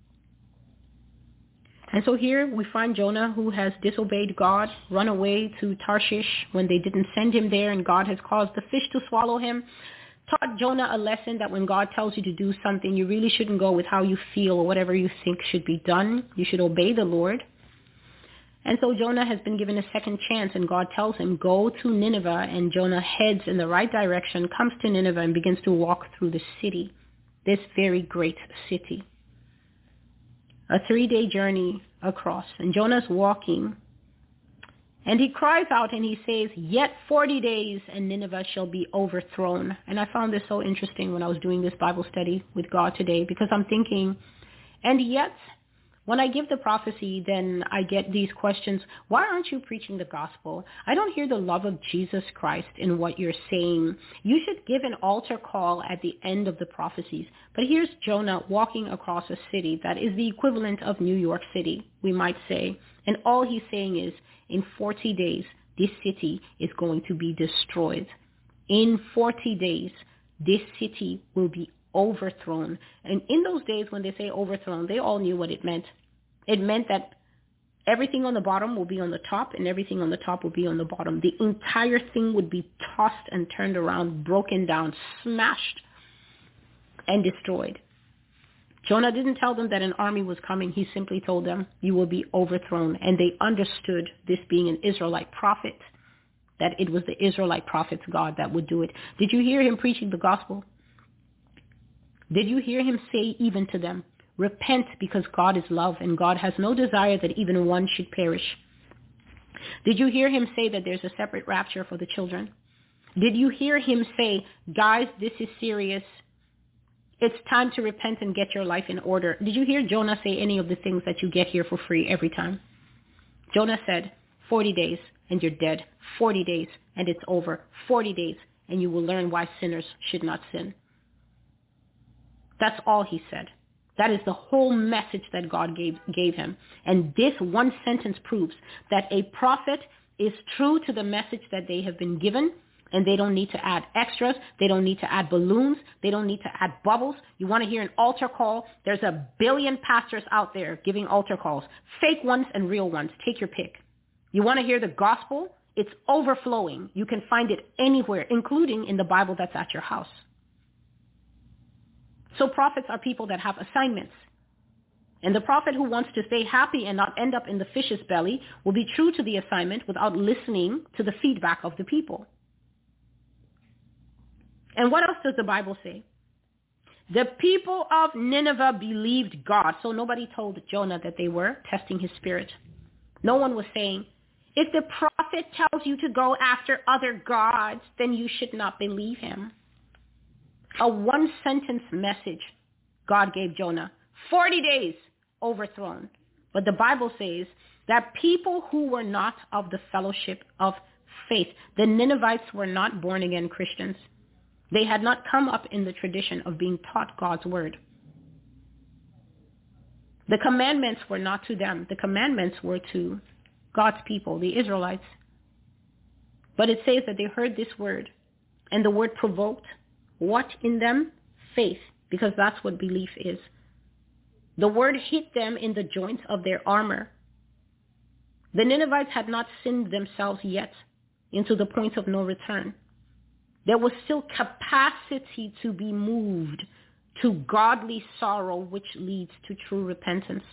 And so here we find Jonah, who has disobeyed God, run away to Tarshish when they didn't send him there, and God has caused the fish to swallow him. Taught Jonah a lesson that when God tells you to do something, you really shouldn't go with how you feel or whatever you think should be done. You should obey the Lord. And so Jonah has been given a second chance, and God tells him, go to Nineveh, and Jonah heads in the right direction, comes to Nineveh, and begins to walk through the city, this very great city. A three-day journey across, and Jonah's walking, and he cries out and he says, yet forty days and Nineveh shall be overthrown. And I found this so interesting when I was doing this Bible study with God today, because I'm thinking, and yet When I give the prophecy, then I get these questions. Why aren't you preaching the gospel? I don't hear the love of Jesus Christ in what you're saying. You should give an altar call at the end of the prophecies. But here's Jonah walking across a city that is the equivalent of New York City, we might say. And all he's saying is, in forty days, this city is going to be destroyed. In forty days, this city will be overthrown. And in those days when they say overthrown, they all knew what it meant. It meant that everything on the bottom will be on the top and everything on the top will be on the bottom. The entire thing would be tossed and turned around, broken down, smashed, and destroyed. Jonah didn't tell them that an army was coming. He simply told them, you will be overthrown. And they understood, this being an Israelite prophet, that it was the Israelite prophet's God that would do it. Did you hear him preaching the gospel? Did you hear him say even to them, repent because God is love and God has no desire that even one should perish? Did you hear him say that there's a separate rapture for the children? Did you hear him say, guys, this is serious. It's time to repent and get your life in order. Did you hear Jonah say any of the things that you get here for free every time? Jonah said, forty days and you're dead. forty days and it's over. forty days and you will learn why sinners should not sin. That's all he said. That is the whole message that God gave, gave him. And this one sentence proves that a prophet is true to the message that they have been given, and they don't need to add extras. They don't need to add balloons. They don't need to add bubbles. You want to hear an altar call? There's a billion pastors out there giving altar calls, fake ones and real ones. Take your pick. You want to hear the gospel? It's overflowing. You can find it anywhere, including in the Bible that's at your house. So prophets are people that have assignments. And the prophet who wants to stay happy and not end up in the fish's belly will be true to the assignment without listening to the feedback of the people. And what else does the Bible say? The people of Nineveh believed God. So nobody told Jonah that they were testing his spirit. No one was saying, if the prophet tells you to go after other gods, then you should not believe him. A one-sentence message God gave Jonah. forty days overthrown. But the Bible says that people who were not of the fellowship of faith, the Ninevites were not born-again Christians. They had not come up in the tradition of being taught God's word. The commandments were not to them. The commandments were to God's people, the Israelites. But it says that they heard this word, and the word provoked what in them? Faith, because that's what belief is. The word hit them in the joints of their armor. The Ninevites had not sinned themselves yet into the point of no return. There was still capacity to be moved to godly sorrow, which leads to true repentance.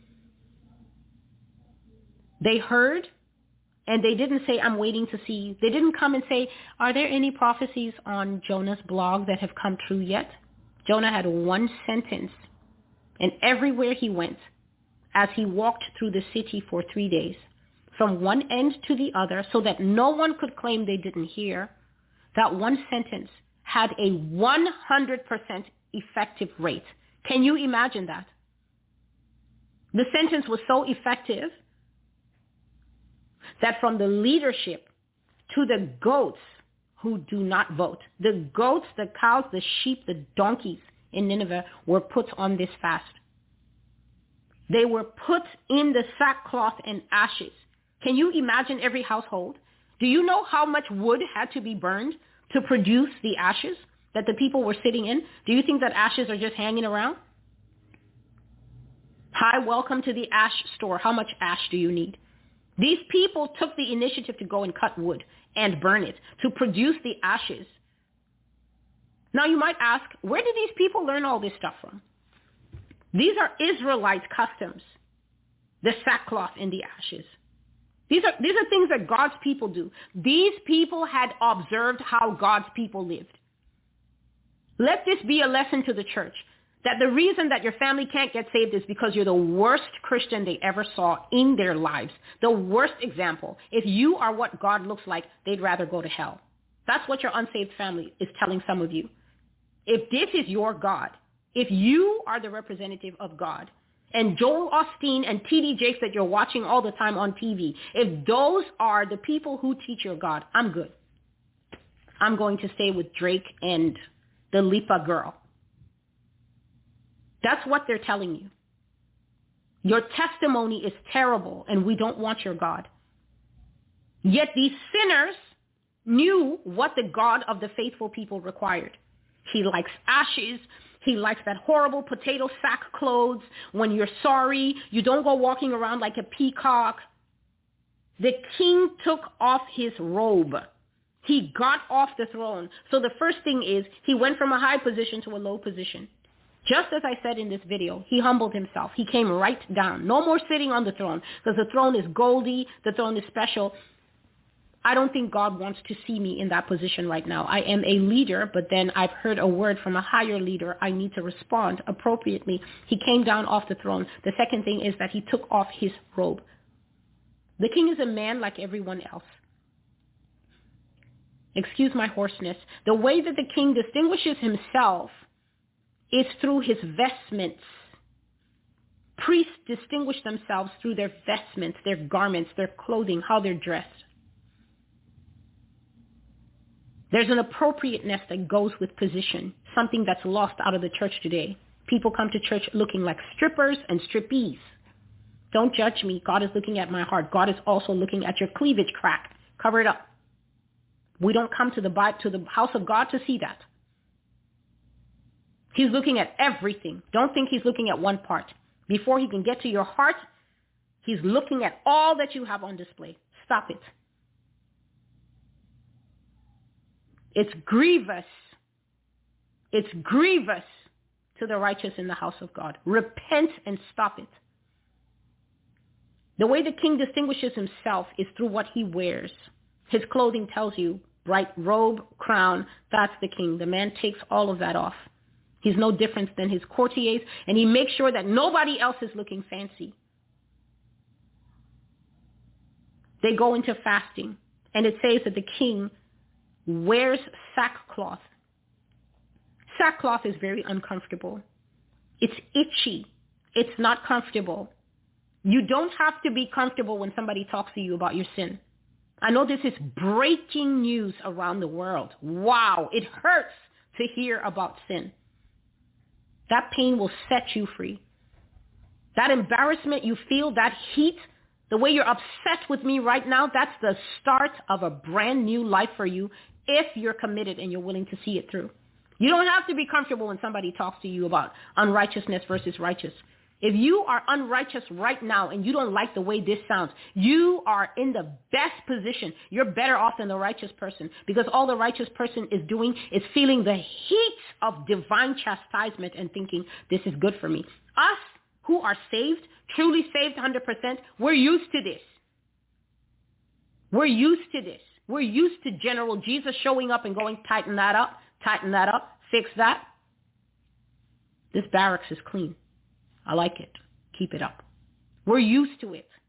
They heard, and they didn't say, I'm waiting to see. They didn't come and say, are there any prophecies on Jonah's blog that have come true yet? Jonah had one sentence, and everywhere he went, as he walked through the city for three days, from one end to the other, so that no one could claim they didn't hear, that one sentence had a one hundred percent effective rate. Can you imagine that? The sentence was so effective that from the leadership to the goats who do not vote, the goats, the cows, the sheep, the donkeys in Nineveh were put on this fast. They were put in the sackcloth and ashes. Can you imagine every household? Do you know how much wood had to be burned to produce the ashes that the people were sitting in? Do you think that ashes are just hanging around? Hi, welcome to the ash store. How much ash do you need? These people took the initiative to go and cut wood and burn it to produce the ashes. Now you might ask, where did these people learn all this stuff from? These are Israelite customs, the sackcloth and the ashes. These are, these are things that God's people do. These people had observed how God's people lived. Let this be a lesson to the church, that the reason that your family can't get saved is because you're the worst Christian they ever saw in their lives. The worst example. If you are what God looks like, they'd rather go to hell. That's what your unsaved family is telling some of you. If this is your God, if you are the representative of God, and Joel Osteen and T D Jakes that you're watching all the time on T V, if those are the people who teach your God, I'm good. I'm going to stay with Drake and the Lipa girl. That's what they're telling you. Your testimony is terrible, and we don't want your God. Yet these sinners knew what the God of the faithful people required. He likes ashes. He likes that horrible potato sack clothes. When you're sorry, you don't go walking around like a peacock. The king took off his robe. He got off the throne. So the first thing is he went from a high position to a low position. Just as I said in this video, he humbled himself. He came right down. No more sitting on the throne, because the throne is goldy. The throne is special. I don't think God wants to see me in that position right now. I am a leader, but then I've heard a word from a higher leader. I need to respond appropriately. He came down off the throne. The second thing is that he took off his robe. The king is a man like everyone else. Excuse my hoarseness. The way that the king distinguishes himself is through his vestments. Priests distinguish themselves through their vestments, their garments, their clothing, how they're dressed. There's an appropriateness that goes with position, something that's lost out of the church today. People come to church looking like strippers and strippees. Don't judge me. God is looking at my heart. God is also looking at your cleavage crack. Cover it up. We don't come to the to the house of God to see that. He's looking at everything. Don't think he's looking at one part. Before he can get to your heart, he's looking at all that you have on display. Stop it. It's grievous. It's grievous to the righteous in the house of God. Repent and stop it. The way the king distinguishes himself is through what he wears. His clothing tells you, bright robe, crown, that's the king. The man takes all of that off. He's no different than his courtiers, and he makes sure that nobody else is looking fancy. They go into fasting, and it says that the king wears sackcloth. Sackcloth is very uncomfortable. It's itchy. It's not comfortable. You don't have to be comfortable when somebody talks to you about your sin. I know this is breaking news around the world. Wow, it hurts to hear about sin. That pain will set you free. That embarrassment you feel, that heat, the way you're upset with me right now, that's the start of a brand new life for you if you're committed and you're willing to see it through. You don't have to be comfortable when somebody talks to you about unrighteousness versus righteous. If you are unrighteous right now and you don't like the way this sounds, you are in the best position. You're better off than the righteous person, because all the righteous person is doing is feeling the heat of divine chastisement and thinking, this is good for me. Us who are saved, truly saved one hundred percent, we're used to this. We're used to this. We're used to General Jesus showing up and going, tighten that up, tighten that up, fix that. This barracks is clean. I like it. Keep it up. We're used to it.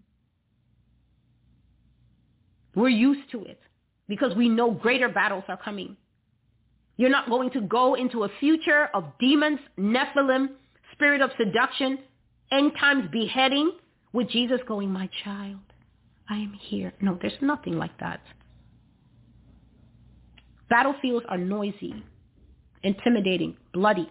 We're used to it because we know greater battles are coming. You're not going to go into a future of demons, Nephilim, spirit of seduction, end times beheading with Jesus going, my child, I am here. No, there's nothing like that. Battlefields are noisy, intimidating, bloody.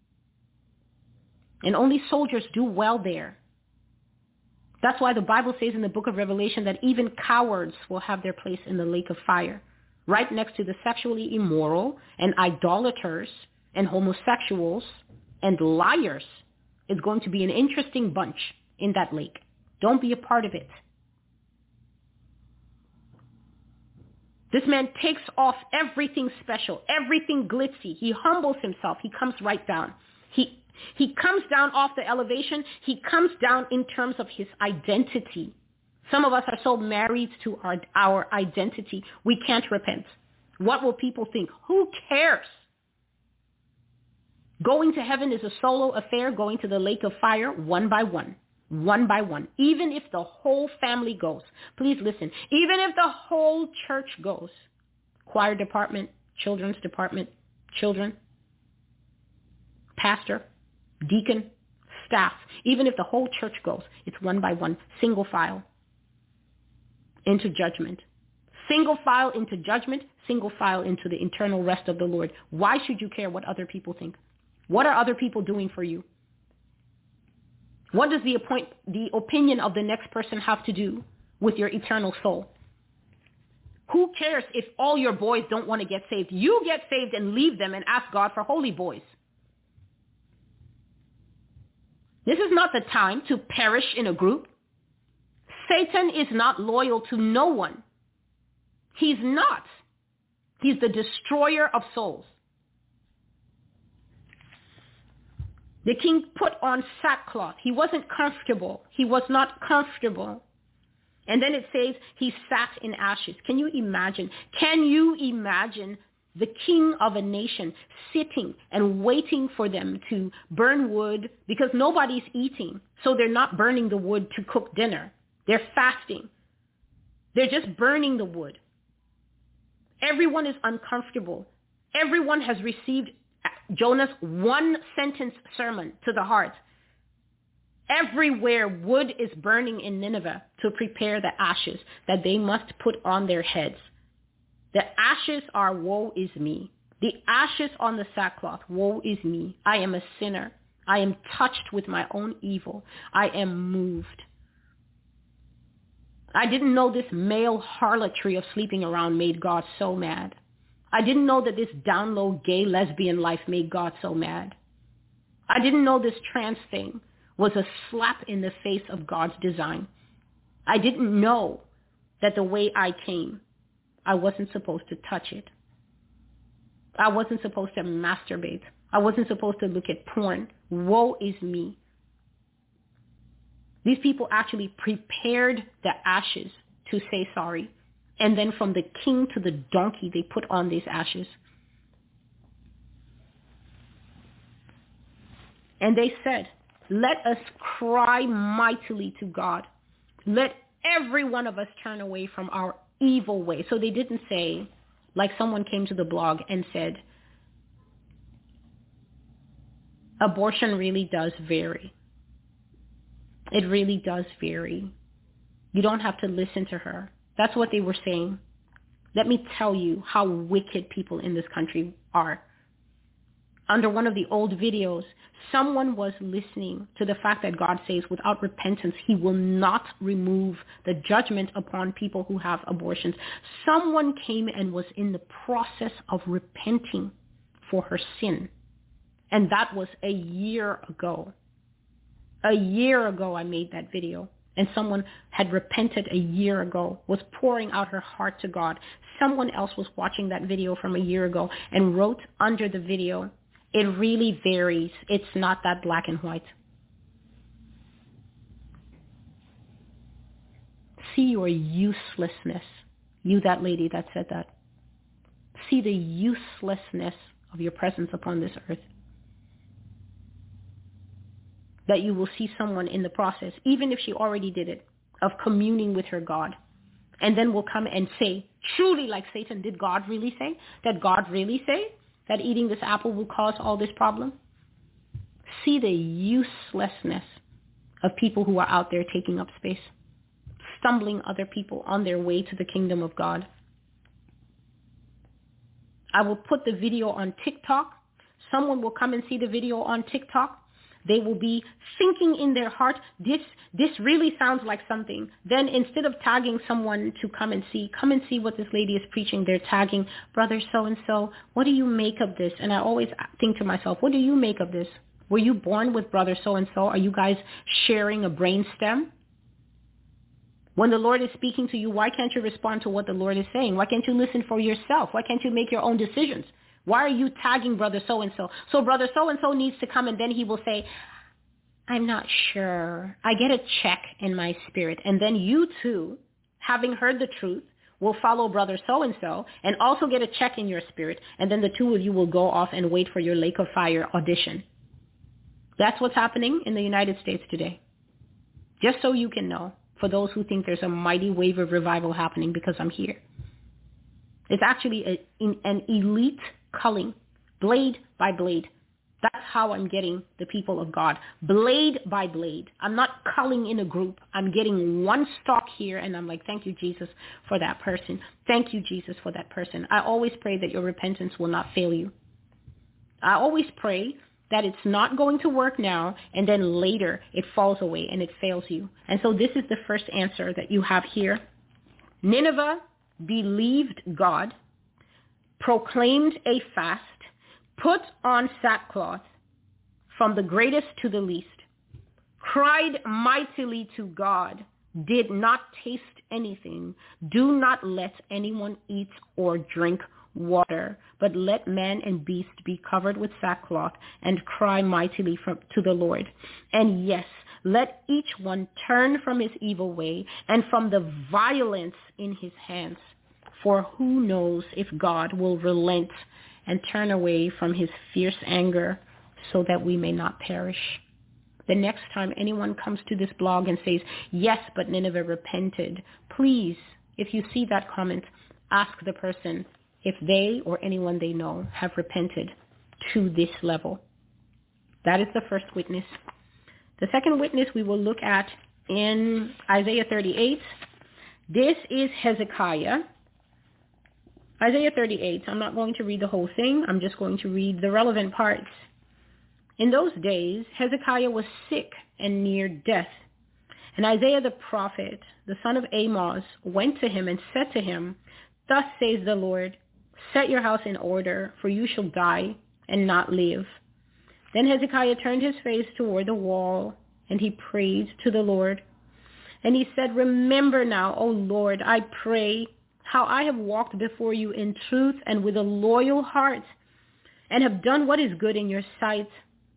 And only soldiers do well there. That's why the Bible says in the book of Revelation that even cowards will have their place in the lake of fire, right next to the sexually immoral and idolaters and homosexuals and liars. It's going to be an interesting bunch in that lake. Don't be a part of it. This man takes off everything special, everything glitzy. He humbles himself. He comes right down. He He comes down off the elevation. He comes down in terms of his identity. Some of us are so married to our, our identity, we can't repent. What will people think? Who cares? Going to heaven is a solo affair. Going to the lake of fire, one by one, one by one. Even if the whole family goes, please listen, even if the whole church goes, choir department, children's department, children, pastor, deacon, staff, even if the whole church goes, it's one by one, single file into judgment. Single file into judgment, single file into the eternal rest of the Lord. Why should you care what other people think? What are other people doing for you? What does the, appoint, the opinion of the next person have to do with your eternal soul? Who cares if all your boys don't want to get saved? You get saved and leave them and ask God for holy boys. This is not the time to perish in a group. Satan is not loyal to no one. He's not. He's the destroyer of souls. The king put on sackcloth. He wasn't comfortable. He was not comfortable. And then it says he sat in ashes. Can you imagine? Can you imagine the king of a nation sitting and waiting for them to burn wood because nobody's eating. So they're not burning the wood to cook dinner. They're fasting. They're just burning the wood. Everyone is uncomfortable. Everyone has received Jonah's one sentence sermon to the heart. Everywhere wood is burning in Nineveh to prepare the ashes that they must put on their heads. The ashes are woe is me. The ashes on the sackcloth, woe is me. I am a sinner. I am touched with my own evil. I am moved. I didn't know this male harlotry of sleeping around made God so mad. I didn't know that this down low gay lesbian life made God so mad. I didn't know this trans thing was a slap in the face of God's design. I didn't know that the way I came, I wasn't supposed to touch it. I wasn't supposed to masturbate. I wasn't supposed to look at porn. Woe is me. These people actually prepared the ashes to say sorry. And then from the king to the donkey, they put on these ashes. And they said, let us cry mightily to God. Let every one of us turn away from our evil way. So they didn't say, like someone came to the blog and said, abortion really does vary. It really does vary. You don't have to listen to her. That's what they were saying. Let me tell you how wicked people in this country are. Under one of the old videos, someone was listening to the fact that God says without repentance, he will not remove the judgment upon people who have abortions. Someone came and was in the process of repenting for her sin. And that was a year ago. A year ago, I made that video. And someone had repented a year ago, was pouring out her heart to God. Someone else was watching that video from a year ago and wrote under the video, it really varies. It's not that black and white. See your uselessness. You, that lady that said that. See the uselessness of your presence upon this earth. That you will see someone in the process, even if she already did it, of communing with her God. And then will come and say, truly like Satan, did God really say? Did God really say that eating this apple will cause all this problem? See the uselessness of people who are out there taking up space, stumbling other people on their way to the kingdom of God. I will put the video on TikTok. Someone will come and see the video on TikTok. They will be thinking in their heart, this this really sounds like something. Then instead of tagging someone to come and see, come and see what this lady is preaching, they're tagging, brother so-and-so, what do you make of this? And I always think to myself, what do you make of this? Were you born with brother so-and-so? Are you guys sharing a brain stem? When the Lord is speaking to you, why can't you respond to what the Lord is saying? Why can't you listen for yourself? Why can't you make your own decisions? Why are you tagging brother so-and-so? So brother so-and-so needs to come and then he will say, I'm not sure. I get a check in my spirit. And then you too, having heard the truth, will follow brother so-and-so and also get a check in your spirit. And then the two of you will go off and wait for your lake of fire audition. That's what's happening in the United States today. Just so you can know, for those who think there's a mighty wave of revival happening because I'm here. It's actually a, in, an elite culling, blade by blade, That's how I'm getting the people of God, blade by blade. I'm not culling in a group. I'm getting one stalk here, and I'm like, thank you, Jesus, for that person. Thank you, Jesus, for that person. I always pray that your repentance will not fail you. I always pray that it's not going to work now, and then later it falls away and it fails you. And so this is the first answer that you have here. Nineveh believed God, proclaimed a fast, put on sackcloth from the greatest to the least, cried mightily to God, did not taste anything, do not let anyone eat or drink water, but let man and beast be covered with sackcloth and cry mightily from, to the Lord. And yes, let each one turn from his evil way and from the violence in his hands. For who knows if God will relent and turn away from his fierce anger so that we may not perish. The next time anyone comes to this blog and says, yes, but Nineveh repented, please, if you see that comment, ask the person if they or anyone they know have repented to this level. That is the first witness. The second witness we will look at in Isaiah thirty-eight. This is Hezekiah. Isaiah thirty-eight, I'm not going to read the whole thing. I'm just going to read the relevant parts. In those days, Hezekiah was sick and near death. And Isaiah the prophet, the son of Amos, went to him and said to him, thus says the Lord, set your house in order, for you shall die and not live. Then Hezekiah turned his face toward the wall, and he prayed to the Lord. And he said, remember now, O Lord, I pray, how I have walked before you in truth and with a loyal heart, and have done what is good in your sight.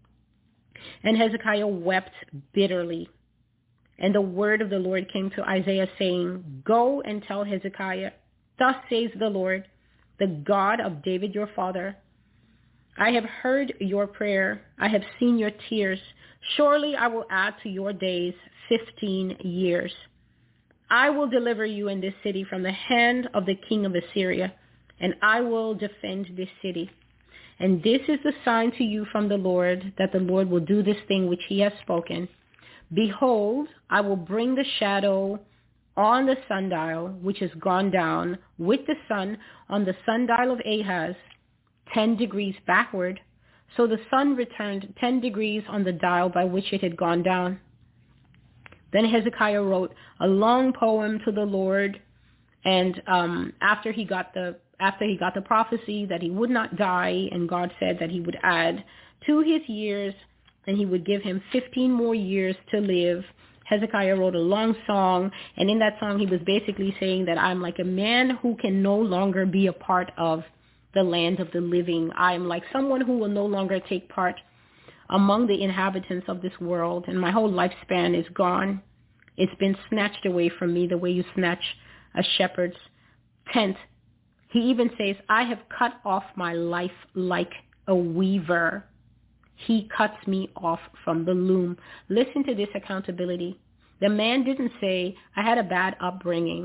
And Hezekiah wept bitterly. And the word of the Lord came to Isaiah, saying, go and tell Hezekiah, thus says the Lord, the God of David your father, I have heard your prayer. I have seen your tears. Surely I will add to your days fifteen years. I will deliver you in this city from the hand of the king of Assyria, and I will defend this city. And this is the sign to you from the Lord, that the Lord will do this thing which he has spoken. Behold, I will bring the shadow on the sundial, which has gone down with the sun on the sundial of Ahaz, ten degrees backward. So the sun returned ten degrees on the dial by which it had gone down. Then Hezekiah wrote a long poem to the Lord, and um, after he got the after he got the prophecy that he would not die, and God said that he would add to his years, and he would give him fifteen more years to live, Hezekiah wrote a long song, and in that song he was basically saying that I'm like a man who can no longer be a part of the land of the living. I am like someone who will no longer take part among the inhabitants of this world, and my whole lifespan is gone. It's been snatched away from me the way you snatch a shepherd's tent. He even says, I have cut off my life like a weaver. He cuts me off from the loom. Listen to this accountability. The man didn't say, I had a bad upbringing.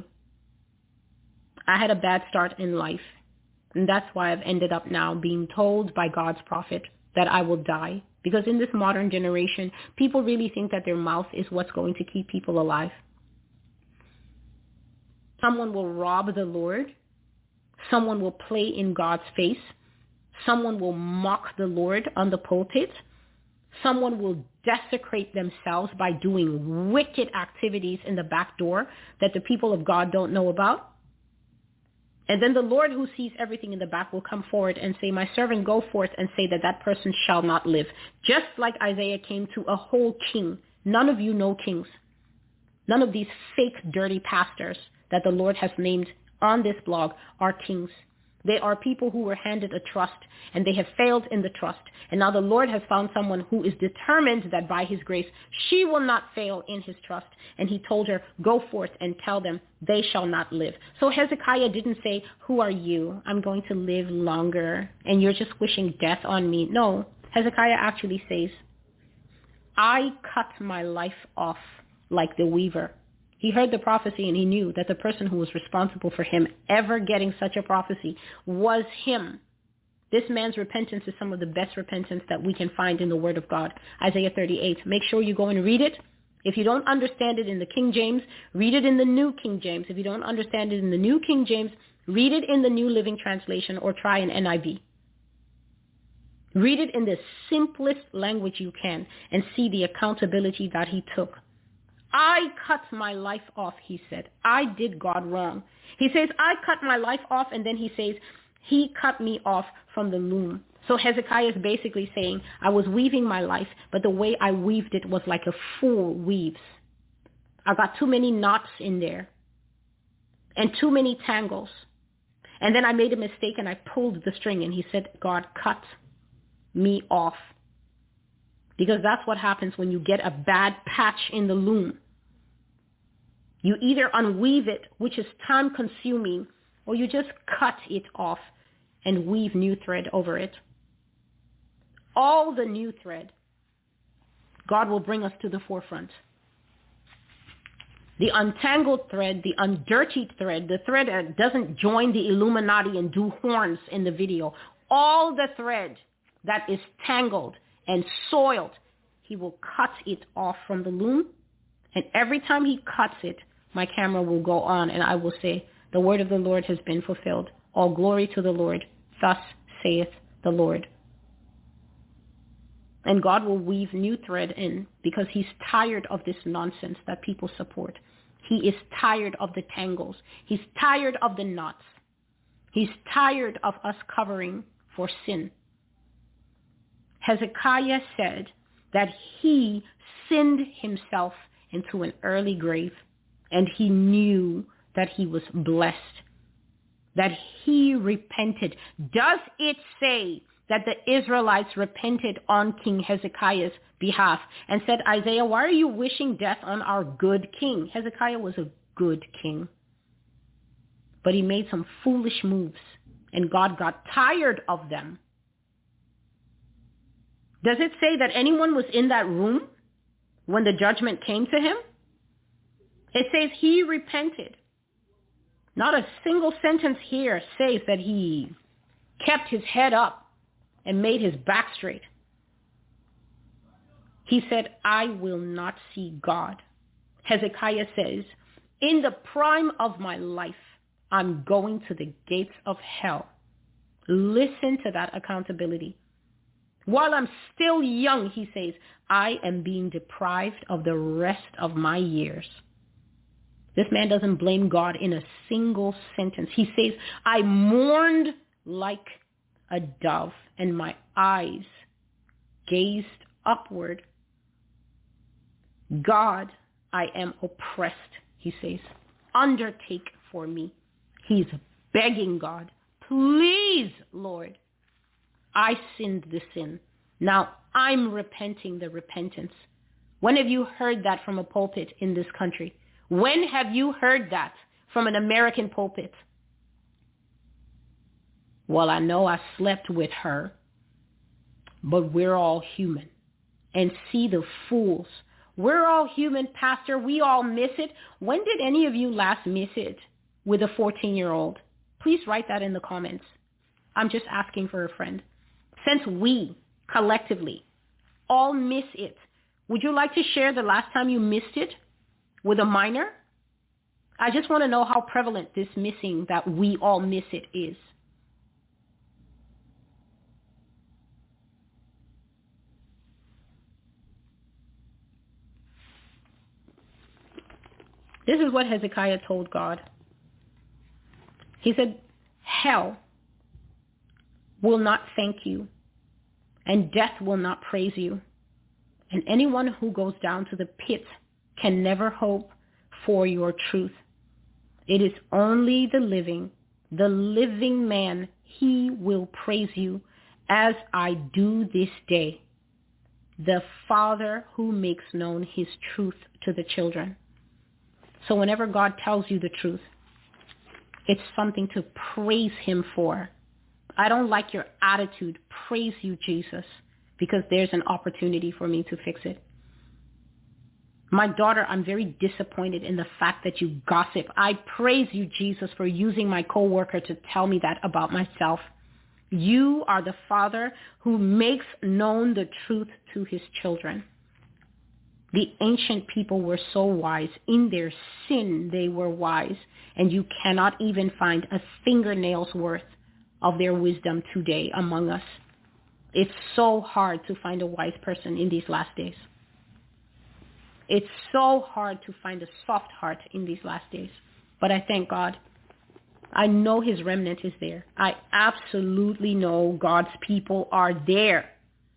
I had a bad start in life. And that's why I've ended up now being told by God's prophet that I will die. Because in this modern generation, people really think that their mouth is what's going to keep people alive. Someone will rob the Lord. Someone will play in God's face. Someone will mock the Lord on the pulpit. Someone will desecrate themselves by doing wicked activities in the back door that the people of God don't know about. And then the Lord who sees everything in the back will come forward and say, my servant, go forth and say that that person shall not live. Just like Isaiah came to a whole king. None of you know kings. None of these fake, dirty pastors that the Lord has named on this blog are kings. They are people who were handed a trust, and they have failed in the trust. And now the Lord has found someone who is determined that by his grace, she will not fail in his trust. And he told her, go forth and tell them they shall not live. So Hezekiah didn't say, who are you? I'm going to live longer, and you're just wishing death on me. No, Hezekiah actually says, I cut my life off like the weaver. He heard the prophecy and he knew that the person who was responsible for him ever getting such a prophecy was him. This man's repentance is some of the best repentance that we can find in the Word of God. Isaiah thirty-eight. Make sure you go and read it. If you don't understand it in the King James, read it in the New King James. If you don't understand it in the New King James, read it in the New Living Translation or try an N I V. Read it in the simplest language you can and see the accountability that he took. I cut my life off, he said. I did God wrong. He says, I cut my life off, and then he says, he cut me off from the loom. So Hezekiah is basically saying, I was weaving my life, but the way I weaved it was like a fool weaves. I got too many knots in there and too many tangles. And then I made a mistake and I pulled the string, and he said, God, cut me off. Because that's what happens when you get a bad patch in the loom. You either unweave it, which is time consuming, or you just cut it off and weave new thread over it. All the new thread, God will bring us to the forefront. The untangled thread, the undirtied thread, the thread that doesn't join the Illuminati and do horns in the video, all the thread that is tangled and soiled, he will cut it off from the loom. And every time he cuts it, my camera will go on and I will say, the word of the Lord has been fulfilled. All glory to the Lord. Thus saith the Lord. And God will weave new thread in because he's tired of this nonsense that people support. He is tired of the tangles. He's tired of the knots. He's tired of us covering for sin. Hezekiah said that he sinned himself into an early grave, and he knew that he was blessed, that he repented. Does it say that the Israelites repented on King Hezekiah's behalf and said, Isaiah, why are you wishing death on our good king? Hezekiah was a good king, but he made some foolish moves, and God got tired of them. Does it say that anyone was in that room when the judgment came to him? It says he repented. Not a single sentence here says that he kept his head up and made his back straight. He said, I will not see God. Hezekiah says, in the prime of my life, I'm going to the gates of hell. Listen to that accountability. While I'm still young, he says, I am being deprived of the rest of my years. This man doesn't blame God in a single sentence. He says, I mourned like a dove, and my eyes gazed upward. God, I am oppressed, he says. Undertake for me. He's begging God, please, Lord. I sinned the sin. Now I'm repenting the repentance. When have you heard that from a pulpit in this country? When have you heard that from an American pulpit? Well, I know I slept with her, but we're all human. And see the fools. We're all human, Pastor. We all miss it. When did any of you last miss it with a fourteen-year-old? Please write that in the comments. I'm just asking for a friend. Since we, collectively, all miss it, would you like to share the last time you missed it with a minor? I just want to know how prevalent this missing that we all miss it is. This is what Hezekiah told God. He said, hell will not thank you, and death will not praise you. And anyone who goes down to the pit can never hope for your truth. It is only the living, the living man, he will praise you as I do this day, the Father who makes known his truth to the children. So whenever God tells you the truth, it's something to praise him for. I don't like your attitude. Praise you, Jesus, because there's an opportunity for me to fix it. My daughter, I'm very disappointed in the fact that you gossip. I praise you, Jesus, for using my coworker to tell me that about myself. You are the Father who makes known the truth to his children. The ancient people were so wise. In their sin, they were wise. And you cannot even find a fingernail's worth of their wisdom today among us. It's so hard to find a wise person in these last days. It's so hard to find a soft heart in these last days. But I thank God. I know his remnant is there. I absolutely know God's people are there.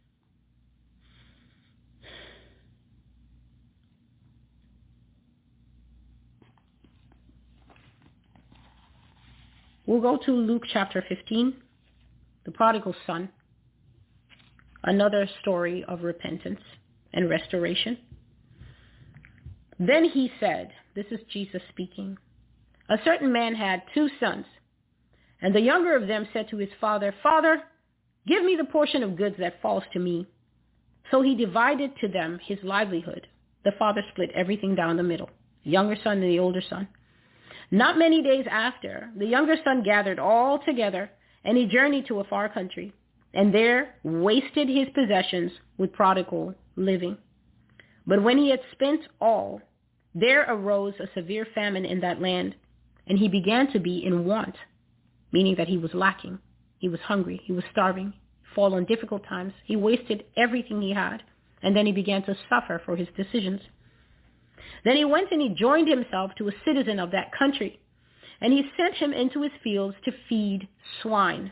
We'll go to Luke chapter fifteen, the prodigal son, another story of repentance and restoration. Then he said, this is Jesus speaking, a certain man had two sons, and the younger of them said to his father, Father, give me the portion of goods that falls to me. So he divided to them his livelihood. The father split everything down the middle, the younger son and the older son. Not many days after, the younger son gathered all together, and he journeyed to a far country, and there wasted his possessions with prodigal living. But when he had spent all, there arose a severe famine in that land, and he began to be in want, meaning that he was lacking. He was hungry. He was starving. Fall on difficult times. He wasted everything he had, and then he began to suffer for his decisions. Then he went and he joined himself to a citizen of that country, and he sent him into his fields to feed swine.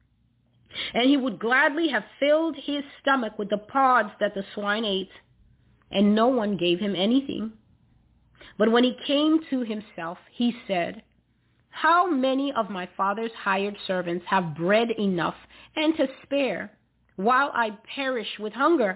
And he would gladly have filled his stomach with the pods that the swine ate, and no one gave him anything. But when he came to himself, he said, how many of my father's hired servants have bread enough and to spare, while I perish with hunger?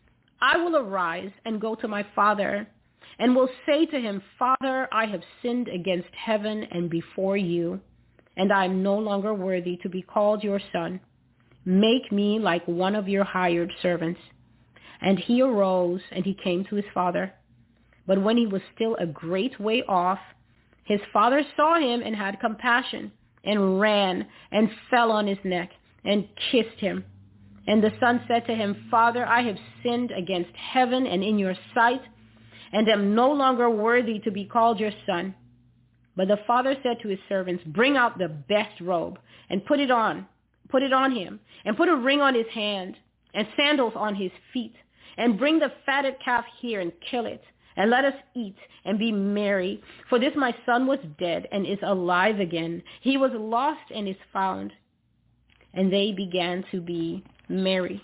I will arise and go to my father, and will say to him, Father, I have sinned against heaven and before you, and I am no longer worthy to be called your son. Make me like one of your hired servants. And he arose and he came to his father. But when he was still a great way off, his father saw him and had compassion, and ran and fell on his neck and kissed him. And the son said to him, Father, I have sinned against heaven and in your sight, and am no longer worthy to be called your son. But the father said to his servants, bring out the best robe and put it on, put it on him, and put a ring on his hand and sandals on his feet, and bring the fatted calf here and kill it, and let us eat and be merry. For this my son was dead and is alive again. He was lost and is found. And they began to be merry.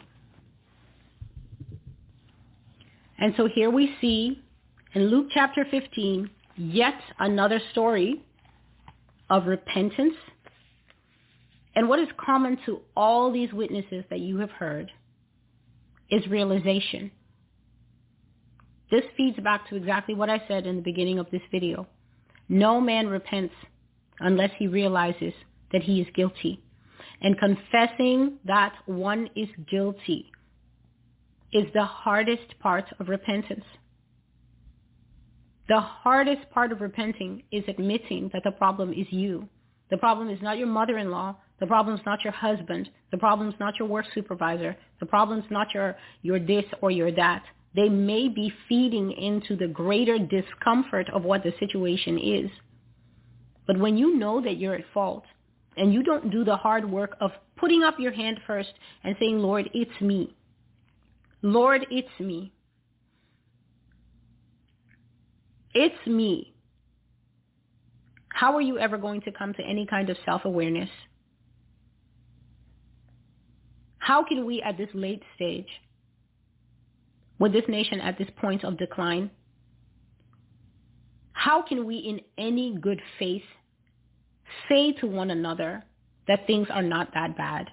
And so here we see in Luke chapter fifteen, yet another story of repentance. And what is common to all these witnesses that you have heard is realization. This feeds back to exactly what I said in the beginning of this video. No man repents unless he realizes that he is guilty. And confessing that one is guilty is the hardest part of repentance. The hardest part of repenting is admitting that the problem is you. The problem is not your mother-in-law. The problem is not your husband. The problem is not your work supervisor. The problem is not your, your this or your that. They may be feeding into the greater discomfort of what the situation is. But when you know that you're at fault and you don't do the hard work of putting up your hand first and saying, Lord, it's me. Lord, it's me. It's me. How are you ever going to come to any kind of self-awareness? How can we at this late stage, with this nation at this point of decline, how can we in any good faith say to one another that things are not that bad?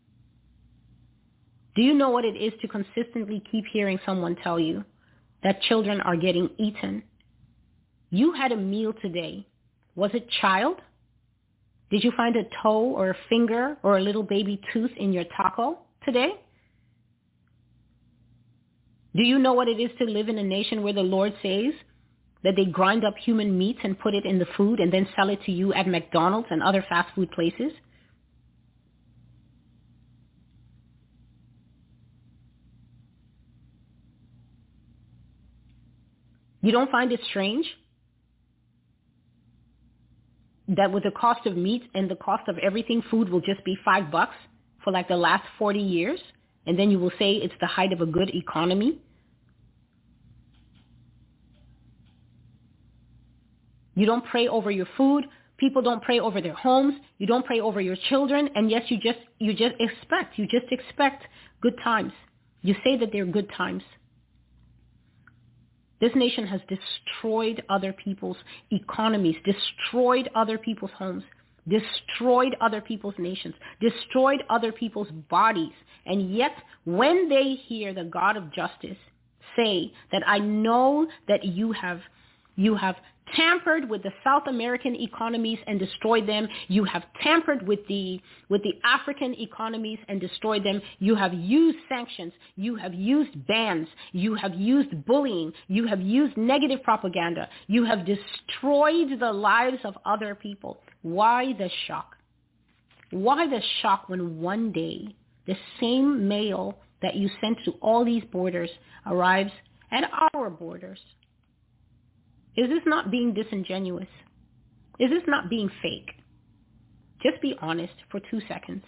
Do you know what it is to consistently keep hearing someone tell you that children are getting eaten? You had a meal today. Was it child? Did you find a toe or a finger or a little baby tooth in your taco today? Do you know what it is to live in a nation where the Lord says that they grind up human meat and put it in the food and then sell it to you at McDonald's and other fast food places? You don't find it strange that with the cost of meat and the cost of everything, food will just be five bucks for like the last forty years? And then you will say it's the height of a good economy? You don't pray over your food. People don't pray over their homes. You don't pray over your children. And yes, you just, you just expect, you just expect good times. You say that they're good times. This nation has destroyed other people's economies, destroyed other people's homes, destroyed other people's nations, destroyed other people's bodies. And yet, when they hear the God of justice say that I know that you have, you have tampered with the South American economies and destroyed them. You have tampered with the with the African economies and destroyed them. You have used sanctions. You have used bans. You have used bullying. You have used negative propaganda. You have destroyed the lives of other people. Why the shock? Why the shock when one day the same mail that you sent to all these borders arrives at our borders? Is this not being disingenuous? Is this not being fake? Just be honest for two seconds.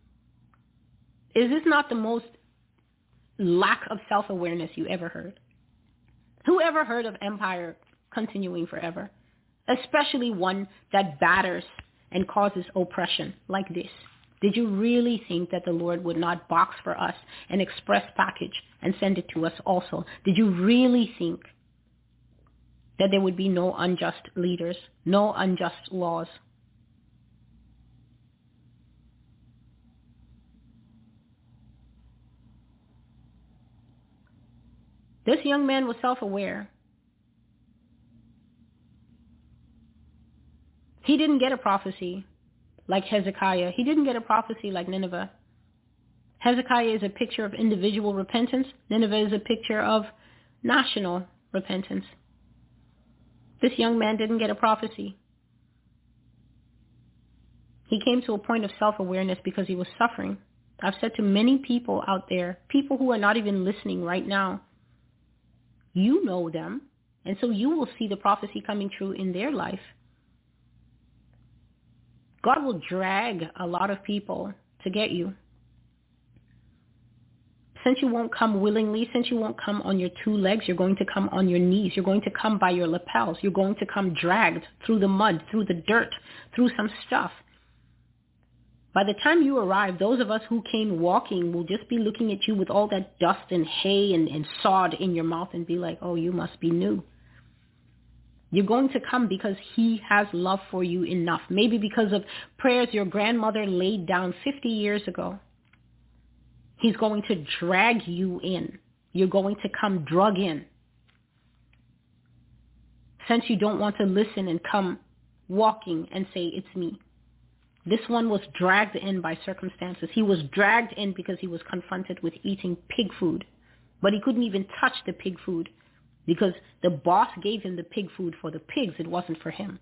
Is this not the most lack of self-awareness you ever heard? Who ever heard of empire continuing forever? Especially one that batters and causes oppression like this. Did you really think that the Lord would not box for us an express package and send it to us also? Did you really think that there would be no unjust leaders, no unjust laws? This young man was self-aware. He didn't get a prophecy like Hezekiah. He didn't get a prophecy like Nineveh. Hezekiah is a picture of individual repentance. Nineveh is a picture of national repentance. This young man didn't get a prophecy. He came to a point of self-awareness because he was suffering. I've said to many people out there, people who are not even listening right now, you know them, and so you will see the prophecy coming true in their life. God will drag a lot of people to get you. Since you won't come willingly, since you won't come on your two legs, you're going to come on your knees. You're going to come by your lapels. You're going to come dragged through the mud, through the dirt, through some stuff. By the time you arrive, those of us who came walking will just be looking at you with all that dust and hay and, and sod in your mouth and be like, oh, you must be new. You're going to come because he has love for you enough. Maybe because of prayers your grandmother laid down fifty years ago. He's going to drag you in. You're going to come drug in. Since you don't want to listen and come walking and say, it's me. This one was dragged in by circumstances. He was dragged in because he was confronted with eating pig food. But he couldn't even touch the pig food because the boss gave him the pig food for the pigs. It wasn't for him.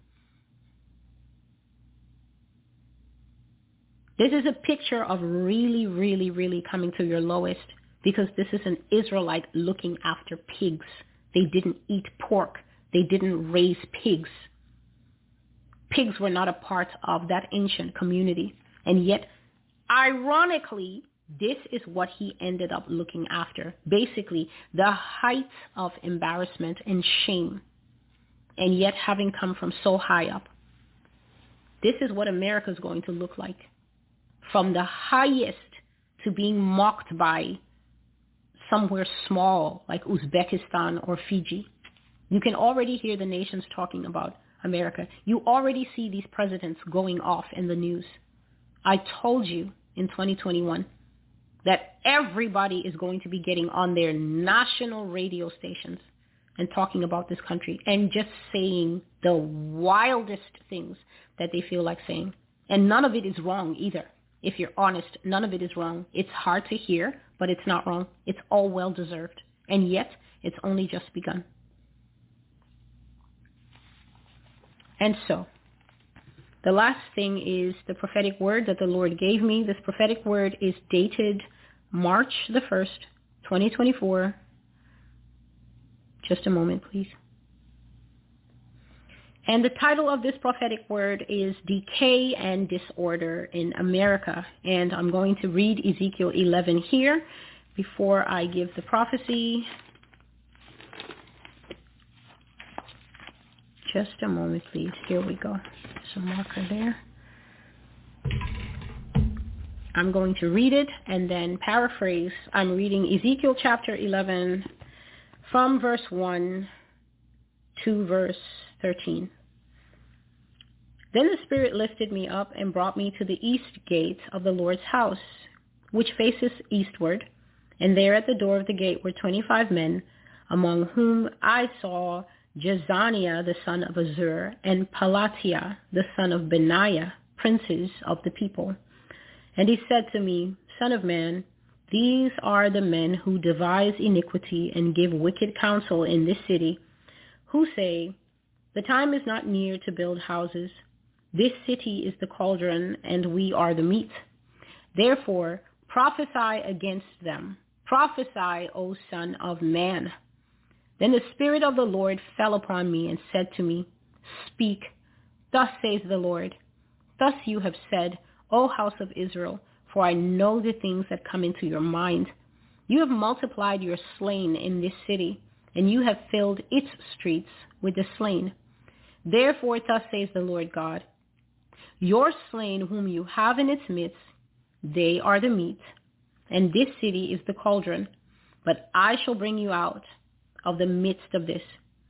This is a picture of really, really, really coming to your lowest because this is an Israelite looking after pigs. They didn't eat pork. They didn't raise pigs. Pigs were not a part of that ancient community. And yet, ironically, this is what he ended up looking after. Basically, the height of embarrassment and shame. And yet, having come from so high up. This is what America is going to look like. From the highest to being mocked by somewhere small like Uzbekistan or Fiji. You can already hear the nations talking about America. You already see these presidents going off in the news. I told you in twenty twenty-one that everybody is going to be getting on their national radio stations and talking about this country and just saying the wildest things that they feel like saying. And none of it is wrong either. If you're honest, none of it is wrong. It's hard to hear, but it's not wrong. It's all well-deserved. And yet, it's only just begun. And so, the last thing is the prophetic word that the Lord gave me. This prophetic word is dated March the first, twenty twenty-four. Just a moment, please. And the title of this prophetic word is Decay and Disorder in America. And I'm going to read Ezekiel eleven here before I give the prophecy. Just a moment, please. Here we go. There's a marker there. I'm going to read it and then paraphrase. I'm reading Ezekiel chapter eleven from verse one to verse thirteen. Then the Spirit lifted me up and brought me to the east gate of the Lord's house, which faces eastward. And there at the door of the gate were twenty-five men, among whom I saw Jezaniah the son of Azur, and Pelatiah the son of Benaiah, princes of the people. And he said to me, Son of man, these are the men who devise iniquity and give wicked counsel in this city, who say, the time is not near to build houses. This city is the cauldron, and we are the meat. Therefore, prophesy against them. Prophesy, O son of man. Then the Spirit of the Lord fell upon me and said to me, Speak, thus says the Lord. Thus you have said, O house of Israel, for I know the things that come into your mind. You have multiplied your slain in this city, and you have filled its streets with the slain. Therefore thus says the Lord God, your slain whom you have in its midst, they are the meat, and this city is the cauldron, but I shall bring you out of the midst of this.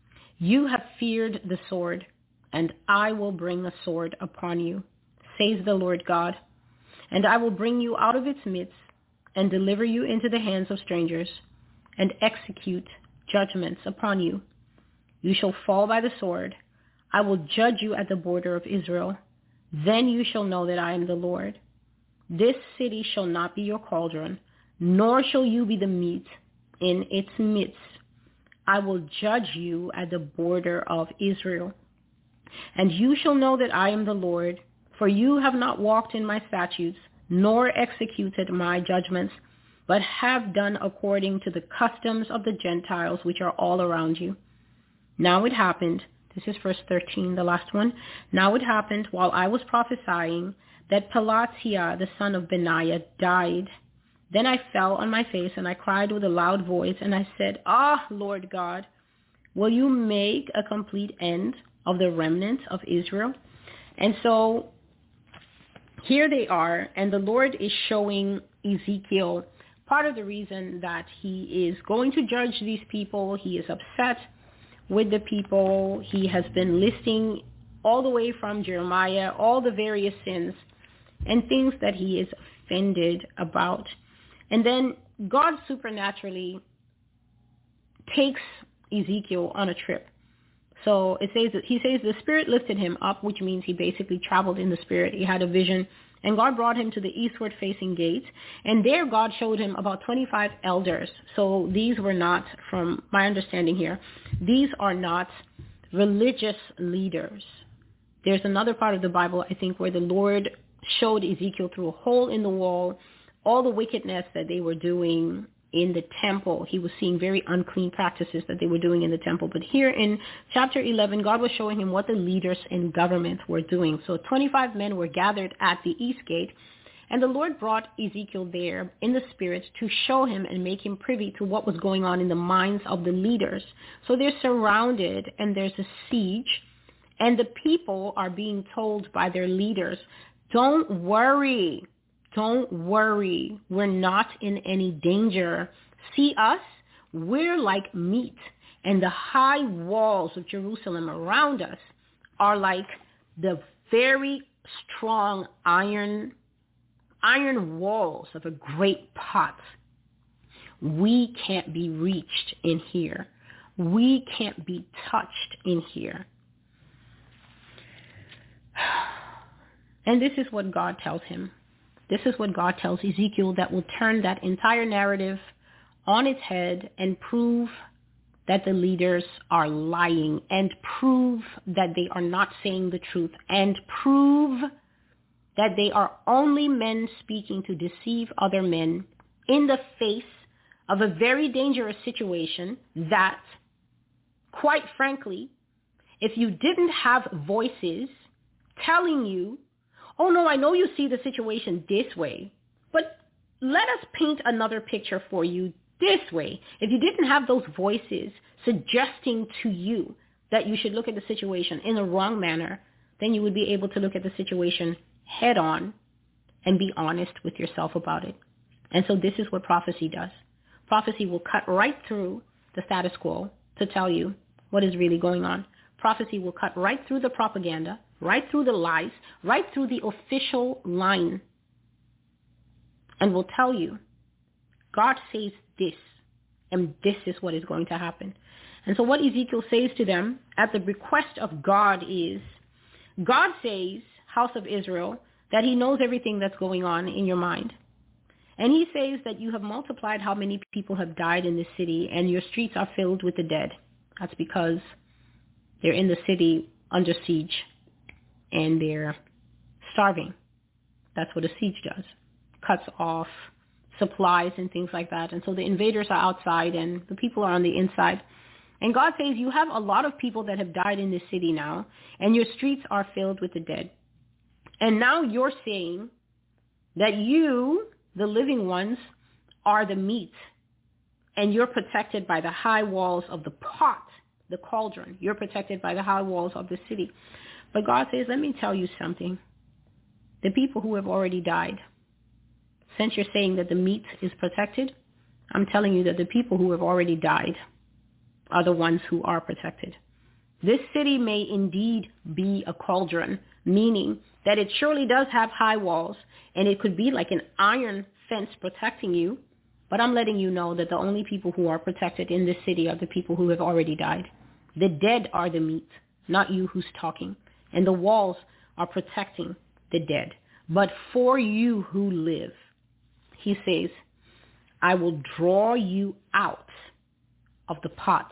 You have feared the sword, and I will bring a sword upon you, says the Lord God. And I will bring you out of its midst, and deliver you into the hands of strangers, and execute judgments upon you. You shall fall by the sword. I will judge you at the border of Israel. Then you shall know that I am the Lord. This city shall not be your cauldron, nor shall you be the meat in its midst. I will judge you at the border of Israel. And you shall know that I am the Lord, for you have not walked in my statutes, nor executed my judgments, but have done according to the customs of the Gentiles which are all around you. Now it happened, this is verse thirteen, the last one. Now it happened while I was prophesying that Pelatiah, the son of Benaiah, died. Then I fell on my face and I cried with a loud voice and I said, Ah, Lord God, will you make a complete end of the remnant of Israel? And so here they are, and the Lord is showing Ezekiel part of the reason that he is going to judge these people. He is upset with the people. He has been listing all the way from Jeremiah, all the various sins and things that he is offended about. And then God supernaturally takes Ezekiel on a trip. So it says that he says the Spirit lifted him up, which means he basically traveled in the Spirit. He had a vision, and God brought him to the eastward facing gate. And there God showed him about twenty-five elders. So these were not, from my understanding here, these are not religious leaders. There's another part of the Bible, I think, where the Lord showed Ezekiel through a hole in the wall all the wickedness that they were doing in the temple. He was seeing very unclean practices that they were doing in the temple. But here in chapter eleven, God was showing him what the leaders in government were doing. So twenty-five men were gathered at the east gate, and the Lord brought Ezekiel there in the Spirit to show him and make him privy to what was going on in the minds of the leaders. So they're surrounded, and there's a siege, and the people are being told by their leaders, don't worry. Don't worry. We're not in any danger. See us? We're like meat. And the high walls of Jerusalem around us are like the very strong iron, iron walls of a great pot. We can't be reached in here. We can't be touched in here. And this is what God tells him. This is what God tells Ezekiel that will turn that entire narrative on its head and prove that the leaders are lying, and prove that they are not saying the truth, and prove that they are only men speaking to deceive other men in the face of a very dangerous situation that, quite frankly, if you didn't have voices telling you, oh no, I know you see the situation this way, but let us paint another picture for you this way. If you didn't have those voices suggesting to you that you should look at the situation in a wrong manner, then you would be able to look at the situation head on and be honest with yourself about it. And so this is what prophecy does. Prophecy will cut right through the status quo to tell you what is really going on. Prophecy will cut right through the propaganda, right through the lies, right through the official line, and will tell you, God says this, and this is what is going to happen. And so what Ezekiel says to them at the request of God is, God says, house of Israel, that he knows everything that's going on in your mind. And he says that you have multiplied how many people have died in this city, and your streets are filled with the dead. That's because they're in the city under siege, and they're starving. That's what a siege does. Cuts off supplies and things like that. And so the invaders are outside, and the people are on the inside. And God says, you have a lot of people that have died in this city now, and your streets are filled with the dead. And now you're saying that you, the living ones, are the meat, and you're protected by the high walls of the pot, the cauldron. You're protected by the high walls of the city. But God says, let me tell you something. The people who have already died, since you're saying that the meat is protected, I'm telling you that the people who have already died are the ones who are protected. This city may indeed be a cauldron, meaning that it surely does have high walls, and it could be like an iron fence protecting you, but I'm letting you know that the only people who are protected in this city are the people who have already died. The dead are the meat, not you who's talking, and the walls are protecting the dead. But for you who live, he says, I will draw you out of the pot.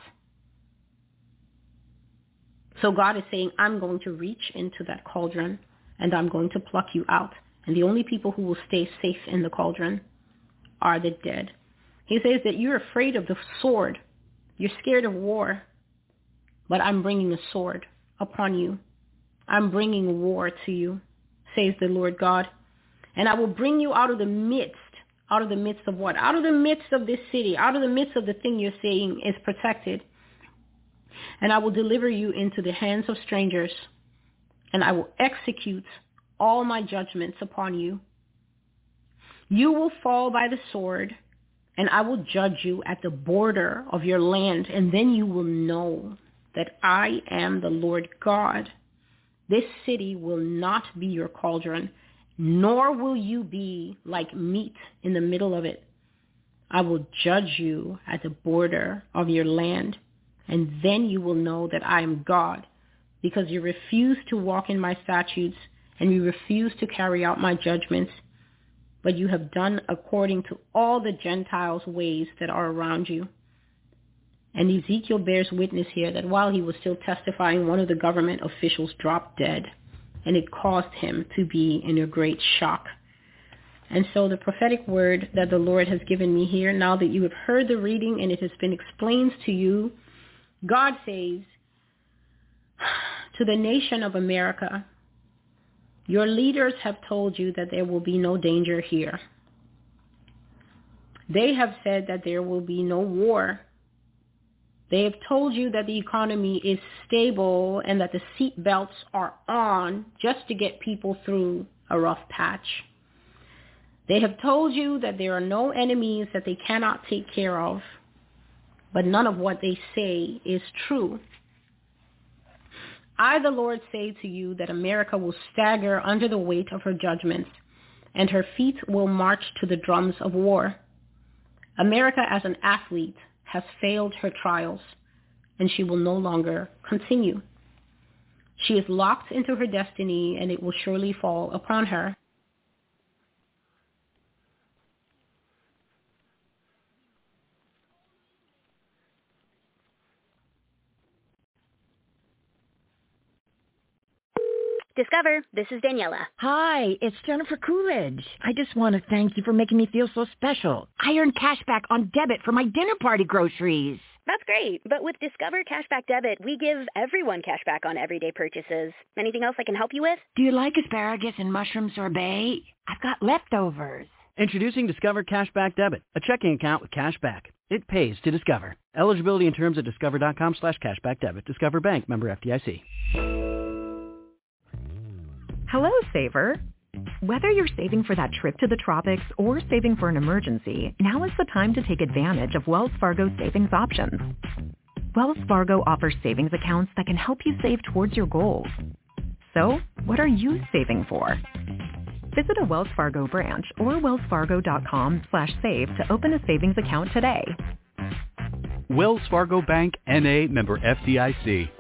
So God is saying, I'm going to reach into that cauldron, and I'm going to pluck you out. And the only people who will stay safe in the cauldron are the dead. He says that you're afraid of the sword. You're scared of war. But I'm bringing a sword upon you. I'm bringing war to you, says the Lord God. And I will bring you out of the midst. Out of the midst of what? Out of the midst of this city. Out of the midst of the thing you're saying is protected. And I will deliver you into the hands of strangers. And I will execute all my judgments upon you. You will fall by the sword, and I will judge you at the border of your land. And then you will know that I am the Lord God. This city will not be your cauldron, nor will you be like meat in the middle of it. I will judge you at the border of your land, and then you will know that I am God, because you refuse to walk in my statutes, and you refuse to carry out my judgments, but you have done according to all the Gentiles' ways that are around you. And Ezekiel bears witness here that while he was still testifying, one of the government officials dropped dead, and it caused him to be in a great shock. And so the prophetic word that the Lord has given me here, now that you have heard the reading and it has been explained to you, God says to the nation of America, your leaders have told you that there will be no danger here. They have said that there will be no war. They have told you that the economy is stable and that the seat belts are on just to get people through a rough patch. They have told you that there are no enemies that they cannot take care of, but none of what they say is true. I, the Lord, say to you that America will stagger under the weight of her judgments, and her feet will march to the drums of war. America, as an athlete, has failed her trials, and she will no longer continue. She is locked into her destiny, and it will surely fall upon her. Discover, this is Daniela. Hi, it's Jennifer Coolidge. I just want to thank you for making me feel so special. I earned cash back on debit for my dinner party groceries. That's great, but with Discover Cashback Debit, we give everyone cash back on everyday purchases. Anything else I can help you with? Do you like asparagus and mushroom sorbet? I've got leftovers. Introducing Discover Cashback Debit, a checking account with cash back. It pays to Discover. Eligibility and terms at discover.com slash cashback debit. Discover Bank, member F D I C. Hello, saver. Whether you're saving for that trip to the tropics or saving for an emergency, now is the time to take advantage of Wells Fargo savings options. Wells Fargo offers savings accounts that can help you save towards your goals. So, what are you saving for? Visit a Wells Fargo branch or wellsfargo.com slash save to open a savings account today. Wells Fargo Bank, N A, member F D I C.